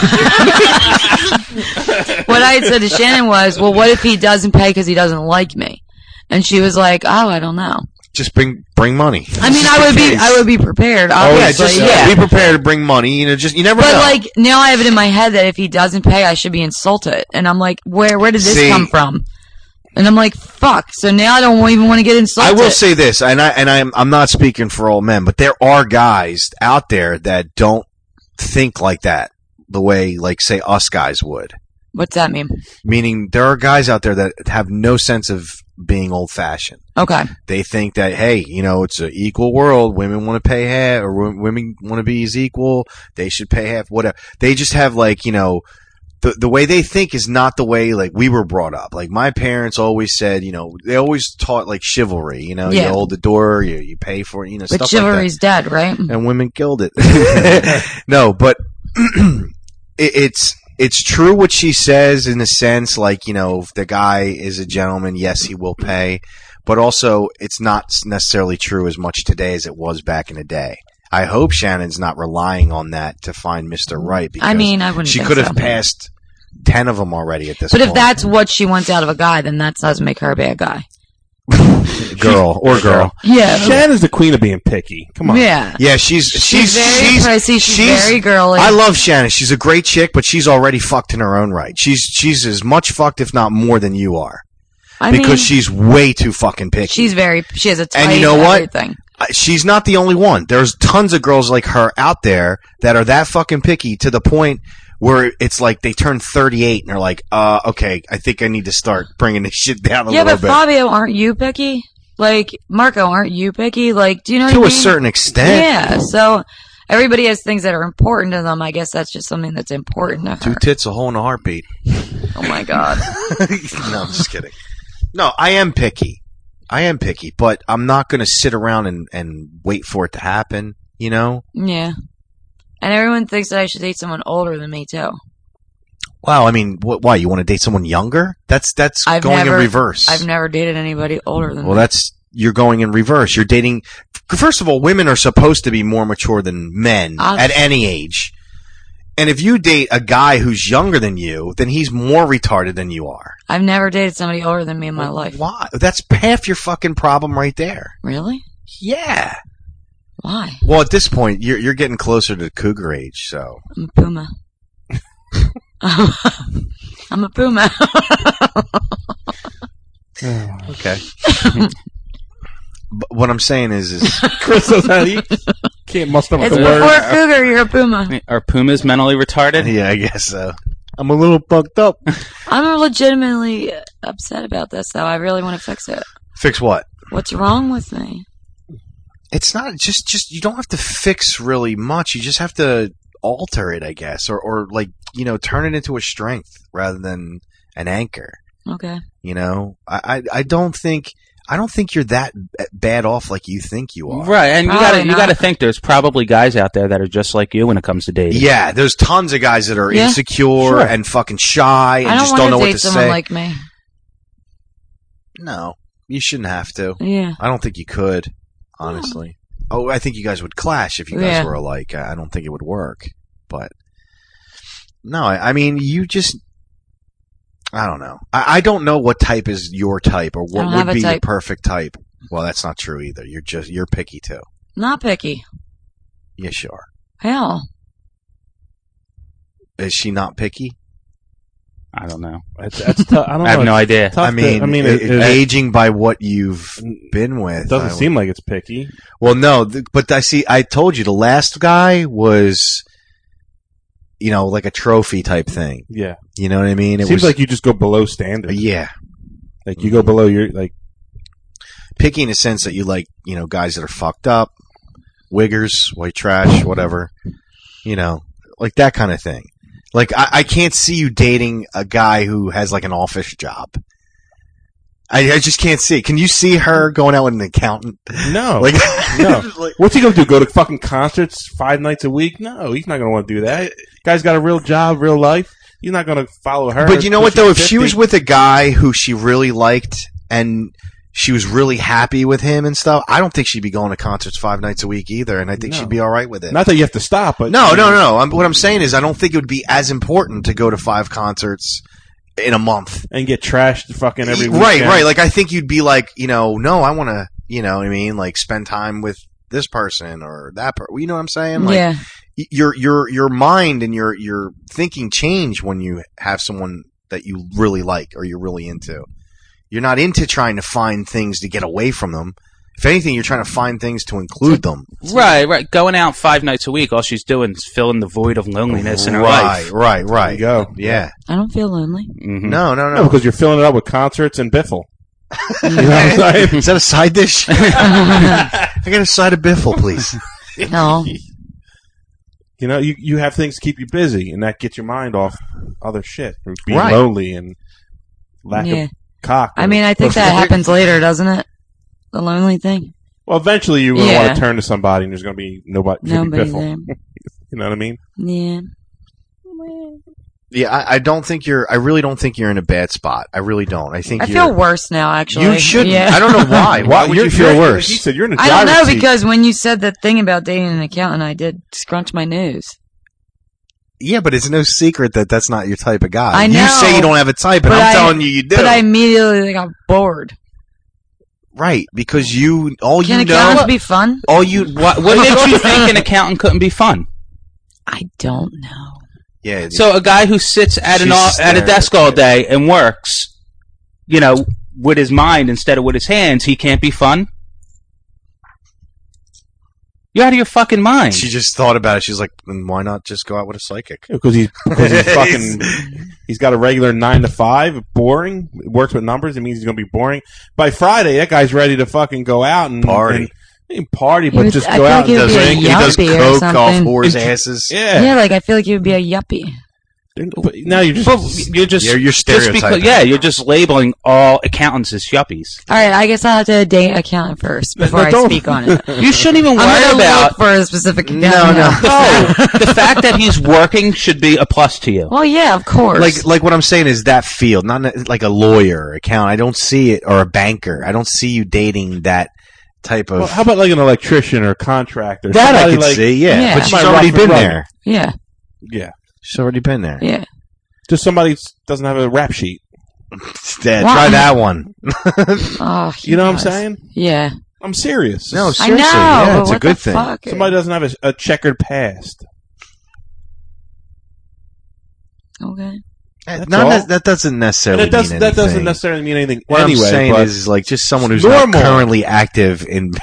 what I had said to Shannon was, well, what if he doesn't pay because he doesn't like me? And she was like, oh, I don't know. Just bring money. I mean, I would be prepared. Oh yeah, Obviously, just be prepared to bring money. You know, just you never But know. like now, I have it in my head that if he doesn't pay, I should be insulted. And I'm like, where did this See- come from? And I'm like, fuck. So now I don't even want to get I insulted. will say this, and I'm not speaking for all men, but there are guys out there that don't think like that the way, like, say, us guys would. What's that mean? Meaning, there are guys out there that have no sense of being old-fashioned. Okay. They think that, hey, you know, it's an equal world. Women want to pay half, or women want to be as equal. They should pay half. Whatever. They just have, like, you know, the way they think is not the way like we were brought up. Like my parents always said, they always taught like chivalry. You hold the door, you pay for it, But stuff chivalry's like that. dead, right? And women killed it. No, but it's true what she says in a sense. Like if the guy is a gentleman, yes, he will pay. But also, it's not necessarily true as much today as it was back in the day. I hope Shannon's not relying on that to find Mr. Right. Because I wouldn't. She think could have so. passed 10 of them already at this But point. if that's what she wants out of a guy, then that doesn't make her a bad guy. girl. Yeah. Shannon's the queen of being picky. Come on. Yeah. Yeah, she's very pricey. She's very girly. I love Shannon. She's a great chick, but she's already fucked in her own right. She's as much fucked, if not more, than you are. Because she's way too fucking picky. She has a type and you know what? Everything. She's not the only one. There's tons of girls like her out there that are that fucking picky to the point where it's like they turn 38 and they're like, okay, I think I need to start bringing this shit down a little bit. Yeah, but Fabio, aren't you picky? Like, Marco, aren't you picky? Like, do you know what I mean? To a certain extent. Yeah, so everybody has things that are important to them. I guess that's just something that's important to her. 2 tits, a hole in a heartbeat. Oh my God. No, I'm just kidding. No, I am picky, but I'm not going to sit around and wait for it to happen, Yeah. And everyone thinks that I should date someone older than me, too. Wow, I mean, why? You want to date someone younger? That's going in reverse. I've never dated anybody older than me. Well, you're going in reverse. You're dating, first of all, women are supposed to be more mature than men at any age. And if you date a guy who's younger than you, then he's more retarded than you are. I've never dated somebody older than me in my life. Why? That's half your fucking problem right there. Really? Yeah. Why? Well, at this point, you're getting closer to cougar age, so. I'm a puma. I'm a puma. Okay. But what I'm saying is Chris knows how you can't muster up It's the before word. cougar, you're a puma. Are pumas mentally retarded? Yeah, I guess so. I'm a little fucked up. I'm legitimately upset about this, though. I really want to fix it. Fix what? What's wrong with me? It's not just you don't have to fix really much. You just have to alter it, I guess, or like, turn it into a strength rather than an anchor. Okay. I don't think you're that bad off like you think you are. Right, and you got to think there's probably guys out there that are just like you when it comes to dating. Yeah, there's tons of guys that are insecure and fucking shy and just don't know what to say. I don't want to date someone like me. No, you shouldn't have to. Yeah. I don't think you could, honestly. Oh, I think you guys would clash if you guys were alike. I don't think it would work. But no, I mean, you just. I don't know. I don't know what type is your type or what would be your perfect type. Well, that's not true either. You're picky too. Not picky. Yes, you are. Hell. Is she not picky? I don't know. That's tough. I don't know. I have no idea. I mean, aging by what you've been with. It doesn't seem like it's picky. Well, no, but I told you the last guy was, like a trophy type thing. Yeah. You know what I mean? It seems like you just go below standard. Yeah. Like you go below your, like. Picky in the sense that you like, guys that are fucked up, wiggers, white trash, whatever. Like that kind of thing. Like, I can't see you dating a guy who has like an office job. I just can't see it. Can you see her going out with an accountant? No. No. What's he going to do? Go to fucking concerts 5 nights a week? No, he's not going to want to do that. Guy's got a real job, real life. He's not going to follow her. But you know what, though? If she was with a guy who she really liked and she was really happy with him and stuff, I don't think she'd be going to concerts 5 nights a week either, and I think she'd be all right with it. Not that you have to stop, but... No. What I'm saying is I don't think it would be as important to go to 5 concerts in a month. And get trashed fucking every weekend. Right. Like, I think you'd be like, no, I want to, you know what I mean? Like, spend time with this person or that person. You know what I'm saying? Like, yeah. Your mind and your thinking change when you have someone that you really like or you're really into. You're not into trying to find things to get away from them. If anything, you're trying to find things to include them. Right. Going out 5 nights a week, all she's doing is filling the void of loneliness in her life. Right. There you go. Yeah. I don't feel lonely. Mm-hmm. No. Because you're filling it up with concerts and biffle. You know what I'm saying? Is that a side dish? I got a side of biffle, please. No. You know, you have things to keep you busy, and that gets your mind off other shit. Or being Right. lonely and lack of cock. I mean, I think that happens later, doesn't it? The lonely thing. Well, eventually you're going to Yeah. want to turn to somebody, and there's going to be nobody Nobody piffle. there. You know what I mean? Yeah. Yeah, I don't think I really don't think you're in a bad spot. I really don't. I think I you're, feel worse now, actually. You shouldn't. Yeah. I don't know why. Why would you feel worse? Like he said, you're in a I don't know, driver's seat. because when you said that thing about dating an accountant, I did scrunch my nose. Yeah, but it's no secret that that's not your type of guy. I know. You say you don't have a type, and But I'm telling you do. But I immediately got bored. Right, because Can you accountants know. be fun? All you What makes you think an accountant couldn't be fun? I don't know. Yeah. So a guy who sits at She's at a desk all day and works, you know, with his mind instead of with his hands, he can't be fun? You're out of your fucking mind. She just thought about it. She's like, then why not just go out with a psychic? Because he's fucking. He's got a regular 9 to 5, boring. Works with numbers. It means he's going to be boring. By Friday, that guy's ready to fucking go out and Party. Party, He but was- just I go feel out like he and would be a drink. He does yuppie or coke off something. whores' asses. Yeah. Yeah, like I feel like he would be a yuppie. But now you're just. You're just Yeah, you're just because, stereotyping. you're just labeling all accountants as yuppies. All right, I guess I'll have to date accountant first before I don't- speak on it. You shouldn't even worry I'm gonna about. look for a specific accountant. No. The fact that he's working should be a plus to you. Well, yeah, of course. Like what I'm saying is that field, not like a lawyer or accountant. I don't see it, or a banker. I don't see you dating that type of. Well, how about like an electrician or a contractor? that I Somebody could like- see, yeah. But she's Somebody already rough been and rugged. there. yeah, Yeah. She's already been there. yeah. Just somebody who doesn't have a rap sheet. Yeah, Wow. try that one. Oh, You know what I'm yes. saying? Yeah. I'm serious. No, I seriously, know. yeah, but it's a what good the thing. Fuck? Somebody doesn't have a checkered past. Okay. That's all. That doesn't necessarily And it does, mean that doesn't anything. necessarily mean anything What anyway. I'm saying but is like just someone who's normal. not currently active in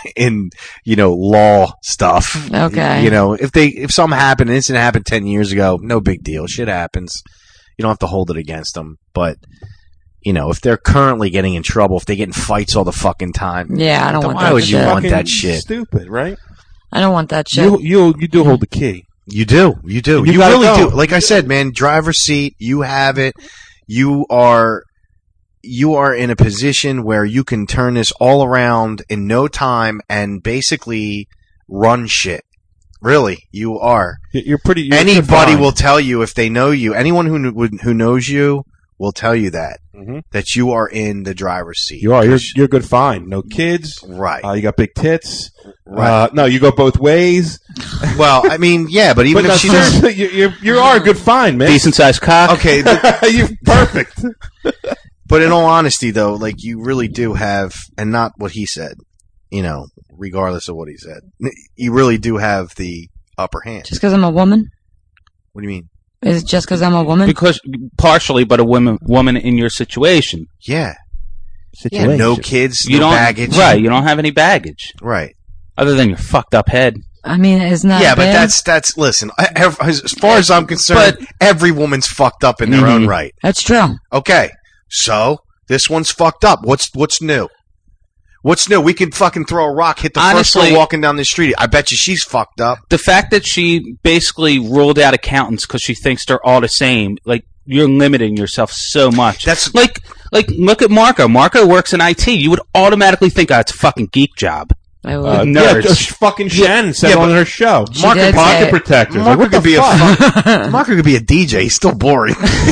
law stuff. Okay. You know, if something happened, an incident happened 10 years ago, no big deal. Shit happens. You don't have to hold it against them. But you know, if they're currently getting in trouble, if they get in fights all the fucking time, Yeah, I don't then want why that would you shit. want fucking that shit? Stupid, right? I don't want that shit. You do hold the key. You do. You You really gotta do. go. Like I said, man, driver's seat, you have it. You are in a position where you can turn this all around in no time and basically run shit. Really, you are. You're pretty. You're Anybody fine. will tell you if they know you. Anyone who knows you will tell you that Mhm. that you are in the driver's seat. You are. You're good. Fine. No kids. Right. You got big tits. Right. No, you go both ways. Well, I mean, yeah, but even But if no, she doesn't. seriously, you are a good fine, man. Decent sized cock. Okay, You're perfect. but in all honesty, though, like you really do have, and not what he said, you know, regardless of what he said, you really do have the upper hand. Just because I'm a woman? What do you mean? Is it just because I'm a woman? Because partially, but a woman in your situation. Yeah. Yeah, Situation. no kids, You no don't baggage. Right, you don't have any baggage. Right. Other than your fucked up head. I mean, isn't that Yeah, but bad? that's listen, as far as I'm concerned, every woman's fucked up in their own right. That's true. Okay. So, this one's fucked up. What's new? What's new? We can fucking throw a rock, hit the first Honestly- girl walking down the street. I bet you she's fucked up. The fact that she basically ruled out accountants because she thinks they're all the same, like, you're limiting yourself so much. That's like look at Marco. Marco works in IT. You would automatically think, oh, it's a fucking geek job. I would. Yeah, Nerds. just fucking Shannon said Yeah, on but her show. Marco did Pocket say- protectors. Like, Marco what the could be fuck? Marco could be a DJ. He's still boring.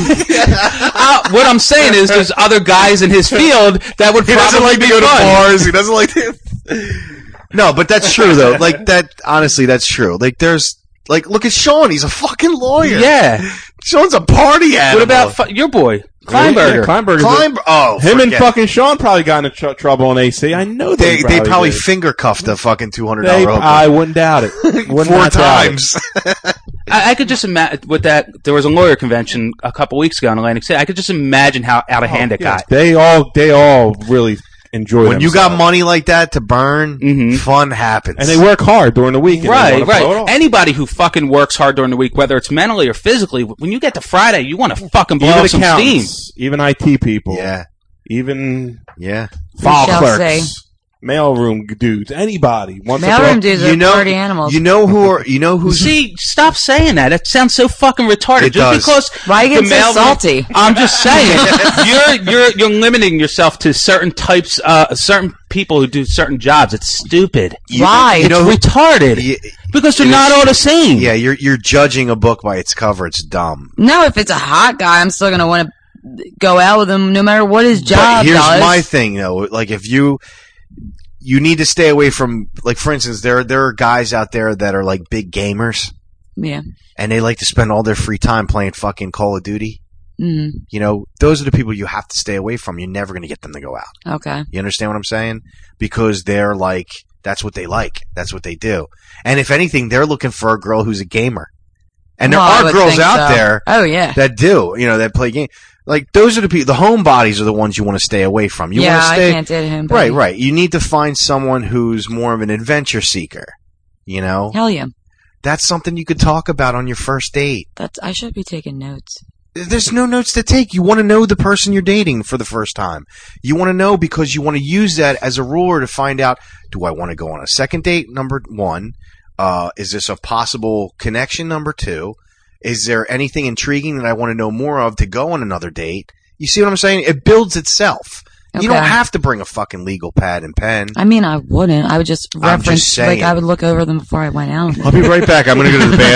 What I'm saying is, there's other guys in his field that would He doesn't probably like be to go to fun. bars. He doesn't like to. No, but that's true though. Like that, honestly, that's true. Like there's, like, look at Sean. He's a fucking lawyer. Yeah. Sean's a party animal. What about your boy, Yeah, Kleinberger? Kleinberger's Him and fucking Sean probably got into trouble on AC. I know They they probably did. finger cuffed a fucking $200 They, hooker. I wouldn't doubt it. Would 4 not doubt it. times. I could just imagine with that. There was a lawyer convention a couple weeks ago in Atlantic City. I could just imagine how out of hand it Yeah, got. They all really enjoy When you got themselves. money like that to burn, Mhm. fun happens. and they work hard during the week. And they Right, wanna blow it right. off. Anybody who fucking works hard during the week, whether it's mentally or physically, when you get to Friday, you want to fucking blow Even off some steam. accountants, even IT people, Yeah. even Yeah. file shall clerks. say. mailroom dudes, anybody wants to Mailroom talk. dudes are party animals. You know who's See, stop saying that. It sounds so fucking retarded. It Just does. because Why you the get so mailroom- salty? I'm just saying you're limiting yourself to certain types, certain people who do certain jobs. It's stupid. Why? It's retarded. Because they're not all the same. Yeah, you're judging a book by its cover. It's dumb. No, if it's a hot guy, I'm still gonna want to go out with him no matter what his job But here's does. my thing though. Like if you need to stay away from, like, for instance, there are guys out there that are like big gamers. Yeah. And they like to spend all their free time playing fucking Call of Duty. Mm. You know, those are the people you have to stay away from. You're never going to get them to go out. Okay. You understand what I'm saying? Because they're like, that's what they like. That's what they do. And if anything, they're looking for a girl who's a gamer. And there Well, I are would girls think out so. there Oh, yeah. that do, that play games. Like, those are the people, the homebodies are the ones you want to stay away from. You Yeah, want to stay, I can't date him. Right. You need to find someone who's more of an adventure seeker. You know? Hell yeah. That's something you could talk about on your first date. I should be taking notes. There's no notes to take. You want to know the person you're dating for the first time. You want to know because you want to use that as a ruler to find out, do I want to go on a second date? Number one. Is this a possible connection? Number two. Is there anything intriguing that I want to know more of to go on another date? You see what I'm saying? It builds itself. Okay. You don't have to bring a fucking legal pad and pen. I mean, I wouldn't. I would just I'm just reference, saying. I would look over them before I went out. I'll be right back. I'm going to go to the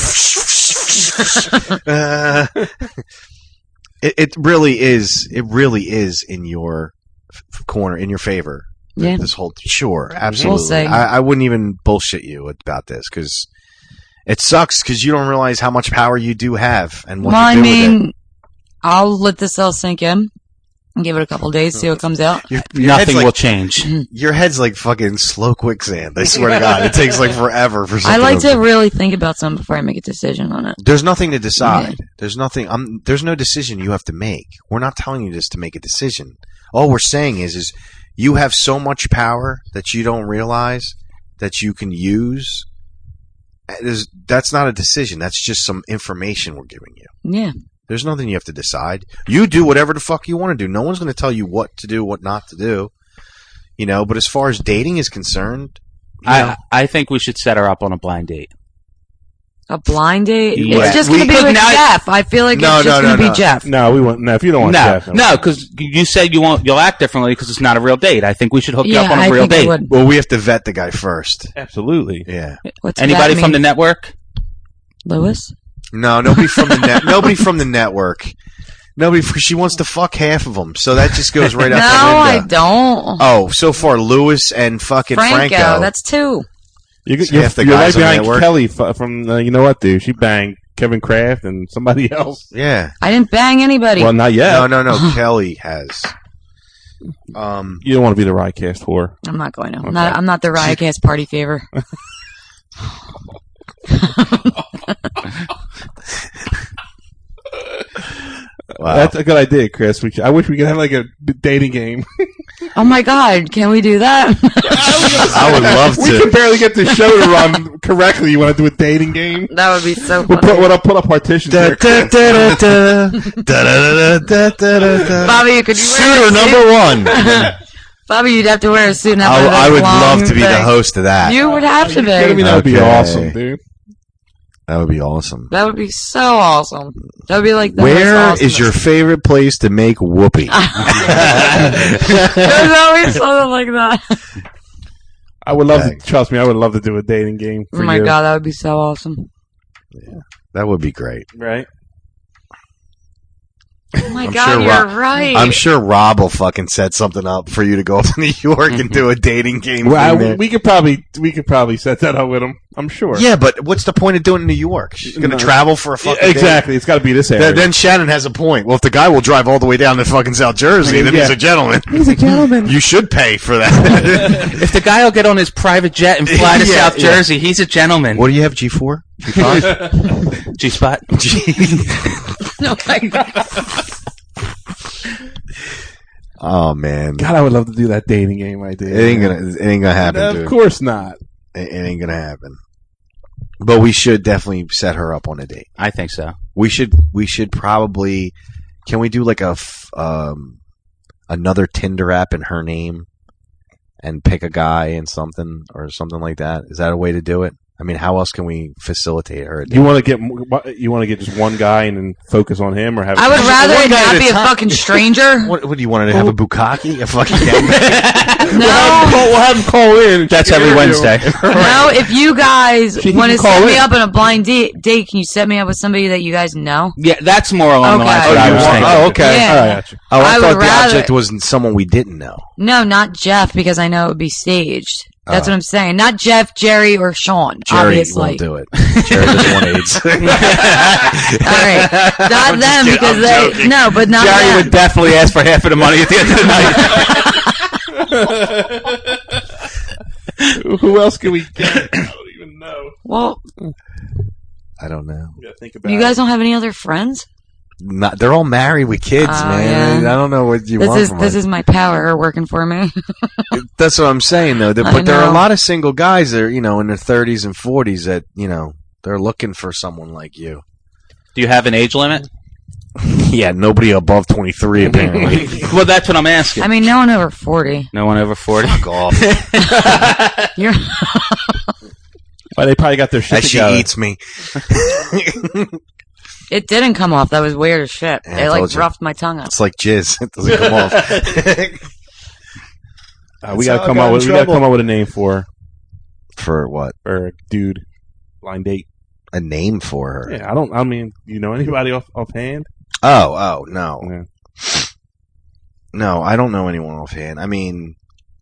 bathroom. It really is. It really is in your corner, in your favor. Yeah. This whole, sure, absolutely. We'll see. I wouldn't even bullshit you about this because it sucks because you don't realize how much power you do have and what Well, to do I with it. mean, I'll let this all sink in and give it a couple days, see what comes out. Your Nothing head's will change. Your head's like fucking slow quicksand. I swear to God, it takes like forever for something. I like to really think about something before I make a decision on it. There's nothing to decide. There's nothing. There's no decision you have to make. We're not telling you this to make a decision. All we're saying is you have so much power that you don't realize that you can use. That's not a decision. That's just some information we're giving you. Yeah. There's nothing you have to decide. You do whatever the fuck you want to do. No one's going to tell you what to do, what not to do. But as far as dating is concerned, I think we should set her up on a blind date. A blind date? Yeah. It's just going to be with Jeff. I feel like it's just going to be Jeff. No, we won't. No, if you don't want Jeff. No, because you said you'll act differently because it's not a real date. I think we should hook you up on a real date. Well, we have to vet the guy first. Absolutely. Yeah. What's Anybody that from the mean? network? Lewis? No, nobody from the nobody from the network. Nobody. She wants to fuck half of them, so that just goes right out No, the I window. don't. Oh, so far Lewis and fucking Franco. That's two. You're half the right guys on the behind network. Kelly from You Know What, Dude? She banged Kevin Kraft and somebody else. Yeah. I didn't bang anybody. Well, not yet. No. Kelly has. You don't want to be the Riotcast whore. I'm not going to. Okay. I'm not the Riotcast party favor. Wow. That's a good idea, Chris. I wish we could have like a dating game. Oh my God, can we do that? I would love We can barely get the show to run correctly. You want to do a dating game? That would be so We'll funny. I'll put up partitions there. Bobby, could you wear Shooter a suit? number one. Bobby, you'd have to wear a suit and have I would long love to be the thing. host of that. You would have to be. I mean, that would be Okay. awesome, dude. That would be awesome. That would be so awesome. That would be like the Where most is your favorite place to make whoopee? There's always something like that. I would love to, trust me, I would love to do a dating game for Oh my you. God, that would be so awesome. That would be great. Right? Oh my God, you're right. I'm sure Rob will fucking set something up for you to go up to New York and do a dating game. Well, thing there. we could probably set that up with him. I'm sure. Yeah, but what's the point of doing it in New York? She's going to No. travel for a fucking Exactly. day. It's got to be this area. Then Shannon has a point. Well, if the guy will drive all the way down to fucking South Jersey, then he's a gentleman. He's a gentleman. You should pay for that. If the guy will get on his private jet and fly to Yeah, South Jersey, he's a gentleman. What do you have, G4? G5? G-spot? Oh my God. Oh, man. God, I would love to do that dating game idea. It ain't gonna happen, Of dude. course not. It ain't gonna happen. But we should definitely set her up on a date. I think so. We should probably. Can we do like another Tinder app in her name, and pick a guy and something or something like that? Is that a way to do it? I mean, how else can we facilitate her? You want to get just one guy and then focus on him, or have? I would rather one it guy not at a be a time. fucking stranger. What do you want to have a bukkake? A fucking gangbang? We'll have him call in. That's every Wednesday. No, if you guys She can want to call set me in. up on a blind date, can you set me up with somebody that you guys know? Yeah, that's more along the Okay. lines of what I was thinking. Oh, okay. Yeah. All right, gotcha. Oh, I I thought would the rather- object was someone we didn't know. No, not Jeff, because I know it would be staged. That's Oh. what I'm saying. Not Jeff, Jerry, or Sean, Jerry obviously. won't do it. Jerry doesn't want AIDS. All right. Not them, because they... No, but not Jerry them. would definitely ask for half of the money at the end of the night. Who else can we get? I don't even know. Well, I don't know. You gotta think about you guys don't have any other friends? Not, they're all married with kids, man. yeah. I don't know what you want from This us. is my power working for me. That's what I'm saying, though. I But there are a know. lot of single guys that are, in their 30s and 40s that, they're looking for someone like you. Do you have an age limit? Yeah, nobody above 23, apparently. Well, that's what I'm asking. I mean, no one over 40. No one over 40? Fuck off. You're... Well, they probably got their shit As she together. eats me. It didn't come off. That was weird as shit. Yeah, I It, told you. roughed my tongue up. It's like jizz. It doesn't come off. We That's gotta how I come got up in with. We gotta trouble. come up with a name for For what? a dude blind date. A name for her. Yeah, I mean, you know anybody offhand? Oh, no. Yeah. No, I don't know anyone offhand. I mean,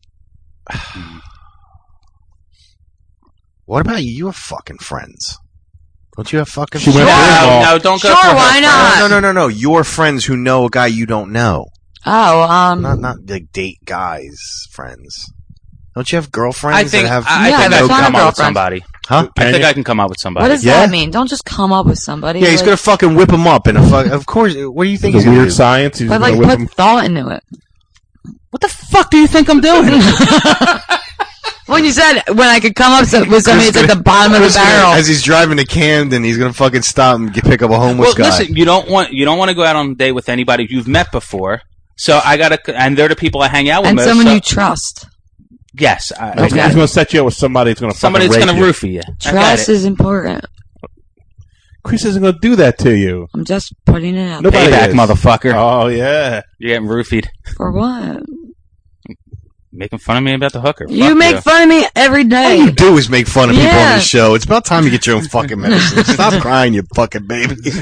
what about you? You have fucking friends. Don't you have fucking She friends? went for it all. No, don't go Sure, for her why friends. not? No. Your friends who know a guy you don't know. Oh, Not like date guys, friends. Don't you have girlfriends I think that have... I Yeah, think I I have can a come up with girlfriend. somebody. Huh? I think I can come up with somebody. what does Yeah? that mean? Don't just come up with somebody. Yeah, he's like, gonna fucking whip him up in a fuck... Of course, what do you think It's he's a gonna weird do? science. He's But gonna like, whip put him. thought into it. What the fuck do you think I'm doing? When you said when I could come up with somebody that's at the bottom of the barrel. As he's driving to Camden, he's gonna fucking stop and pick up a homeless Well, guy. listen, you don't want to go out on a date with anybody you've met before. So I gotta, and they're the people I hang out with And most. someone so- you trust. yes, He's gonna set you up with somebody that's gonna somebody that's fucking gonna rape you. roofie you. Trust is important. Chris isn't gonna do that to you. I'm just putting it out Nobody there. Payback, is. motherfucker. Oh yeah. You're getting roofied. For what? Making fun of me about the hooker. You Fuck make fun of me every All day. you do is make fun of people on Yeah. this show. It's about time you get your own fucking medicine. Stop crying, you fucking baby. Kiss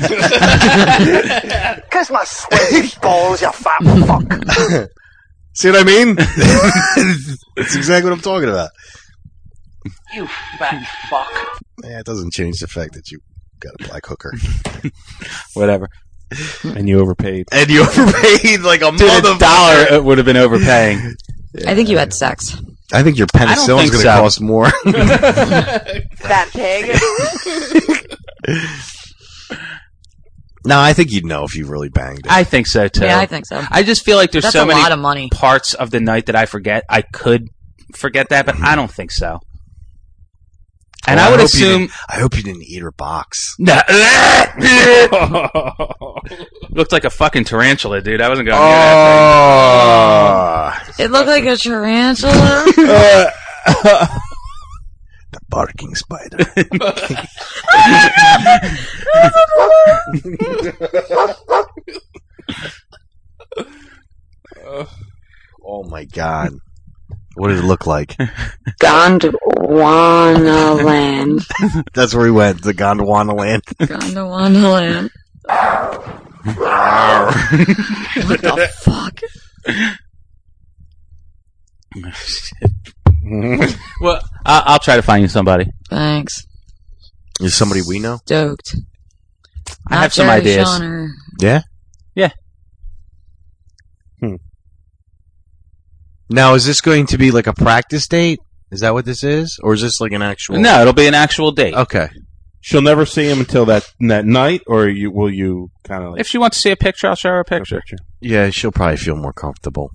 my sweaty balls, you fat fuck. See what I mean? That's exactly what I'm talking about. You fat fuck. Yeah, it doesn't change the fact that you got a black hooker. Whatever. And you overpaid. And you overpaid like a Dude, motherfucker. $1 it would have been overpaying. I think you had sex. I think your penicillin's going think to so. cost more. Fat pig. No, I think you'd know if you really banged it. I think so too. Yeah, I think so. I just feel like there's That's so a many lot of money. parts of the night that I forget. I could forget that, but I don't think so. And Oh, I would hope you assume didn't- I hope you didn't eat her box. looked like a fucking tarantula, dude. I wasn't going near that Oh, It looked like a tarantula. the barking spider. Oh my god. What did it look like? Gondwana land. That's where we went, the Gondwana land. Gondwana land. What the fuck? thing. Well, I'll try to find you somebody. Thanks. Is somebody we know? Stoked. I have some ideas. Yeah? Yeah. Now, is this going to be like a practice date? Is that what this is? Or is this like an actual... No, it'll be an actual date. Okay. She'll never see him until that night, or will you kind of like If she wants to see a picture, I'll show her a picture. Yeah, she'll probably feel more comfortable.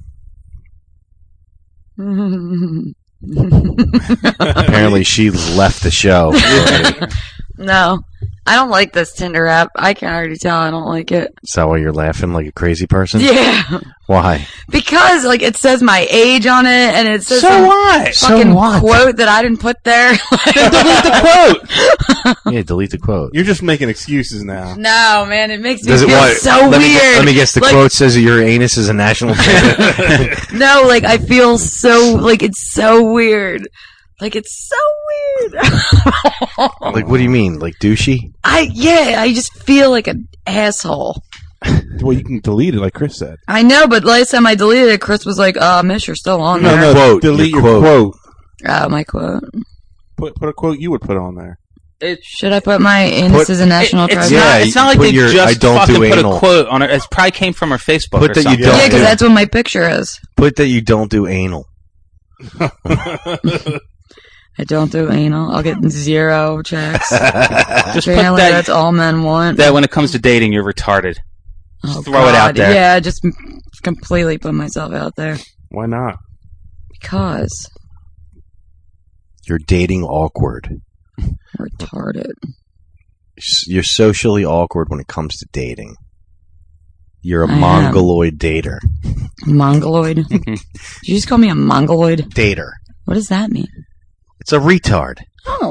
Apparently, she left the show already. No. I don't like this Tinder app. I can already tell I don't like it. Is that why you're laughing like a crazy person? Yeah. Why? Because, like, it says my age on it, and it says some fucking quote that I didn't put there. Then delete the quote. Yeah, delete the quote. You're just making excuses now. No, man, it makes me Does it feel what? so Let weird. me guess. The Like, quote says that your anus is a national treasure. No, like, I feel so, like, it's so weird. Like, it's so weird. Like, what do you mean? Like douchey? I just feel like an asshole. Well, you can delete it, like Chris said. I know, but last time I deleted it, Chris was like, miss, you're still on there. No, Quote, delete your your quote. My quote. Put a quote you would put on there. Should I put my anus as a national treasure? It's not like put they your, just I don't fucking do put anal. a quote on it. It probably came from her Facebook Put or that you something. don't Yeah, because do- that's what my picture is. Put that you don't do anal. I don't do anal. I'll get 0 checks. Just put Apparently, that, that's all men want. that when it comes to dating, you're retarded. Oh, throw it out God. there. Yeah, just completely put myself out there. Why not? Because You're dating awkward. retarded. You're socially awkward when it comes to dating. You're a I am. mongoloid dater. Mongoloid? Did you just call me a mongoloid? Dater. What does that mean? It's a retard. Oh.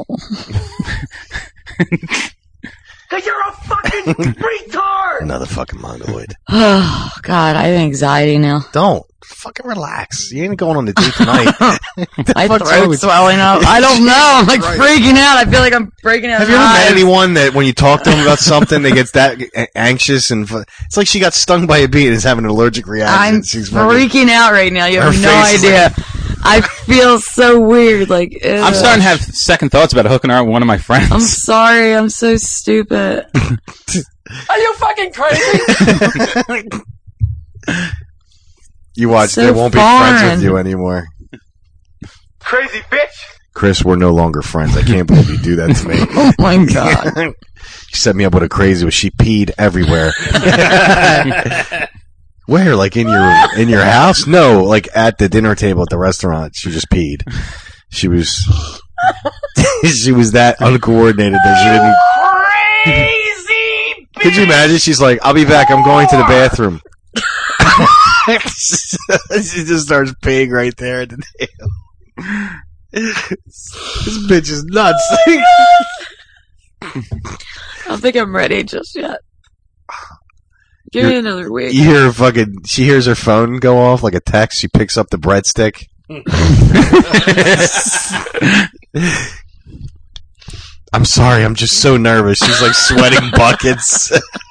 Cause you're a fucking retard! Another fucking mongoloid. Oh, God, I have anxiety now. Don't. Fucking relax. You ain't going on the date tonight. My fuck's wrong throat's with you? swelling up. I don't know. I'm like Right. freaking out. I feel like I'm breaking out. Have you ever met anyone that when you talk to them about something, they get that anxious and it's like she got stung by a bee and is having an allergic reaction. I'm She's fucking- freaking out right now. You have Her no face is idea. I feel so weird. Like, I'm starting to have second thoughts about hooking her up with one of my friends. I'm sorry. I'm so stupid. Are you fucking crazy? You watch, So they won't be friends foreign. with you anymore. Crazy bitch! Chris, we're no longer friends. I can't believe you do that to me. Oh my God. You set me up with a crazy one. She peed everywhere. Where? Like in your house? No, like at the dinner table at the restaurant. She just peed. She was she was that uncoordinated that she didn't. Crazy bitch! Could you imagine? She's like, "I'll be back. I'm going to the bathroom." She just starts peeing right there at the table. This bitch is nuts. I don't think I'm ready just yet. Give me another week. You hear fucking. She hears her phone go off like a text. She picks up the breadstick. I'm sorry. I'm just so nervous. She's like sweating buckets.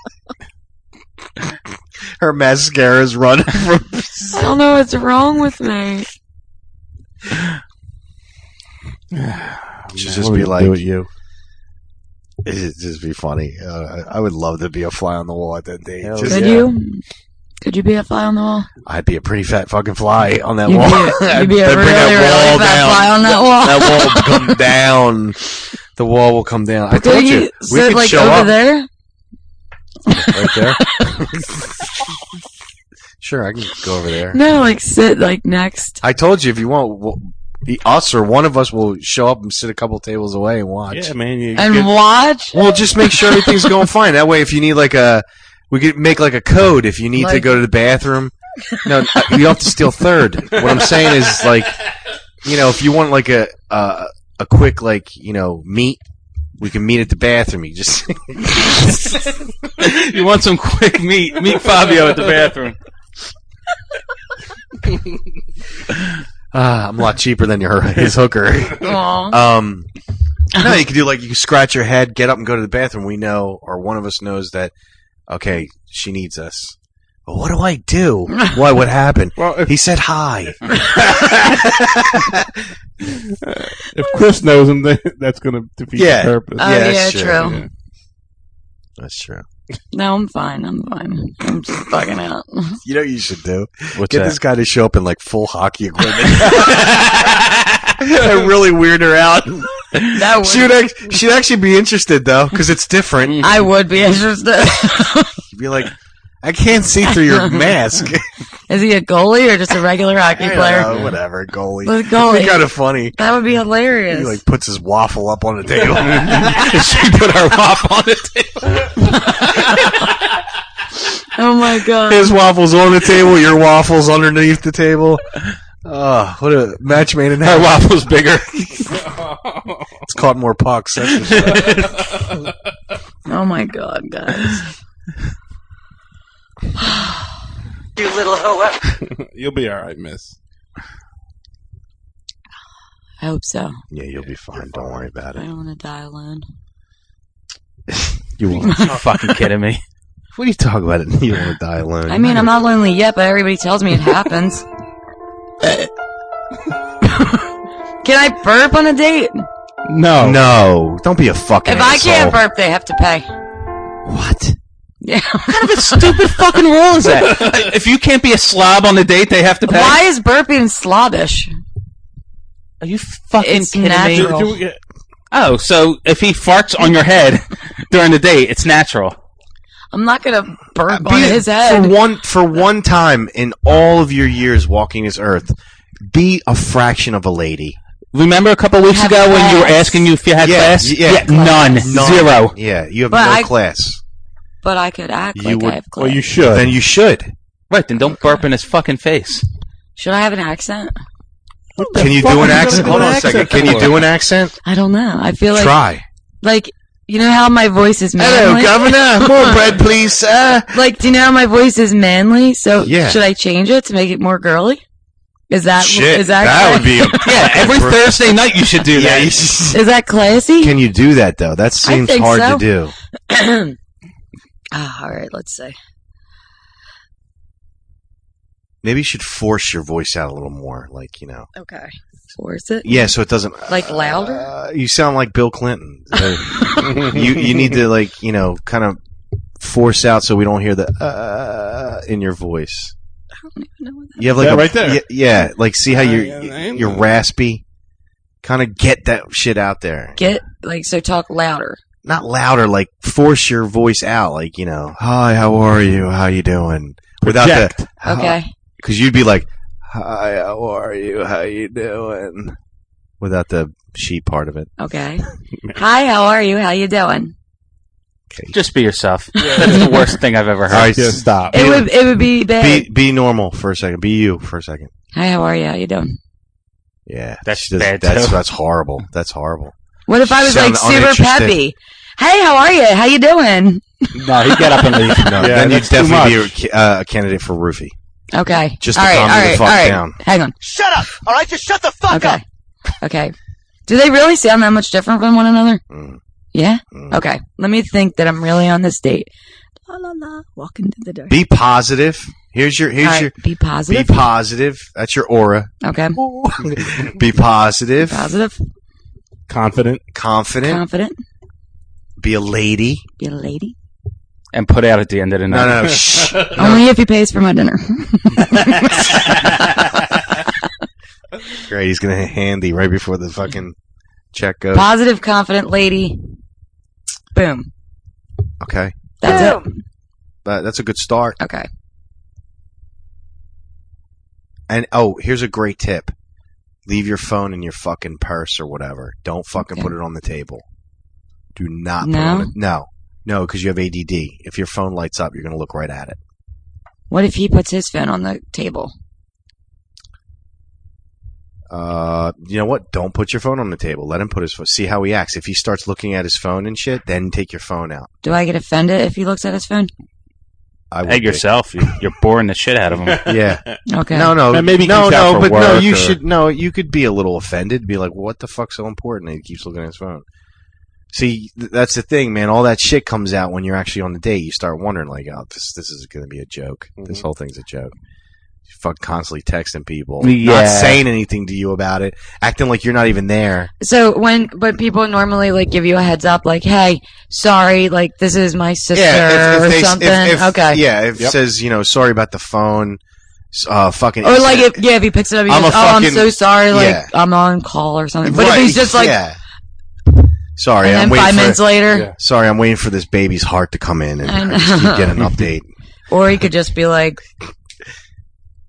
Her mascara's running from. I don't know what's wrong with me. She'd just be like, do it you. it'd just be funny. I would love to be a fly on the wall at that date. Just- Could you? Could you be a fly on the wall? I'd be a pretty fat fucking fly on that You'd wall. You'd be a I'd really, bring that really fat fly on that wall. That wall will come down. The wall will come down. I told Could you. you We sit could like show over up there? right there. Sure, I can go over there. No, like sit like next. I told you if you want, us or one of us will show up and sit a couple tables away and watch. Yeah, man. And watch? Well, just make sure everything's going fine. That way, if you need like we could make like a code if you need to Like- go to the bathroom. No, you don't have to steal third. What I'm saying is like, if you want like a quick meet, we can meet at the bathroom. You just You want some quick meat? Meet Fabio at the bathroom. I'm a lot cheaper than his hooker. Aw. No, you can do you can scratch your head, get up and go to the bathroom. We know, or one of us knows that, okay, she needs us. But what do I do? Why? What happened? Well, He said hi. If Chris knows him, then that's going to defeat Yeah. the purpose. Oh, that's yeah, true. true. That's true. No, I'm fine. I'm just fucking out. You know what you should do? What's Get that? this guy to show up in full hockey equipment. And really weird her out. That would, She'd actually be interested though, because it's different. I would be interested. You'd be like, I can't see through your mask. Is he a goalie or just a regular hockey player? Whatever, goalie. The goalie. It's kind of funny. That would be hilarious. He like puts his waffle up on the table. She put her waffle on the table. Oh my god. His waffle's on the table, your waffle's underneath the table. Oh, what a match made in heaven. Her waffle's bigger. It's caught more pucks. That's for sure. Oh my god, guys. You little hoe. You'll be all right, miss. I hope so. Yeah, you'll be fine. Don't worry about I it. don't want to die alone. You won't. You're fucking kidding me. What are you talking about? You don't want to die alone. I mean, I'm not lonely yet, but everybody tells me it happens. Can I burp on a date? No. Don't be a fucking If I asshole. can't burp, they have to pay. What? Yeah. What kind of a stupid fucking rule is that? If you can't be a slob on the date, they have to pay? Why is burping slobbish? Are you fucking It's kidding natural. me? Oh, so if he farts on your head during the date, it's natural. I'm not gonna burp on his head. For one time in all of your years walking this earth, be a fraction of a lady. Remember a couple weeks ago when you were asking you if you had class? None. Zero. Yeah, you have But no class. But I could act like I have class. Well, you should. Then you should. Right, then don't burp in his fucking face. Should I have an accent? Can you do an accent? Hold on a second. Can you do an accent? I don't know. I feel like Try. Like, you know how my voice is manly? Hello, Governor. More bread, please, sir. Like, do you know how my voice is manly? So Yeah. should I change it to make it more girly? Is that Shit, is that that would be a Yeah, every Thursday night you should do that. Is that classy? Can you do that though? That seems think hard so. to do. All right, let's see. Maybe you should force your voice out a little more, like, you know. Okay. Force it? Yeah, so it doesn't. Like louder? You sound like Bill Clinton. You need to, like, you know, kind of force out so we don't hear the in your voice. I don't even know what that You have like Yeah, a, right there. Yeah, like see how you're raspy. Kind of get that shit out there. Get, like, so talk louder. Not louder, like force your voice out, like, you know, hi, how are you? How you doing? Without Project. the Okay. because you'd be like, hi, how are you? How you doing? Without the she part of it. Okay. Hi, how are you? How you doing? Just be yourself. That's the worst thing I've ever heard. All right, Just stop. It would be bad. Be normal for a second. Be you for a second. Hi, how are you? How you doing? Yeah, That's bad, too. That's horrible. That's horrible. What if I was Sound like super uninterested. peppy? Hey, how are you? How you doing? No, he'd get up and leave. No, Yeah, then you'd that's too definitely be a candidate for roofie. Okay. Just to all right, calm all you the right, fuck all right. down. Hang on. Shut up! Alright, just shut the fuck Okay. up! Okay. Do they really sound that much different from one another? Mm. Yeah? Okay. Let me think that I'm really on this date. La la la. Walk into the door. Be positive. Here's All right, be be positive. positive. That's your aura. Okay. Be positive. Positive. Confident. Confident. Confident. Be a lady. Be a lady. And put out at the end of the night. No, shh. Only if he pays for my dinner. Great. He's gonna handy right before the fucking check goes. Positive, confident lady. Boom. Okay. That's it. That's a good start. Okay. And here's a great tip. Leave your phone in your fucking purse or whatever. Don't fucking put it on the table. Do not put it on it. No, because you have ADD. If your phone lights up, you're going to look right at it. What if he puts his phone on the table? You know what? Don't put your phone on the table. Let him put his phone. See how he acts. If he starts looking at his phone and shit, then take your phone out. Do I get offended if he looks at his phone? I would Egg be. yourself. You're boring the shit out of him. Yeah. Okay. No. And maybe he no, keeps out for but no, work you or- should. No, you could be a little offended. Be like, what the fuck's so important? And he keeps looking at his phone. See, that's the thing, man. All that shit comes out when you're actually on the date. You start wondering, like, oh, this is going to be a joke. This whole thing's a joke. You fuck constantly texting people, not Yeah. saying anything to you about it, acting like you're not even there. So but people normally like give you a heads up, like, "Hey, sorry, like this is my sister or something." Okay. Yeah, if it says, you know, sorry about the phone, fucking. Or like if he picks it up, he I'm goes, a "Oh, I'm fucking- so sorry, like yeah. I'm on call or something." But if Right, he's just like, yeah. Sorry, and I'm then waiting 5 minutes later, Yeah. Sorry, I'm waiting for this baby's heart to come in and I I just keep know. getting an update. or he could just be like,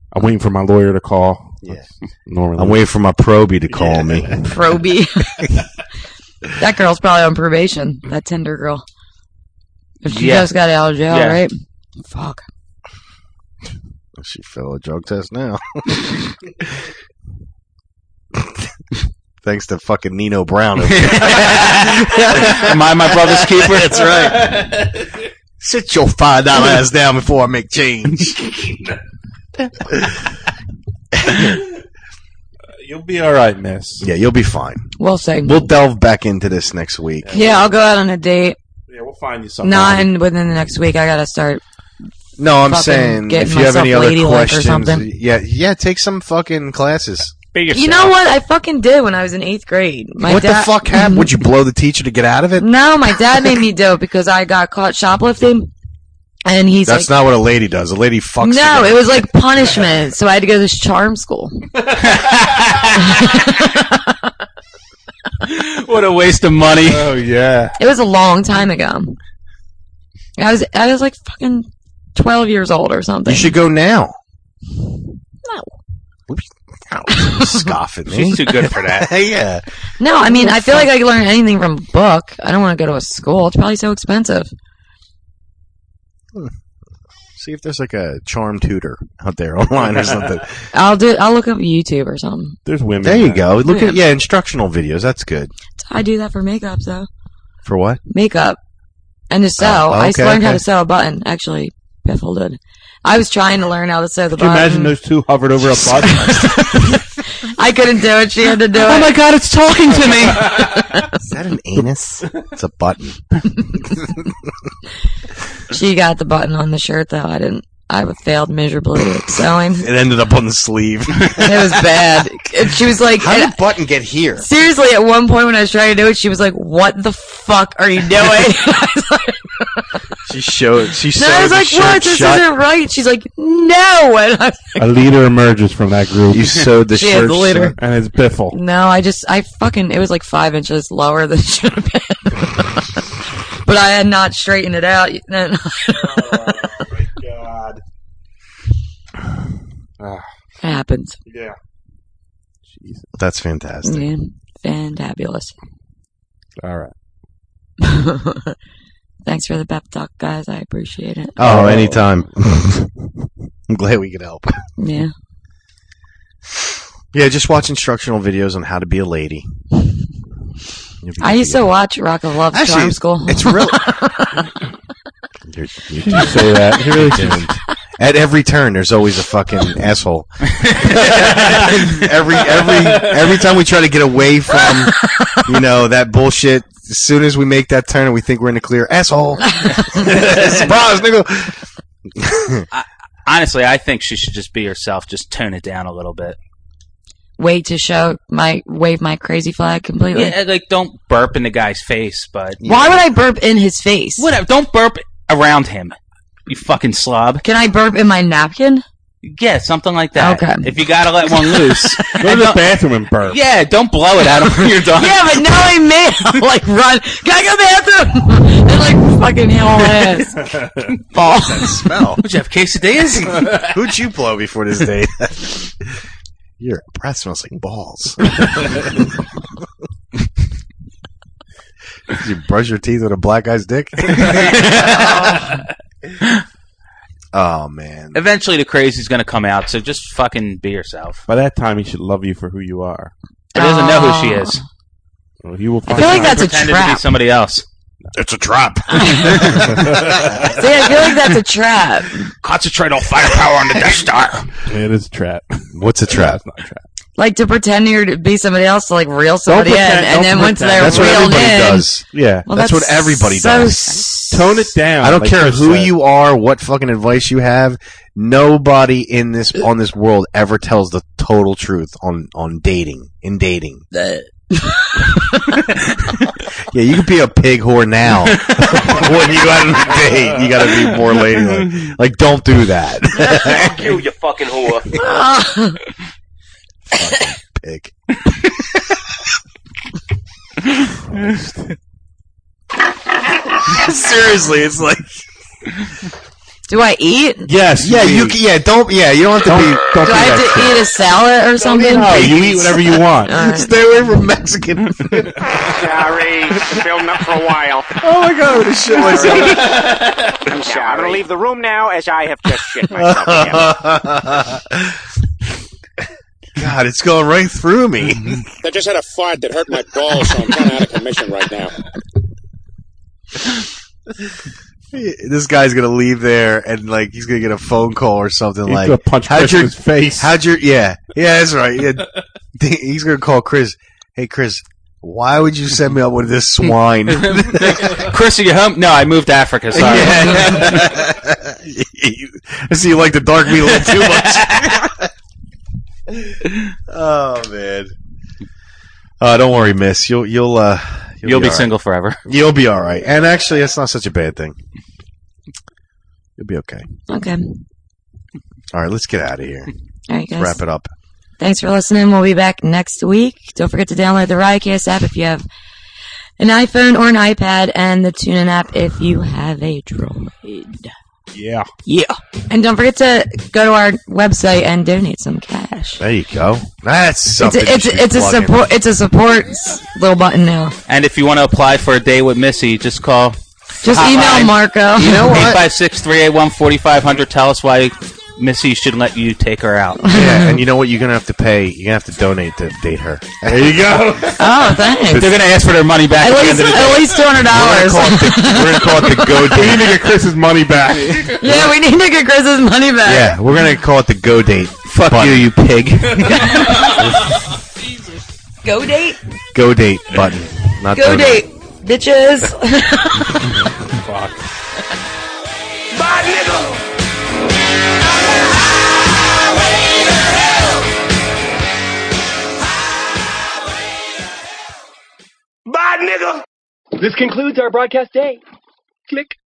I'm waiting for my lawyer to call. Yeah. Normally. I'm waiting for my probie to call me. Proby. That girl's probably on probation. That Tinder girl. If she just got out of jail, right? Fuck. She failed a drug test now. Thanks to fucking Nino Brown. Am I my brother's keeper? That's right. Sit your $5 ass down before I make change. You'll be all right, miss. Yeah, you'll be fine. We'll see. We'll delve back into this next week. Yeah, I'll go out on a date. Yeah, we'll find you something. Not within the next week. I gotta start. No, I'm fucking saying getting if you have any myself other ladylike or questions, something. yeah, take some fucking classes. You know what? I fucking did when I was in 8th grade. What the fuck happened? Would you blow the teacher to get out of it? No, my dad made me do it because I got caught shoplifting. And he's That's like, not what a lady does. A lady fucks. no, the it was like punishment. So I had to go to this charm school. What a waste of money. Oh, yeah. It was a long time ago. I was like fucking 12 years old or something. You should go now. No. Scoff at me. She's too good for that. Yeah. No, I mean, I feel like I could learn anything from a book. I don't want to go to a school. It's probably so expensive. See if there's like a charm tutor out there online or something. I'll look up YouTube or something. There's women. There you go. Look at instructional videos. That's good. I do that for makeup, though. For what? Makeup. And to sew. I learned how to sew a button. Actually, Biffle did. I was trying to learn how to sew the Could you button. imagine those two hovered over a button? I couldn't do it. She had to do it. Oh my god, it's talking to me. Is that an anus? It's a button. She got the button on the shirt, though. I didn't. I failed miserably at sewing. It ended up on the sleeve. It was bad. And she was like, how did the button get here? Seriously, at one point when I was trying to do it, she was like, "What the fuck are you doing?" She showed. She No, I was like, "What? This isn't right." She's like, "No." And I was like, A leader emerges from that group. You sewed the She is shirt. the leader. And it's Biffle. No, it was like 5 inches lower than it should have been. But I had not straightened it out. Oh, my God. It happens. Yeah. Jesus. That's fantastic. Yeah, fantabulous. All right. Thanks for the pep talk, guys. I appreciate it. Oh, anytime. I'm glad we could help. Yeah. Yeah, just watch instructional videos on how to be a lady. I used to watch Rock of Love Charm School. It's really. You say that. You really shouldn't. At every turn, there's always a fucking asshole. every time we try to get away from, that bullshit, as soon as we make that turn and we think we're in the clear, asshole. Surprise, nigga. Honestly, I think she should just be herself. Just tone it down a little bit. Wait to wave my crazy flag completely. Yeah, like don't burp in the guy's face, but why would I burp in his face? Whatever. Don't burp around him. You fucking slob. Can I burp in my napkin? Yeah, something like that. Okay. If you gotta let one loose, go to the bathroom and burp. Yeah, don't blow it at him when you're done. Yeah, but now I'm mad. Like run. Can I go to the bathroom? And like fucking hell ass. Balls. That smell. Would you have quesadillas? Who'd you blow before this day? Your breath smells like balls. Did you brush your teeth with a black guy's dick? Oh, man. Eventually the crazy's gonna come out, so just fucking be yourself. By that time, he should love you for who you are. But he doesn't know who she is. Well, he will I feel like that's a Pretended to be trap. somebody else. It's a trap. See, I feel like that's a trap. Concentrate on firepower on the Death Star. It is a trap. What's a trap? It's not a trap. Like to pretend you're to be somebody else to like reel somebody pretend, in, and then don't once pretend. they're That's what reeled everybody in, does. Yeah. well, that's what everybody so does. Tone it down. I don't like care Chris who said. you are, what fucking advice you have. Nobody on this world ever tells the total truth on dating. In dating. Yeah, you could be a pig whore now. When you go out on a date, you gotta be more ladylike. Like, don't do that. Fuck you, you fucking whore. Fucking pig. Seriously, it's like Do I eat? Yes. Yeah, you don't have to be. Don't Do I do have that to eat a salad or something? No, you eat whatever you want. All right. Stay away from Mexican food. Sorry, filmed up for a while. Oh my god, I'm gonna shit myself. I'm sorry. I'm gonna leave the room now as I have just shit myself again. God, it's going right through me. I just had a fart that hurt my balls, so I'm kind of out of commission right now. This guy's gonna leave there and like he's gonna get a phone call or something. He's like, gonna punch Chris in his face. Yeah, that's right. Yeah. He's gonna call Chris. Hey, Chris, why would you send me up with this swine? Chris, are you home? No, I moved to Africa. Sorry. I see you like the dark meat a little too much. Oh man. Don't worry, miss. You'll be single forever. You'll be all right. And actually, that's not such a bad thing. You'll be okay. Okay. All right, let's get out of here. All right, guys. Wrap it up. Thanks for listening. We'll be back next week. Don't forget to download the Riotcast app if you have an iPhone or an iPad, and the TuneIn app if you have a Droid. Yeah. And don't forget to go to our website and donate some cash. There you go. That's something. It's a support little button now. And if you want to apply for a day with Missy, just call. Just email Marco. You know what? 856-381-4500. Tell us why Missy should let you take her out. Yeah, and you know what? You're gonna have to pay. You're gonna have to donate to date her. There you go. Oh, thanks. They're going to ask for their money back at the end of the day. At least $200. We're gonna call it the Go We Date. need to get Chris's money back. Yeah, we need to get Chris's money back. Yeah, we're gonna call it the Go Date. Fuck button. you pig. Go date? Go Date button. Not Go donate. date, bitches. Fuck. Bye, nigga. Bye, nigga. This concludes our broadcast day. Click.